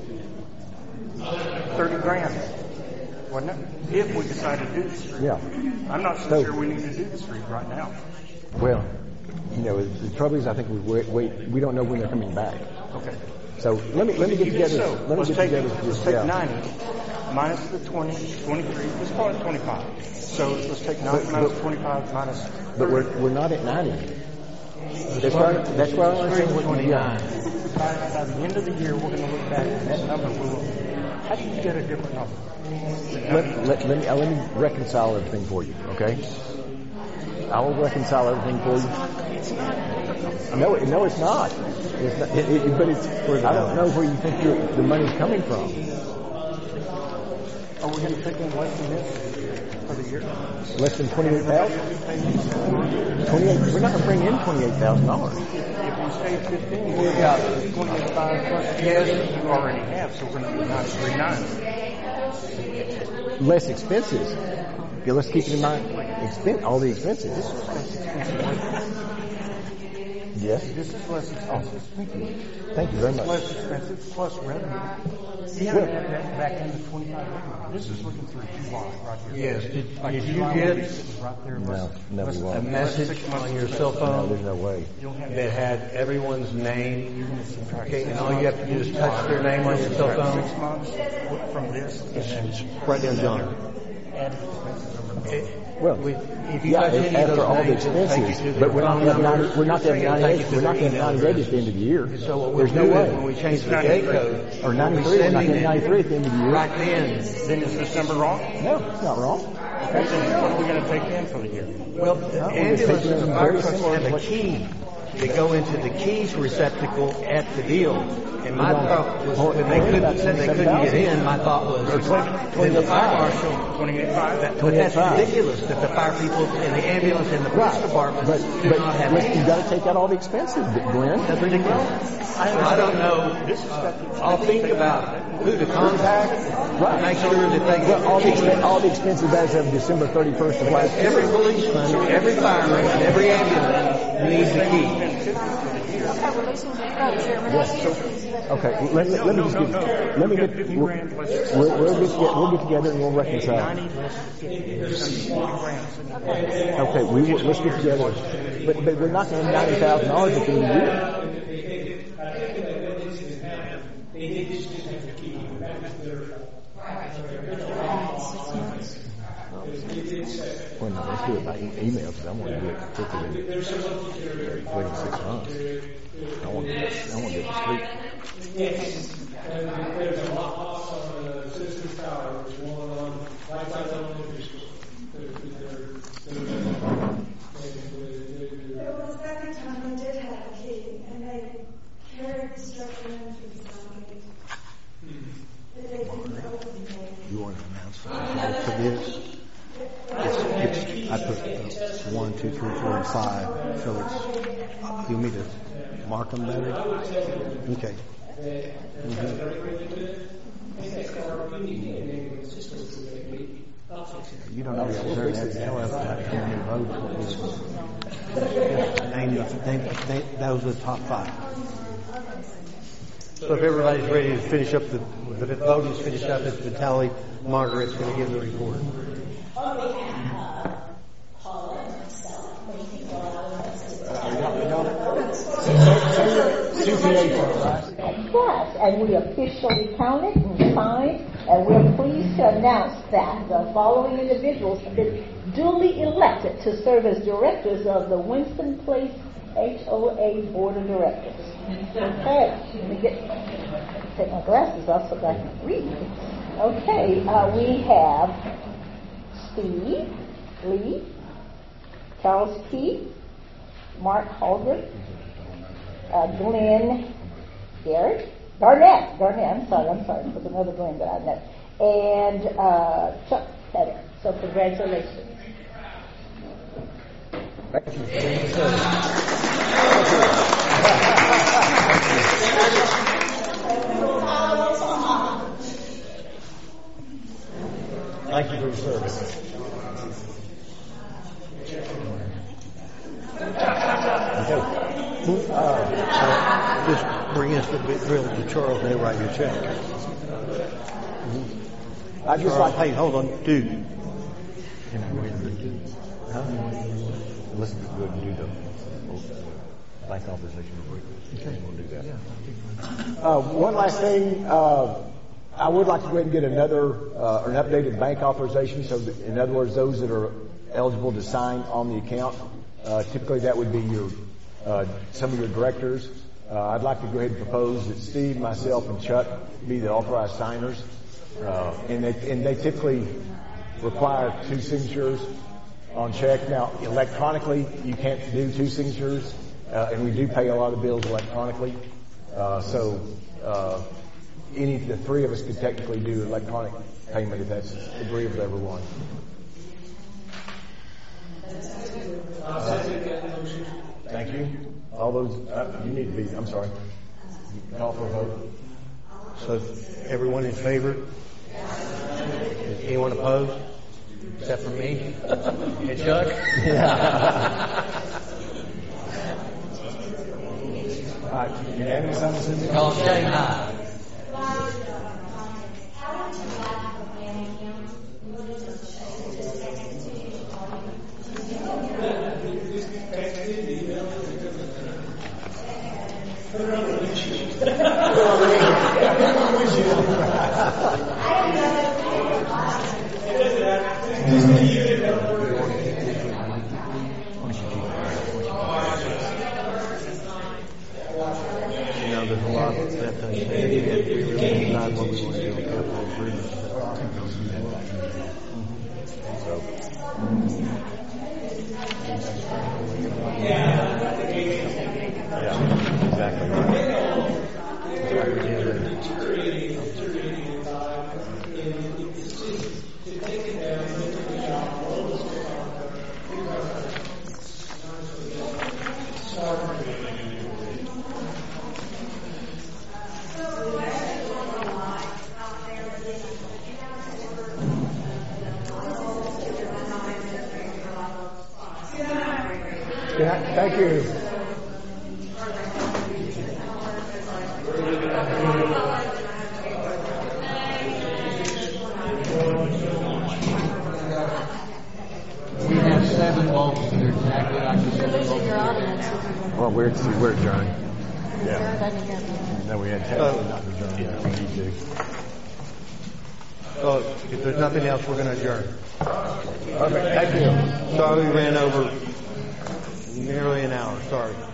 thirty grand, wasn't it? If we decide to do the street. Yeah. I'm not so, So- sure we need to do the street right now. Well, you know, the trouble is I think we wait, wait, we don't know when they're coming back. Okay. So let me, let me get together, So, let me let's get take, together. let's just- take yeah. ninety minus the twenty, twenty-three, let's call it twenty-five. So let's take ninety But- minus but- twenty-five minus But we're, we're not at ninety. That's why, that's why I want to say what twenty-nine. by, by the end of the year, we're going to look back and that number will, how do you get a different number? Let, let, let me, uh, let me reconcile everything for you, okay? I will reconcile everything for you. No, it- no, it's not. It's not it, it, but it's, I don't know where you think your, the money's coming from. Are we going to take in less than this for the year? Less than twenty-eight thousand? Twenty-eight, we're not going to bring in twenty-eight thousand dollars. If we stay at fifteen, we've got twenty-eight five plus yes, you already have, so we're going to do ninety-three nine. Less expenses. Okay, let's keep in mind, expen- all the expenses. Yes. This is less expensive. Thank you. Thank you very much. Less expensive plus revenue. You haven't had that back into twenty-five hundred. This is looking through July right here. Yes. Did, Like did you July get will be sitting right there No, less- no, less we than- won't. a less than message six months on your expense. cell No, phone there's no way. You'll have that had everyone's name? You're going to subtract Okay, six and all you have to do is touch their name on your cell Subtract phone. Six months from this, and then Right down, John. add the expenses over the Well, We- if you yeah, touch any of after those all the names, it'll take you expenses, to their but we're not phone going to have number. ninety, we're not going to have It'll take ninety-eight, you to we're not their going to have email ninety-eight at the end of the year. So what we'll There's no do way. is when we change the gate code, Or we'll be ninety-three, we're not sending getting it ninety-three at the end of the year. right then. Then is this number wrong? No, it's not wrong. Okay, then what are we going to take in for the year? Well, the ambulance and the fire trucks have a key. They go into the keys receptacle at the deal. And my thought was, when they couldn't, said they couldn't get in, my thought was, then the fire marshal, Twenty-eight five? but that's ridiculous that the fire people and the ambulance and the police department But, do but not have listen, you keys. got to take out all the expenses, Glenn. That's ridiculous. I don't know. I'll think about who to contact, Right. make sure that they Well, all the, get expen- keys. all the expenses as of December thirty-first of last Every year. policeman, every fireman, and every ambulance needs a key. Okay, we're losing control, Chairman. Yes. Okay, let, let, let me just No, get, no, no. let me We've got get, fifty we'll, grand less. we'll, we'll get, toge- we'll get together and we'll reconcile. Ninety less fifty, there's forty grand sitting there. Okay, we will, let's get together. But, but we're not going to have ninety thousand dollars at the end of the year. They did just have to keep it. That was their fault. Wait a minute, let's to it by e- email because I want to do it quickly in waiting six months. I want to get, I want to get to sleep. Yes. And there's a lot off on the Citizens Tower. There's one on right side of elementary school. There was a second time I did have a key, and they carried the structure in through the gate. But they didn't open the gate. You want to announce something for this? It's, it's, I put uh, one, two, three, four, and five. So it's, you want me to mark them better? Okay. Mm-hmm. You don't know the observe that. They'll have to come in and vote. Name the, name, name, those are the top five. So if everybody's ready to finish up the, the voting's finished up, it's the tally. Margaret's going to give the report. On behalf of Paula and myself, what do you think we're allowing us to Yes, and we officially counted and signed, and we're pleased to announce that the following individuals have been duly elected to serve as directors of the Winston Place H O A Board of Directors. Okay, let me get take my glasses off so that I can read. Okay, uh, we have Steve Lee, Charles Key, Mark Holdren, uh, Glenn Garrett, Garnett, Garnett, I'm sorry, I'm sorry, there's another Glenn that I know, and uh, Chuck Petter. So congratulations. Thank you. Thank you for your service. Okay. Uh, just bring us the big drill to Charles and they write your check. Mm-hmm. I just like, hey, hold on, dude. Can I go ahead and do this? Huh? Let's go ahead and do the bank authorization real quick. Okay. We'll do that. Uh, one last thing. Uh, I would like to go ahead and get another, uh, an updated bank authorization. So that, in other words, those that are eligible to sign on the account, uh, typically that would be your, uh, some of your directors. Uh, I'd like to go ahead and propose that Steve, myself, and Chuck be the authorized signers. Uh, and they, and they typically require two signatures on check. Now, electronically, you can't do two signatures, uh, and we do pay a lot of bills electronically. Uh, so, uh, any of the three of us could technically do electronic payment if that's agreeable to everyone. Uh, thank you. All those, uh, you need to be, I'm sorry. Call for a vote. So, everyone in favor? Is anyone opposed? Except for me? And Chuck? Yeah. All right. Unanimous on this? Call Shanghai. Now there's a lot of that thing. We have to really decide what we want to do with capital improvements. Yeah, exactly. Yeah, thank you. We have seven votes. They're exactly like the seven votes. Well, we're, we're adjourned. Yeah. No, we had ten. Uh, not adjourned. Yeah, we need to. So if there's nothing else, we're going to adjourn. Perfect. Thank you. Sorry we ran over nearly an hour. Sorry.